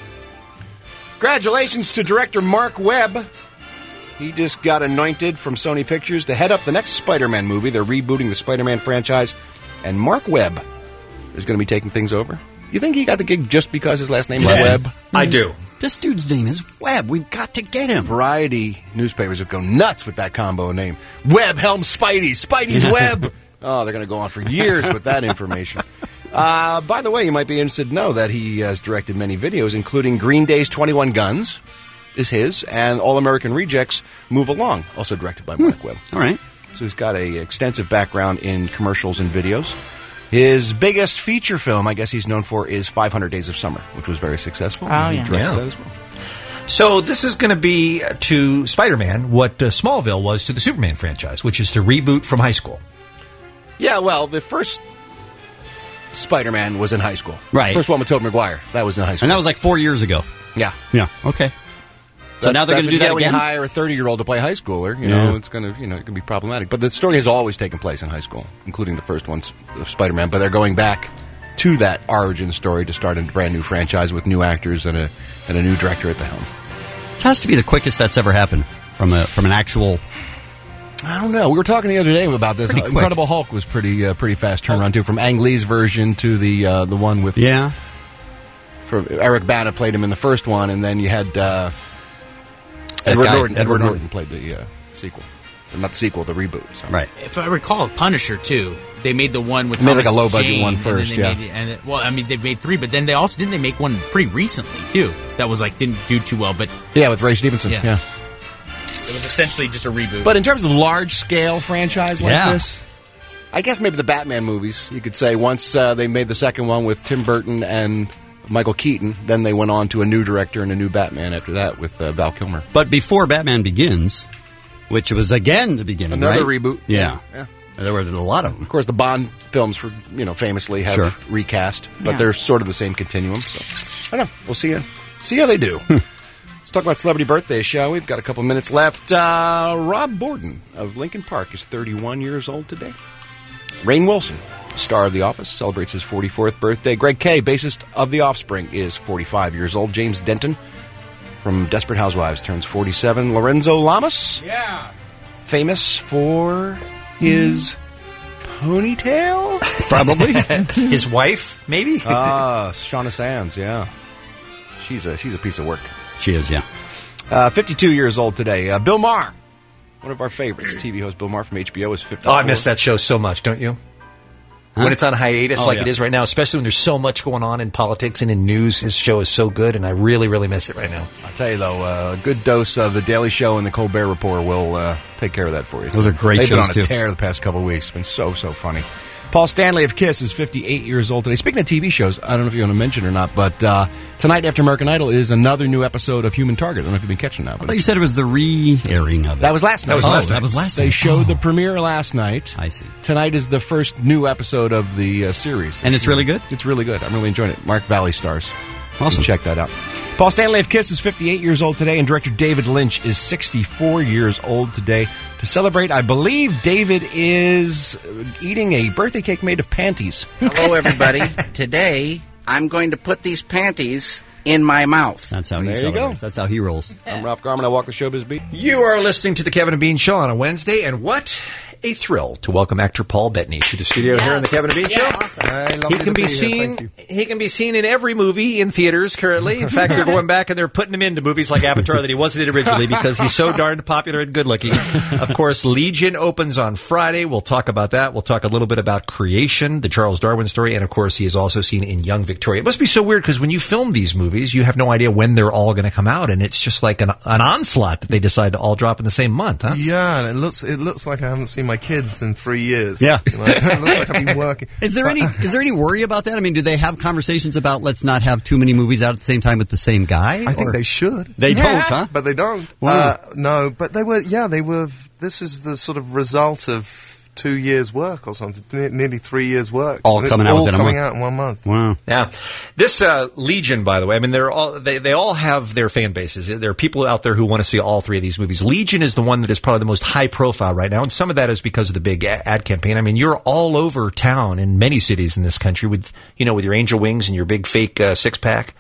Congratulations to director Mark Webb. He just got anointed from Sony Pictures to head up the next Spider-Man movie. They're rebooting the Spider-Man franchise, and Mark Webb is going to be taking things over. You think he got the gig just because his last name is Yes. Webb? I do. This dude's name is Webb. We've got to get him. Variety newspapers would go nuts with that combo name. Webb, Helm, Spidey. Spidey's Webb. Oh, they're going to go on for years with that information. Uh, by the way, you might be interested to know that he has directed many videos, including Green Day's twenty-one Guns is his, and All American Rejects Move Along, also directed by Mark Webb. All right. So he's got a extensive background in commercials and videos. His biggest feature film, I guess he's known for, is five hundred Days of Summer, which was very successful. Oh, He yeah. directed Yeah. that as well. So this is going to be to Spider-Man what uh, Smallville was to the Superman franchise, which is to reboot from high school. Yeah, well, the first Spider-Man was in high school. Right. First one with Tobey Maguire. That was in high school. And that was like four years ago. Yeah. Yeah. Okay. So That- now they're that's going to do what you that get when again? you hire a thirty-year-old to play high schooler. You Yeah. know, it's going to, you know, it can be problematic. But the story has always taken place in high school, including the first ones of Spider-Man. But they're going back to that origin story to start a brand new franchise with new actors and a and a new director at the helm. This has to be the quickest that's ever happened from a from an actual. I don't know. We were talking the other day about this. Pretty quick. Incredible Hulk was pretty uh, pretty fast turnaround too, from Ang Lee's version to the uh, the one with Yeah. For Eric Bana played him in the first one, and then you had uh, Edward guy, Norton. Edward Edward Norton. Norton played the uh, sequel, not the sequel, the reboot. So. Right. If I recall, Punisher too. They made the one with They made like Thomas a low-budget Jane, one and then first, they yeah. made it- and it, well, I mean, they made three, but then they also didn't they make one pretty recently too. That was like didn't do too well, but Yeah, with Ray Stevenson. Yeah. Yeah. it was essentially just a reboot. But in terms of large scale franchise like Yeah. this, I guess maybe the Batman movies. You could say once uh, they made the second one with Tim Burton and Michael Keaton, then they went on to a new director and a new Batman after that with uh, Val Kilmer. But before Batman Begins, which was again the beginning, Another right? reboot. Yeah. Yeah. There were a lot of them. Of course, the Bond films, for you know, famously have Sure. recast, but Yeah. they're sort of the same continuum. So I don't know. We'll see. You, see how they do. Let's talk about celebrity birthdays, shall we? We've got a couple minutes left. Uh, Rob Borden of Lincoln Park is thirty-one years old today. Rainn Wilson, star of The Office, celebrates his forty-fourth birthday. Greg Kay, bassist of The Offspring, is forty-five years old. James Denton from Desperate Housewives turns forty-seven. Lorenzo Lamas, yeah, famous for his ponytail? Probably. His wife, maybe? Ah, Shauna Sands, yeah. She's a she's a piece of work. She is, yeah. Uh, fifty-two years old today. Uh, Bill Maher, one of our favorites. T V host Bill Maher from H B O is fifty-four. Oh, I miss that show so much, don't you? Huh? When it's on hiatus Oh, like yeah. it is right now, especially when there's so much going on in politics and in news, his show is so good, and I really, really miss it right now. I'll tell you, though, uh, a good dose of The Daily Show and The Colbert Report will uh, take care of that for you. Those are great They've shows, been on too. a tear the past couple of weeks. It's been so, so funny. Paul Stanley of KISS is fifty-eight years old today. Speaking of T V shows, I don't know if you want to mention or not, but uh, tonight after American Idol is another new episode of Human Target. I don't know if you've been catching that. I But thought you said it was the re-airing of it. that was last night. That was last night. That was last They night. showed Oh. the premiere last night. I see. Tonight is the first new episode of the uh, series. And it's really good? It's really good. I'm really enjoying it. Mark Valley stars. You Awesome. can check that out. Paul Stanley of Kiss is fifty-eight years old today, and director David Lynch is sixty-four years old today. To celebrate, I believe David is eating a birthday cake made of panties. Hello, everybody. Today, I'm going to put these panties in my mouth. That's how he There you go. celebrates. That's how he rolls. I'm Ralph Garman. I walk the showbiz beat. You are listening to the Kevin and Bean Show on a Wednesday, and what a thrill to welcome actor Paul Bettany to the studio Yes. here on the Kevin and Bean Show. Awesome. Hey, lovely He to can be here. seen. Thank you. He can be seen in every movie in theaters currently. In fact, they're going back and they're putting him into movies like Avatar that he wasn't in originally because he's so darned popular and good looking. Of course, Legion opens on Friday. We'll talk about that. We'll talk a little bit about Creation, the Charles Darwin story, and of course, he is also seen in Young Victoria. It must be so weird because when you film these movies, you have no idea when they're all going to come out, and it's just like an, an onslaught that they decide to all drop in the same month, huh? Yeah, and it looks it looks like I haven't seen my kids in three years. Yeah. You know, it looks like I've been working. Is there any is there any worry about that? I mean, do they have conversations about let's not have too many movies out at the same time with the same guy? I think Or- they should. They don't, huh? But they don't. Wow. Uh, no, but they were. Yeah, they were. This is the sort of result of two years' work or something. Ne- nearly three years' work. All And it's coming out all within a coming month. out in one month. Wow. Yeah, this uh, Legion, by the way, I mean, they're all they, they all have their fan bases. There are people out there who want to see all three of these movies. Legion is the one that is probably the most high profile right now, and some of that is because of the big a- ad campaign. I mean, you're all over town in many cities in this country with you know with your angel wings and your big fake uh, six pack,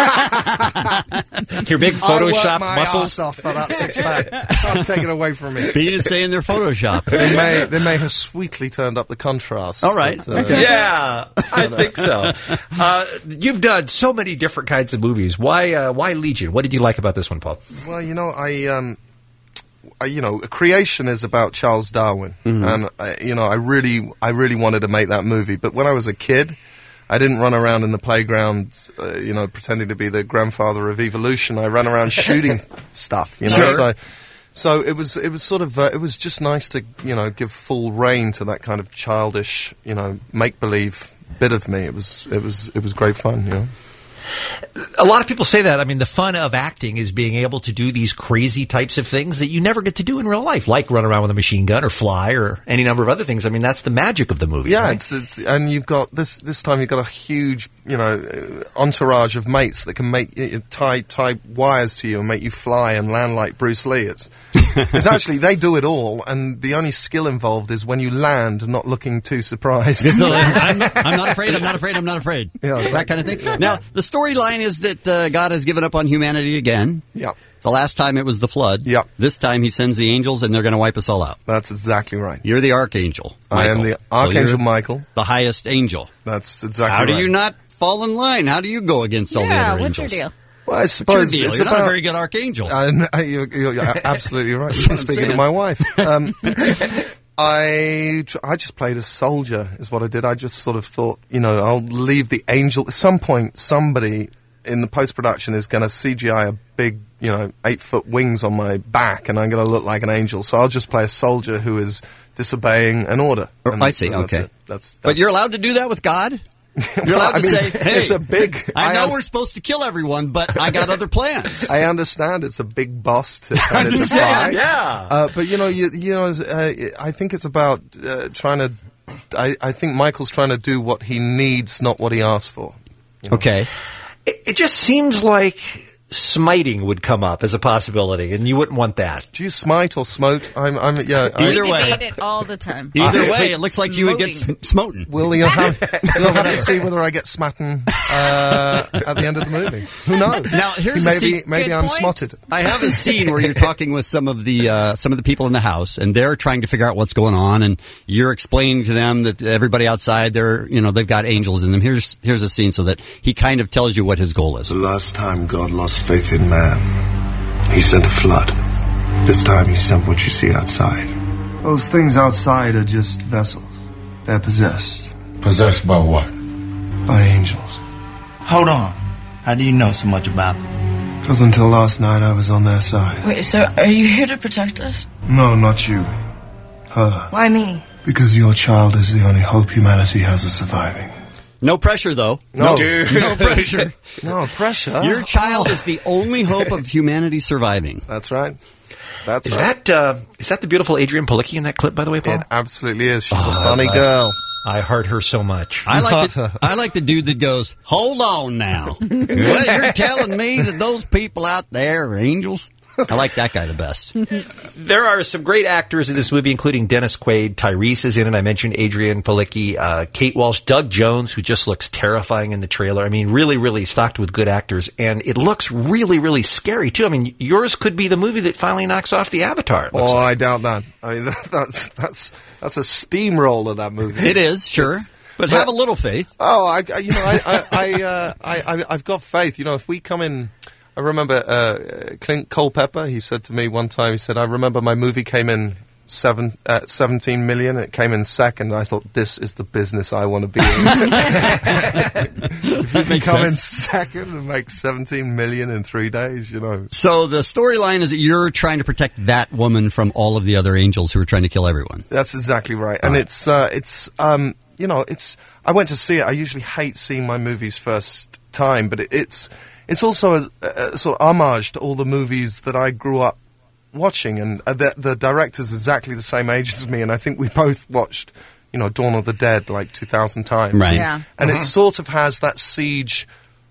your big Photoshop I work my muscles. arse off for that six pack. Can't take it away from me. Bean is saying they're Photoshop. They may they may have sweetly turned up the contrast. All right. but, uh, Okay. Yeah, I think so. Uh, you've done so many different kinds of movies. Why, uh, why Legion? What did you like about this one, Paul? Well, you know, I, um, I, you know, Creation is about Charles Darwin, Mm-hmm. and I, you know, I really, I really wanted to make that movie. But when I was a kid, I didn't run around in the playground, uh, you know, pretending to be the grandfather of evolution. I ran around shooting stuff, you know. Sure. So, so it was, it was sort of, uh, it was just nice to, you know, give full rein to that kind of childish, you know, make believe bit of me. It was, it was, it was great fun, you know. A lot of people say that. I mean, the fun of acting is being able to do these crazy types of things that you never get to do in real life, like run around with a machine gun or fly or any number of other things. I mean, that's the magic of the movie. Yeah, right? it's, it's and you've got this this time you've got a huge you know uh, entourage of mates that can make uh, tie tie wires to you and make you fly and land like Bruce Lee. It's it's actually they do it all, and the only skill involved is when you land, not looking too surprised. So, I'm, not, I'm not afraid. I'm not afraid. I'm not afraid. Yeah, that kind of thing. Now, the storyline is that uh, God has given up on humanity again. Yeah. The last time it was the flood. Yeah. This time he sends the angels and they're going to wipe us all out. That's exactly right. You're the archangel. I am Michael. the Archangel So you're Michael. the highest angel. That's exactly How right. do you not fall in line? How do you go against all the Yeah, other what's angels? your deal? Well, I What's suppose your deal? it's You're about not a very good archangel. Uh, no, you're, you're, you're absolutely right. That's what I'm Speaking saying. to my wife, um, I tr- I just played a soldier, is what I did. I just sort of thought, you know, I'll leave the angel. At some point, somebody in the post production is going to C G I a big, you know, eight foot wings on my back, and I'm going to look like an angel. So I'll just play a soldier who is disobeying an order. Oh, And I see. that's Okay. it. That's, But you're allowed to do that with God? You're allowed I to mean, say, hey, it's a big. I know un- we're supposed to kill everyone, but I got other plans. I understand it's a big boss to kind of just defy. saying, yeah. Uh, but you know, you, you know, uh, I think it's about uh, trying to. I, I think Michael's trying to do what he needs, not what he asks for. Okay. It, it just seems like smiting would come up as a possibility, and you wouldn't want that. Do you smite or smote? I'm. I'm yeah. I- Either we way. debate it all the time. Either I- way, it looks like you would get Smoting. sm- smoten. Will you have? You'll have to see whether I get smatten uh, at the end of the movie. Who knows? Now, here's a maybe scene- maybe Good I'm point. smotted. I have a scene where you're talking with some of the uh, some of the people in the house, and they're trying to figure out what's going on, and you're explaining to them that everybody outside, they're you know they've got angels in them. Here's here's a scene so that he kind of tells you what his goal is. The last time God lost faith in man, he sent a flood. This time he sent what you see outside. Those things outside are just vessels. They're possessed. Possessed by what? By angels. Hold on. How do you know so much about them? Because until last night I was on their side. Wait, so are you here to protect us? No, not you. Her. Why me? Because your child is the only hope humanity has of surviving. No pressure, though. No. no pressure. No pressure. Your child is the only hope of humanity surviving. That's right. That's Is right. that uh, is that the beautiful Adrian Palicki in that clip, by the way, Paul? It absolutely is. She's Oh, a funny right. girl. I heart her so much. I like the, I like the dude that goes, hold on now. Well, you're telling me that those people out there are angels? I like that guy the best. There are some great actors in this movie, including Dennis Quaid. Tyrese is in it. I mentioned Adrian Palicki, uh, Kate Walsh, Doug Jones, who just looks terrifying in the trailer. I mean, really, really stocked with good actors. And it looks really, really scary, too. I mean, yours could be the movie that finally knocks off the Avatar. Oh, like. I doubt that. I mean, that, that's, that's, that's a steamroller, that movie. It is, sure. It's, but, but have a little faith. Oh, I, I you know, I, I, I, uh, I, I, I've got faith. You know, if we come in... I remember uh, Clint Culpepper, he said to me one time, he said, I remember my movie came in seven, uh, seventeen million, it came in second, and I thought, this is the business I want to be in. If you can come in second and make seventeen million in three days, you know. So the storyline is that you're trying to protect that woman from all of the other angels who are trying to kill everyone. That's exactly right. All and right. it's, uh, it's, um, you know, it's, I went to see it, I usually hate seeing my movies first time, but it, it's, It's also a, a sort of homage to all the movies that I grew up watching, and uh, the, the director's exactly the same age as me, and I think we both watched, you know, Dawn of the Dead like two thousand times. Right. Yeah. And Uh-huh. it sort of has that Siege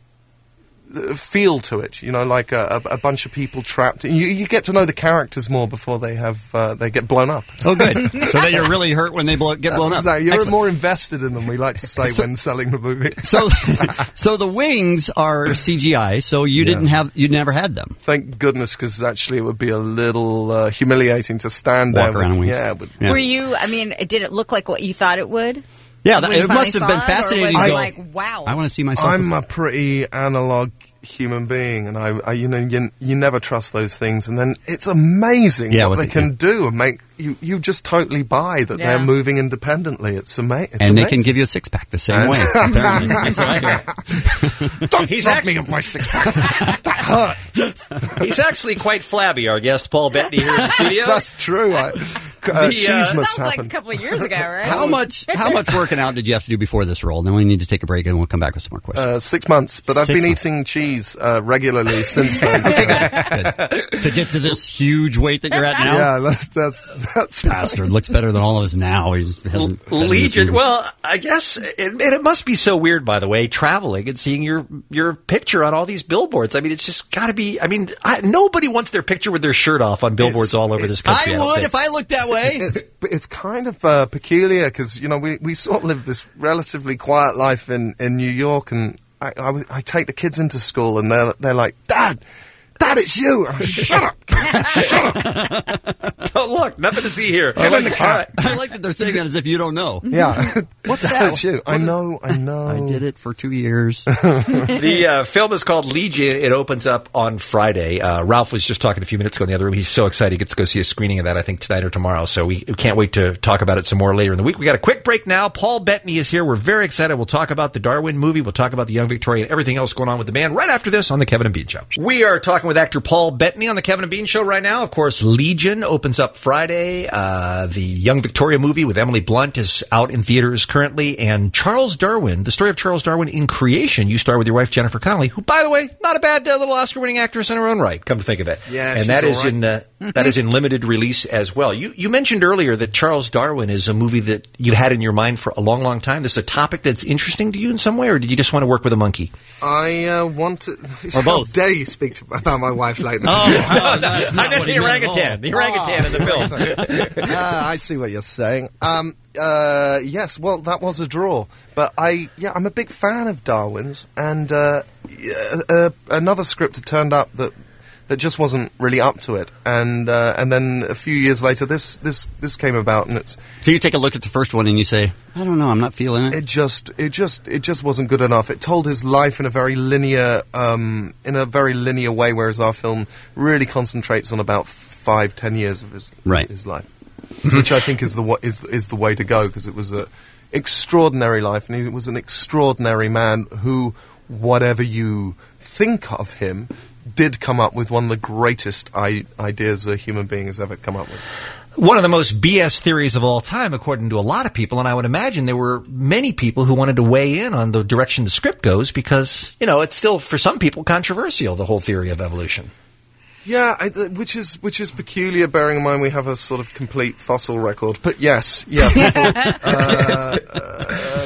uh, feel to it, you know, like a, a, a bunch of people trapped. You, you get to know the characters more before they have uh, they get blown up. Oh, good. So that you're really hurt when they blow, get That's blown up. exactly- You're Excellent. more invested in them, we like to say So- when selling the movie. So, so the wings are C G I. So you Yeah. didn't have, you never had them. Thank goodness, because actually it would be a little uh, humiliating to stand Walk there. around in with, wings. yeah, with, Yeah. Were you, I mean, did it look like what you thought it would? Yeah, that, When you it must finally have been saw it, or fascinating. was to it go, like, wow. I want to see myself. I'm before. a pretty analog human being, and I, I you know, you, you never trust those things, and then it's amazing Yeah, what what they they- can do and make you. You just totally buy that Yeah. they're moving independently. It's, ama- it's and amazing. they can give you a six pack the same And- way. apparently. That's what I hear. Don't He's rob actually- me of my six pack. That hurt. He's actually quite flabby, our guest, Paul Bettany, here in the studio. That's true. I, uh, The, uh, cheese That must was like a happen. couple of years ago, right? How much? How much working out did you have to do before this role? Then we need to take a break and we'll come back with some more questions. Uh, six months, but I've Six been months. eating cheese uh, regularly since then. Good. To get to this huge weight that you're at now. Yeah, that's that's that's Bastard looks better than all of us now. He's hasn't been in this Legion. movie. Well, I guess, it, and it must be so weird, by the way, traveling and seeing your your picture on all these billboards. I mean, it's just got to be. I mean, I, nobody wants their picture with their shirt off on billboards It's- all over this country. I don't would think. if I looked that way. it's it's kind of uh, peculiar because you know we, we sort of live this relatively quiet life in, in New York, and I, I, was- I take the kids into school and they're they're like, Dad, Dad, it's you. Oh, shut up, kids. Shut up. Oh, look, nothing to see here. Get in the car. I like that they're saying that as if you don't know. Yeah, what's that? It's you. I know. I know. I did it for two years. The uh, film is called Legion. It opens up on Friday. Uh, Ralph was just talking a few minutes ago in the other room. He's so excited he gets to go see a screening of that, I think, tonight or tomorrow. So we, we can't wait to talk about it some more later in the week. We got a quick break now. Paul Bettany is here. We're very excited. We'll talk about the Darwin movie. We'll talk about the Young Victoria and everything else going on with the band right after this on The Kevin and Bean Show. We are talking with actor Paul Bettany on The Kevin and Bean Show right now. Of course, Legion opens up Friday. Uh, the Young Victoria movie with Emily Blunt is out in theaters currently. And Charles Darwin, the story of Charles Darwin in Creation, you star with your wife, Jennifer Connelly, who, by the way, not a bad uh, little Oscar-winning actress in her own right, come to think of it. Yeah, and she's that is all right. in uh, that is in limited release as well. You you mentioned earlier that Charles Darwin is a movie that you had in your mind for a long, long time. This is a topic that's interesting to you in some way, or did you just want to work with a monkey? I uh, want to. Or both. How dare you speak to, about my wife like that? Oh, that's not I meant what he the meant at all. orangutan, the orangutan in the film. uh, I see what you're saying. Um, uh, yes, well, that was a draw, but I, yeah, I'm a big fan of Darwin's, and uh, yeah, uh, another script had turned up that that just wasn't really up to it, and uh, and then a few years later, this this this came about, and it's So you take a look at the first one and you say, I don't know, I'm not feeling it. it just it just it just wasn't good enough. It told his life in a very linear um, in a very linear way, whereas our film really concentrates on about five ten years of his Right. his life, which I think is the wa- is is the way to go, because it was a extraordinary life, and he was an extraordinary man who, whatever you think of him, did come up with one of the greatest I- ideas a human being has ever come up with. One of the most B S theories of all time, according to a lot of people, and I would imagine there were many people who wanted to weigh in on the direction the script goes because, you know, it's still, for some people, controversial, the whole theory of evolution. Yeah, I, th- which is which is peculiar, bearing in mind we have a sort of complete fossil record. But yes, yeah, people, uh, uh,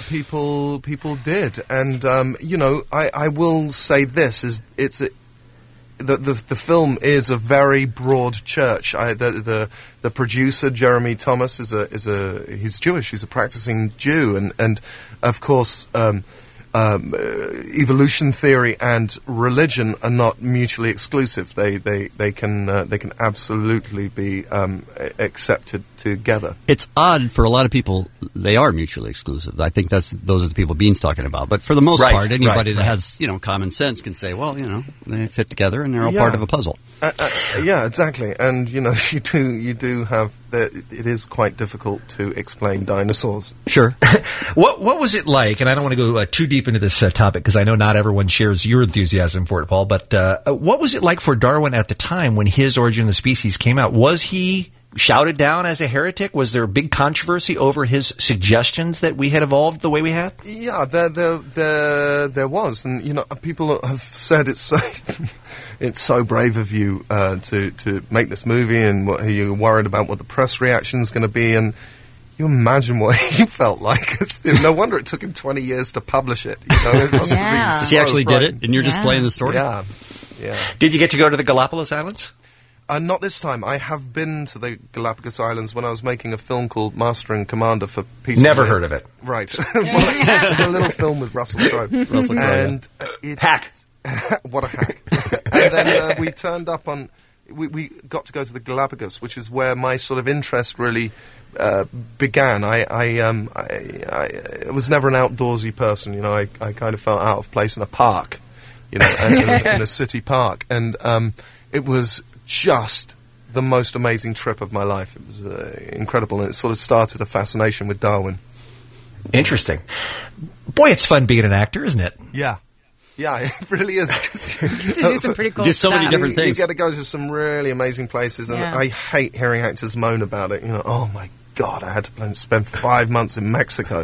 people people did, and um, you know, I, I will say this is it's a, the, the the film is a very broad church. I, the the the producer Jeremy Thomas is a is a he's Jewish. He's a practicing Jew, and and of course. Um, Um, uh, evolution theory and religion are not mutually exclusive. They they they can uh, they can absolutely be um, accepted together. It's odd for a lot of people; they are mutually exclusive. I think that's those are the people Bean's talking about. But for the most Right, part, anybody right, that right. has you know common sense can say, well, you know, they fit together and they're all Yeah. part of a puzzle. Uh, uh, yeah, exactly. And you know, you do you do have the, it is quite difficult to explain dinosaurs. Sure. What what was it like? And I don't want to go uh, too deep into this uh, topic because I know not everyone shares your enthusiasm for it, Paul. But uh, what was it like for Darwin at the time when his Origin of the Species came out? Was he shouted down as a heretic? Was there a big controversy over his suggestions that we had evolved the way we had? Yeah, there there there, there was, and you know, people have said it's so it's so brave of you uh, to to make this movie, and what you're worried about what the press reaction is going to be, and you imagine what he felt like. It's, no wonder it took him twenty years to publish it. You know, it must have been so He actually did it, frightening. and you're just playing the story? Yeah, yeah. Did you get to go to the Galapagos Islands? Uh, not this time. I have been to the Galapagos Islands when I was making a film called Master and Commander for Peter. Never Weir. heard of it. Right. Well, it's a little film with Russell Crowe. Russell Crowe, and uh, it, hack. What a hack! And then uh, we turned up on. We, we got to go to the Galapagos, which is where my sort of interest really uh, began. I I, um, I I was never an outdoorsy person. You know, I I kind of felt out of place in a park. You know, in, a, in a city park, and um, it was just the most amazing trip of my life. It was uh, incredible, and it sort of started a fascination with Darwin. Interesting. Boy, it's fun being an actor, isn't it? Yeah. Yeah, it really is. To do some pretty cool Just so many stuff. different You, you things. get to go to some really amazing places, and Yeah. I hate hearing actors moan about it. You know, oh my God, I had to plan- spend five months in Mexico.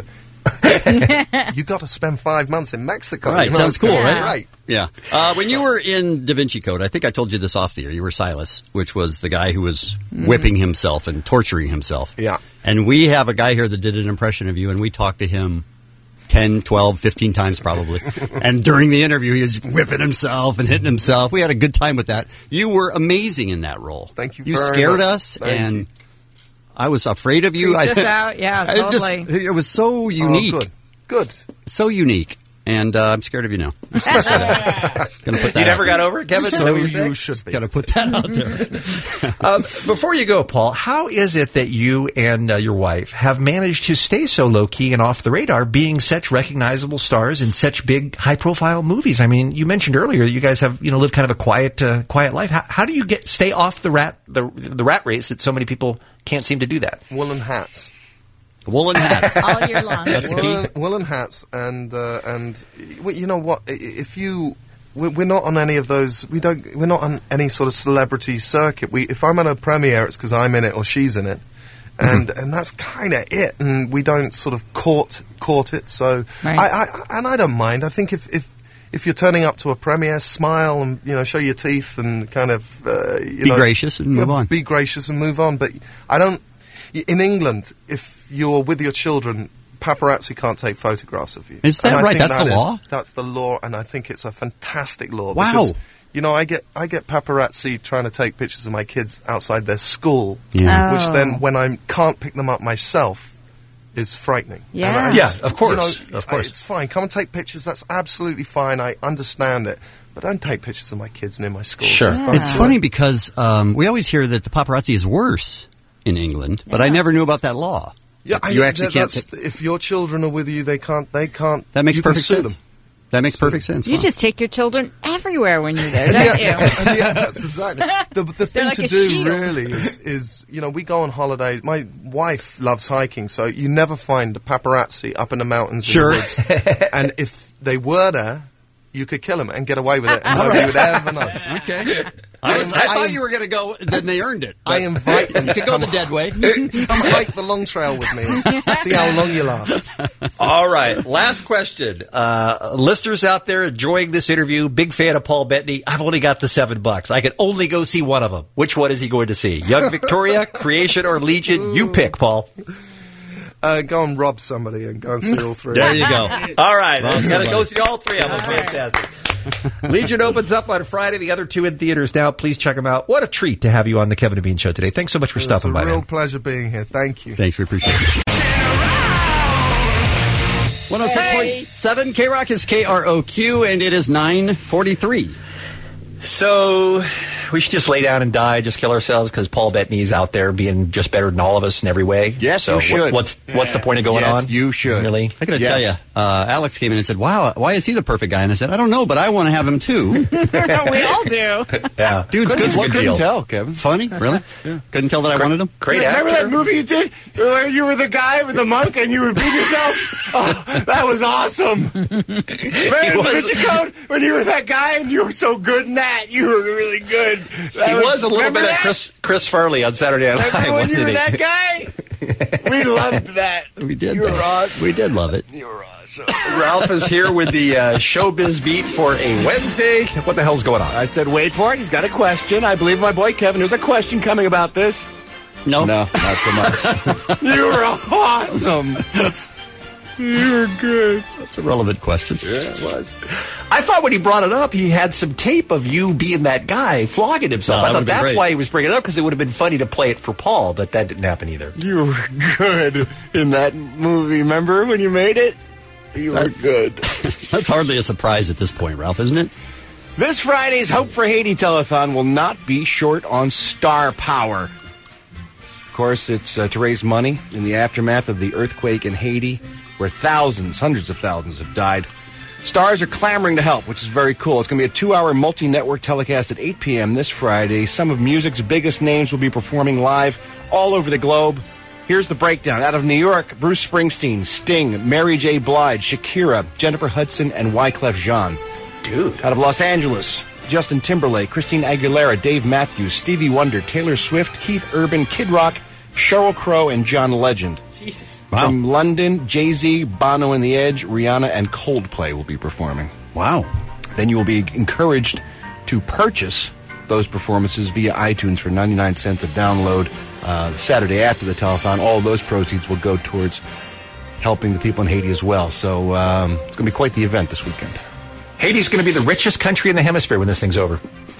You got to spend five months in Mexico. Right, You know, sounds it's cool, gonna be right? Right. Yeah. Uh, when you were in Da Vinci Code, I think I told you this off the air, you were Silas, which was the guy who was whipping himself and torturing himself. Yeah. And we have a guy here that did an impression of you, and we talked to him ten, twelve, fifteen times probably. And during the interview, he was whipping himself and hitting himself. We had a good time with that. You were amazing in that role. Thank you You very scared much. us, Thank and you. I was afraid of you. Freaked I, us out. Yeah, I just- totally. it was so unique. Oh, good. Good. So unique. And uh, I'm scared of you now. Gonna put that You out never there. got over it, Kevin? Is that So what you're saying? you should be. Got to put that out there. Um, before you go, Paul, how is it that you and uh, your wife have managed to stay so low-key and off the radar, being such recognizable stars in such big, high-profile movies? I mean, you mentioned earlier that you guys have, you know, lived kind of a quiet, uh, quiet life. How, how do you get stay off the rat, the the rat race that so many people can't seem to do that? Woolen hats. Woolen hats. All year long. That's the key. Woolen, woolen hats, and uh, and well, you know what? I- If you, we- we're not on any of those. We don't. We're not on any sort of celebrity circuit. We, if I'm at a premiere, it's because I'm in it or she's in it, and and that's kind of it. And we don't sort of court court it. So Right. I, I and I don't mind. I think if if. If you're turning up to a premiere, smile and you know show your teeth and kind of uh, you Be know, gracious and move yeah, on. Be gracious and move on. But I don't. In England, if you're with your children, paparazzi can't take photographs of you. Is that And I right? think That's that the is- law? That's the law, and I think it's a fantastic law. Wow. Because, you know, I get I get paparazzi trying to take pictures of my kids outside their school, Yeah. which Oh. then, when I can't pick them up myself, is frightening. And Yeah. I Yeah, just- of course, you know, of course. It's fine. Come and take pictures. That's absolutely fine. I understand it. But don't take pictures of my kids near my school. Sure. Just don't It's do funny it. because um, we always hear that the paparazzi is worse in England, but I never knew about that law. Yeah, I, you actually that- can't. that's- take- if your children are with you, they can't. They can't. that makes you can perfect sue sense. them. That makes perfect sense. You Wow. just take your children everywhere when you're there, And don't yeah, you? and yeah, that's exactly. The, the thing like to a do shield. really is, is, you know, we go on holidays. My wife loves hiking, so you never find a paparazzi up in the mountains Sure. in the woods. And if they were there, you could kill them and get away with it, and nobody would ever know. Okay. I, was, I, I thought am- you were going to go, then they earned it. I invite them You to could go come, the dead way. come hike the long trail with me and see how long you last. All right, last question. Uh, listeners out there enjoying this interview, big fan of Paul Bettany. I've only got the seven bucks. I can only go see one of them. Which one is he going to see? Young Victoria, Creation, or Legion? You pick, Paul. Uh, go and rob somebody and go and see all three. There you go. All right. Rob Gotta somebody. go see all three of them. Fantastic. Legion opens up on Friday. The other two in theaters now. Please check them out. What a treat to have you on the Kevin and Bean Show today. Thanks so much for It's stopping a by. real man. pleasure being here. Thank you. Thanks, we appreciate it. one oh six point seven K Rock is K R O Q, and it is nine forty-three. So we should just lay down and die, just kill ourselves because Paul Bettany's out there being just better than all of us in every way. Yes, so you should. What, what's what's the point of going Yes, on? you should. Really? I gotta Yes. tell you, uh, Alex came in and said, "Wow, why is he the perfect guy?" And I said, "I don't know, but I want to have him too." We all do. Yeah, dude's Couldn't- good. What couldn't deal. tell, Kevin. Funny, really? Couldn't tell that I wanted him. Great Remember actor. that movie you did where you were the guy with the monk and you would beat yourself? Oh, that was awesome. Remember the was- Vinci Code when you were that guy and you were so good in that? You were really good. That He was a little remember bit that? of Chris Chris Farley on Saturday Night Live. Remember when you wasn't were he? that guy? We loved that. We did. You were though. awesome. We did love it. You were awesome. Ralph is here with the uh, Showbiz Beat for a Wednesday. What the hell's going on? I said, wait for it. He's got a question. I believe my boy Kevin. There's a question coming about this. No, No, not so much. You were awesome. You were good. That's a relevant question. Yeah, it was. I thought when he brought it up, he had some tape of you being that guy flogging himself. No, that I thought would've been that's great. why he was bringing it up, because it would have been funny to play it for Paul, but that didn't happen either. You were good in that movie. Remember when you made it? You were good. That's hardly a surprise at this point, Ralph, isn't it? This Friday's Hope for Haiti telethon will not be short on star power. Of course, it's uh, to raise money in the aftermath of the earthquake in Haiti, where thousands, hundreds of thousands have died. Stars are clamoring to help, which is very cool. It's going to be a two-hour multi-network telecast at eight p.m. this Friday. Some of music's biggest names will be performing live all over the globe. Here's the breakdown. Out of New York, Bruce Springsteen, Sting, Mary J. Blige, Shakira, Jennifer Hudson, and Wyclef Jean. Dude. Out of Los Angeles, Justin Timberlake, Christina Aguilera, Dave Matthews, Stevie Wonder, Taylor Swift, Keith Urban, Kid Rock, Sheryl Crow, and John Legend. Jesus. Wow. From London, Jay-Z, Bono and the Edge, Rihanna, and Coldplay will be performing. Wow. Then you will be encouraged to purchase those performances via iTunes for ninety-nine cents a download uh, Saturday after the telethon. All of those proceeds will go towards helping the people in Haiti as well. So um, it's going to be quite the event this weekend. Haiti's going to be the richest country in the hemisphere when this thing's over.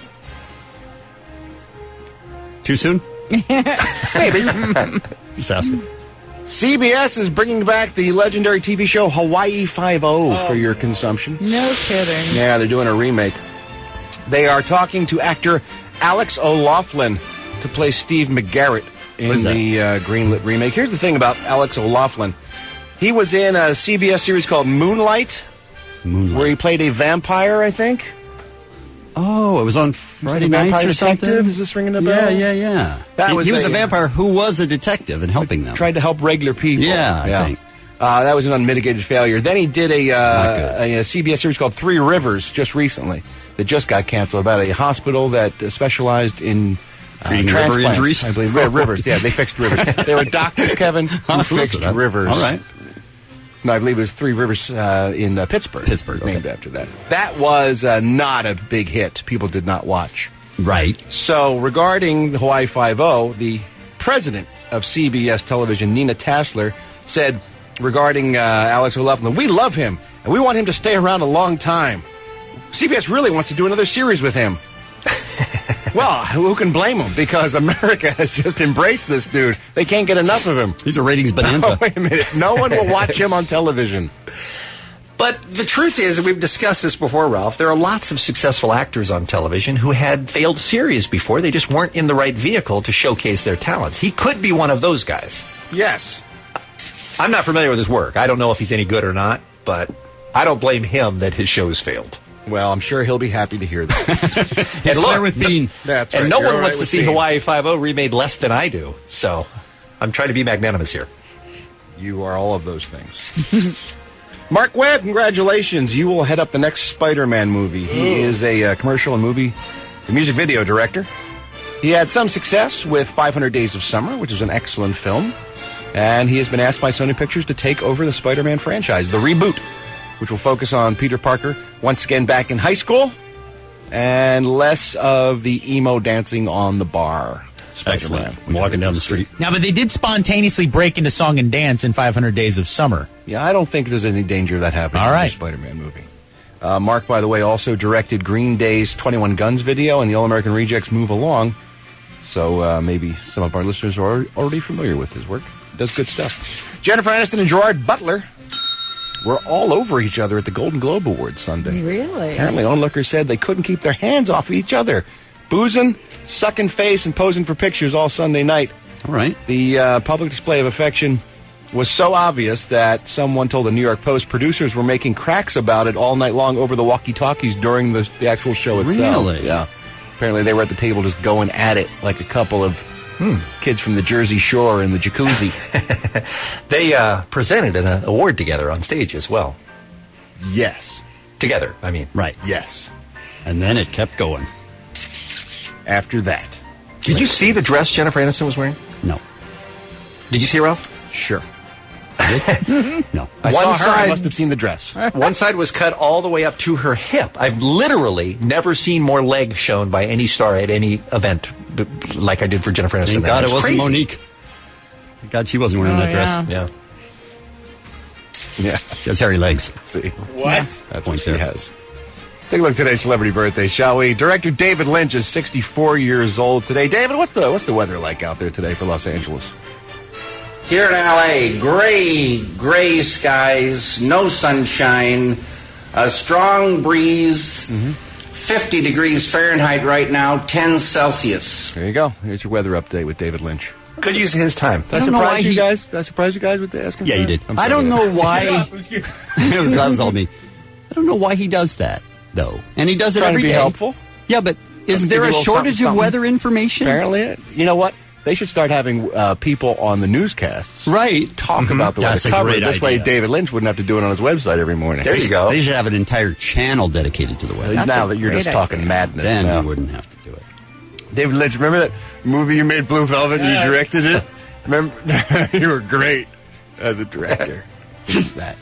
Too soon? Maybe. Just asking. C B S is bringing back the legendary T V show Hawaii Five-O for your consumption. No kidding. Yeah, they're doing a remake. They are talking to actor Alex O'Loughlin to play Steve McGarrett in What is that? the uh, greenlit remake. Here's the thing about Alex O'Loughlin. He was in a C B S series called Moonlight, Moonlight. where he played a vampire, I think. Oh, it was on Friday a nights vampire or detective? something? Is this ringing a Yeah, bell? yeah, yeah. That he, was he was a- a vampire who was a detective and helping them. Tried to help regular people. Yeah, I think. Uh, that was an unmitigated failure. Then he did a, Not uh, good. a, a C B S series called Three Rivers just recently that just got canceled about a hospital that uh, specialized in uh, Treating river transplants, injuries? I believe. Ri- rivers, yeah, they fixed rivers. They were doctors, Kevin, who I'll listen fixed to that. rivers. All right. No, I believe it was Three Rivers uh, in uh, Pittsburgh. Pittsburgh, okay. Named after that. That was uh, not a big hit. People did not watch. Right. So, regarding the Hawaii Five-O, the president of C B S Television, Nina Tassler, said regarding uh, Alex O'Loughlin, we love him, and we want him to stay around a long time. C B S really wants to do another series with him. Well, who can blame him? Because America has just embraced this dude. They can't get enough of him. He's a ratings bonanza. Oh, wait a minute. No one will watch him on television. But the truth is, and we've discussed this before, Ralph, there are lots of successful actors on television who had failed series before. They just weren't in the right vehicle to showcase their talents. He could be one of those guys. Yes. I'm not familiar with his work. I don't know if he's any good or not, but I don't blame him that his shows failed. Well, I'm sure he'll be happy to hear that. And clear look, with Bean. That's and right. no You're one all wants right to with see Bean. Hawaii Five-O remade less than I do. So I'm trying to be magnanimous here. You are all of those things. Mark Webb, congratulations. You will head up the next Spider-Man movie. He is a uh, commercial and movie, a music video director. He had some success with five hundred Days of Summer, which is an excellent film. And he has been asked by Sony Pictures to take over the Spider-Man franchise, the reboot, which will focus on Peter Parker once again back in high school and less of the emo dancing on the bar. Excellent. I'm walking down the street. Now, but they did spontaneously break into song and dance in five hundred Days of Summer. Yeah, I don't think there's any danger of that happening All in right. the Spider-Man movie. Uh, Mark, by the way, also directed Green Day's twenty-one Guns video and the All-American Rejects Move Along. So uh, maybe some of our listeners are already familiar with his work. He does good stuff. Jennifer Aniston and Gerard Butler were all over each other at the Golden Globe Awards Sunday. Really? Apparently, onlookers said they couldn't keep their hands off of each other. Boozing, sucking face, and posing for pictures all Sunday night. All right. The uh, public display of affection was so obvious that someone told the New York Post producers were making cracks about it all night long over the walkie-talkies during the, the actual show itself. Really? Yeah. Apparently they were at the table just going at it like a couple of hmm. kids from the Jersey Shore in the jacuzzi. They uh, presented an uh, award together on stage as well. Yes. Together, I mean. Right. Yes. And then it kept going. After that. Did you see the dress Jennifer Aniston was wearing? No. Did you see it, Ralph? Sure. No. I One saw her. side- I must have seen the dress. One side was cut all the way up to her hip. I've literally never seen more leg shown by any star at any event b- like I did for Jennifer Aniston. Thank That God it was wasn't crazy. Monique. Thank God she wasn't wearing Oh, that dress. Yeah. Yeah. She has hairy legs. See. What? That's what she has. Take a look at today's celebrity birthday, shall we? Director David Lynch is sixty-four years old today. David, what's the what's the weather like out there today for Los Angeles? Here in L A, gray, gray skies, no sunshine, a strong breeze, fifty degrees Fahrenheit right now, ten Celsius. There you go. Here's your weather update with David Lynch. Good use of his time. Did I, I don't know why surprise you he- guys? Did I surprise you guys with the asking? Yeah, for you that? did. I'm I sorry. don't know why. it was, that was all me. I don't know why he does that, though. And he does it Trying every to be day. helpful. Yeah, but is Give there you a little shortage something, of something. weather information? Apparently, you know what? They should start having uh, people on the newscasts Right. talk about the weather. That's a cover. great This way, idea. David Lynch wouldn't have to do it on his website every morning. There you go. They should have an entire channel dedicated to the weather. That's now a that you're great just talking idea. madness, Then now. we wouldn't have to do it. David Lynch, remember that movie you made, Blue Velvet, and you directed it? Remember, you were great as a director. that.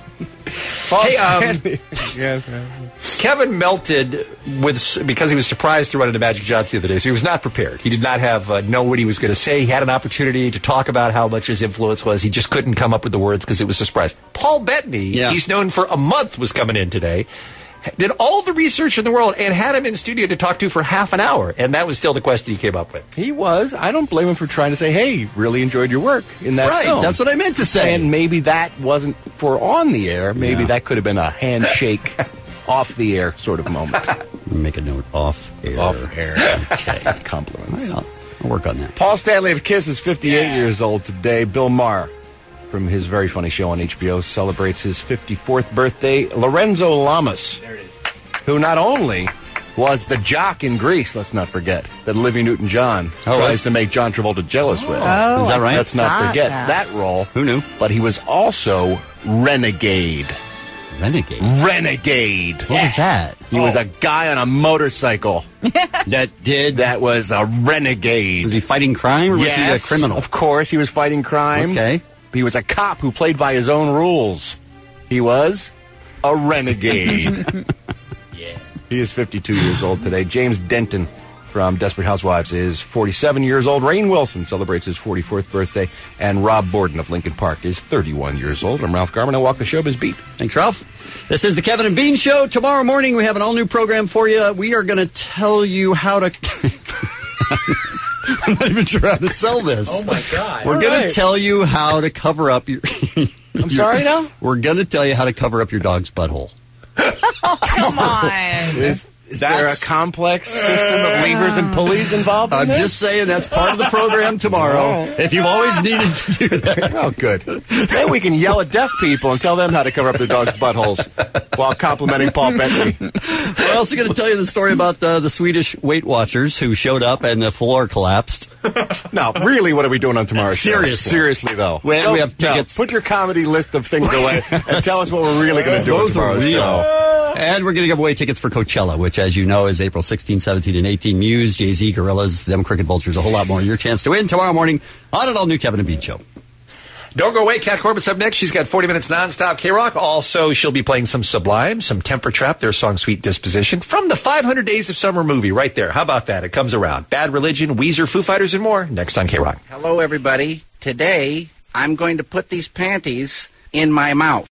Hey, um, yeah, Kevin melted with because he was surprised to run into Magic Johnson the other day, so he was not prepared. He did not have uh, know what he was going to say. He had an opportunity to talk about how much his influence was. He just couldn't come up with the words because it was a surprise. Paul Bettany, Yeah. he's known for a month, was coming in today. Did all the research in the world and had him in studio to talk to for half an hour, and that was still the question he came up with. he was. I don't blame him for trying to say, hey, really enjoyed your work in that Right, film. that's what I meant to say. And maybe that wasn't for on the air. Maybe Yeah. that could have been a handshake off the air sort of moment. Make a note off air. Off air. Okay. Compliments. I'll, I'll work on that. Paul Stanley of Kiss is fifty-eight years old today. Bill Maher, from his very funny show on H B O, celebrates his fifty-fourth birthday. Lorenzo Lamas, who not only was the jock in Grease, let's not forget, that Olivia Newton-John Oh, tries was- to make John Travolta jealous with. Oh, Is that right? Let's not Got forget that. that role. Who knew? But he was also Renegade. Renegade. Renegade. What was that? He was a guy on a motorcycle That did. that was a renegade. Was he fighting crime or was he a Yes, criminal? Of course, he was fighting crime. Okay. He was a cop who played by his own rules. He was a renegade. Yeah. He is fifty-two years old today. James Denton from Desperate Housewives is forty-seven years old. Rainn Wilson celebrates his forty-fourth birthday. And Rob Borden of Lincoln Park is thirty-one years old. I'm Ralph Garman. I walk the showbiz beat. Thanks, Ralph. This is the Kevin and Bean Show. Tomorrow morning, we have an all-new program for you. We are going to tell you how to... I'm not even sure how to sell this. Oh, my God. We're All going right. to tell you how to cover up your... I'm sorry now? We're going to tell you how to cover up your dog's butthole. Oh, come on. Is, is there a That's- complex system of levers and pulleys involved in I'm this? just saying that's part of the program tomorrow. If you've always needed to do that. Oh, good. Then we can yell at deaf people and tell them how to cover up their dogs' buttholes while complimenting Paul Bettany. We're also going to tell you the story about uh, the Swedish Weight Watchers who showed up and the floor collapsed. Now, really, what are we doing on tomorrow's show? Seriously. Seriously, though. We- Go- we have no, tickets. put your comedy list of things away and tell us what we're really going to do on Those are tomorrow's real. show. And we're going to give away tickets for Coachella, which, as you know, is April sixteenth, seventeenth, and eighteenth. Muse, Jay-Z, Gorillaz, them Cricket Vultures, a whole lot more. Your chance to win tomorrow morning on an all-new Kevin and Bean Show. Don't go away. Kat Corbett's up next. She's got forty minutes nonstop K-Rock. Also, she'll be playing some Sublime, some Temper Trap, their song Sweet Disposition, from the five hundred Days of Summer movie right there. How about that? It comes around. Bad Religion, Weezer, Foo Fighters, and more next on K-Rock. Hello, everybody. Today, I'm going to put these panties in my mouth.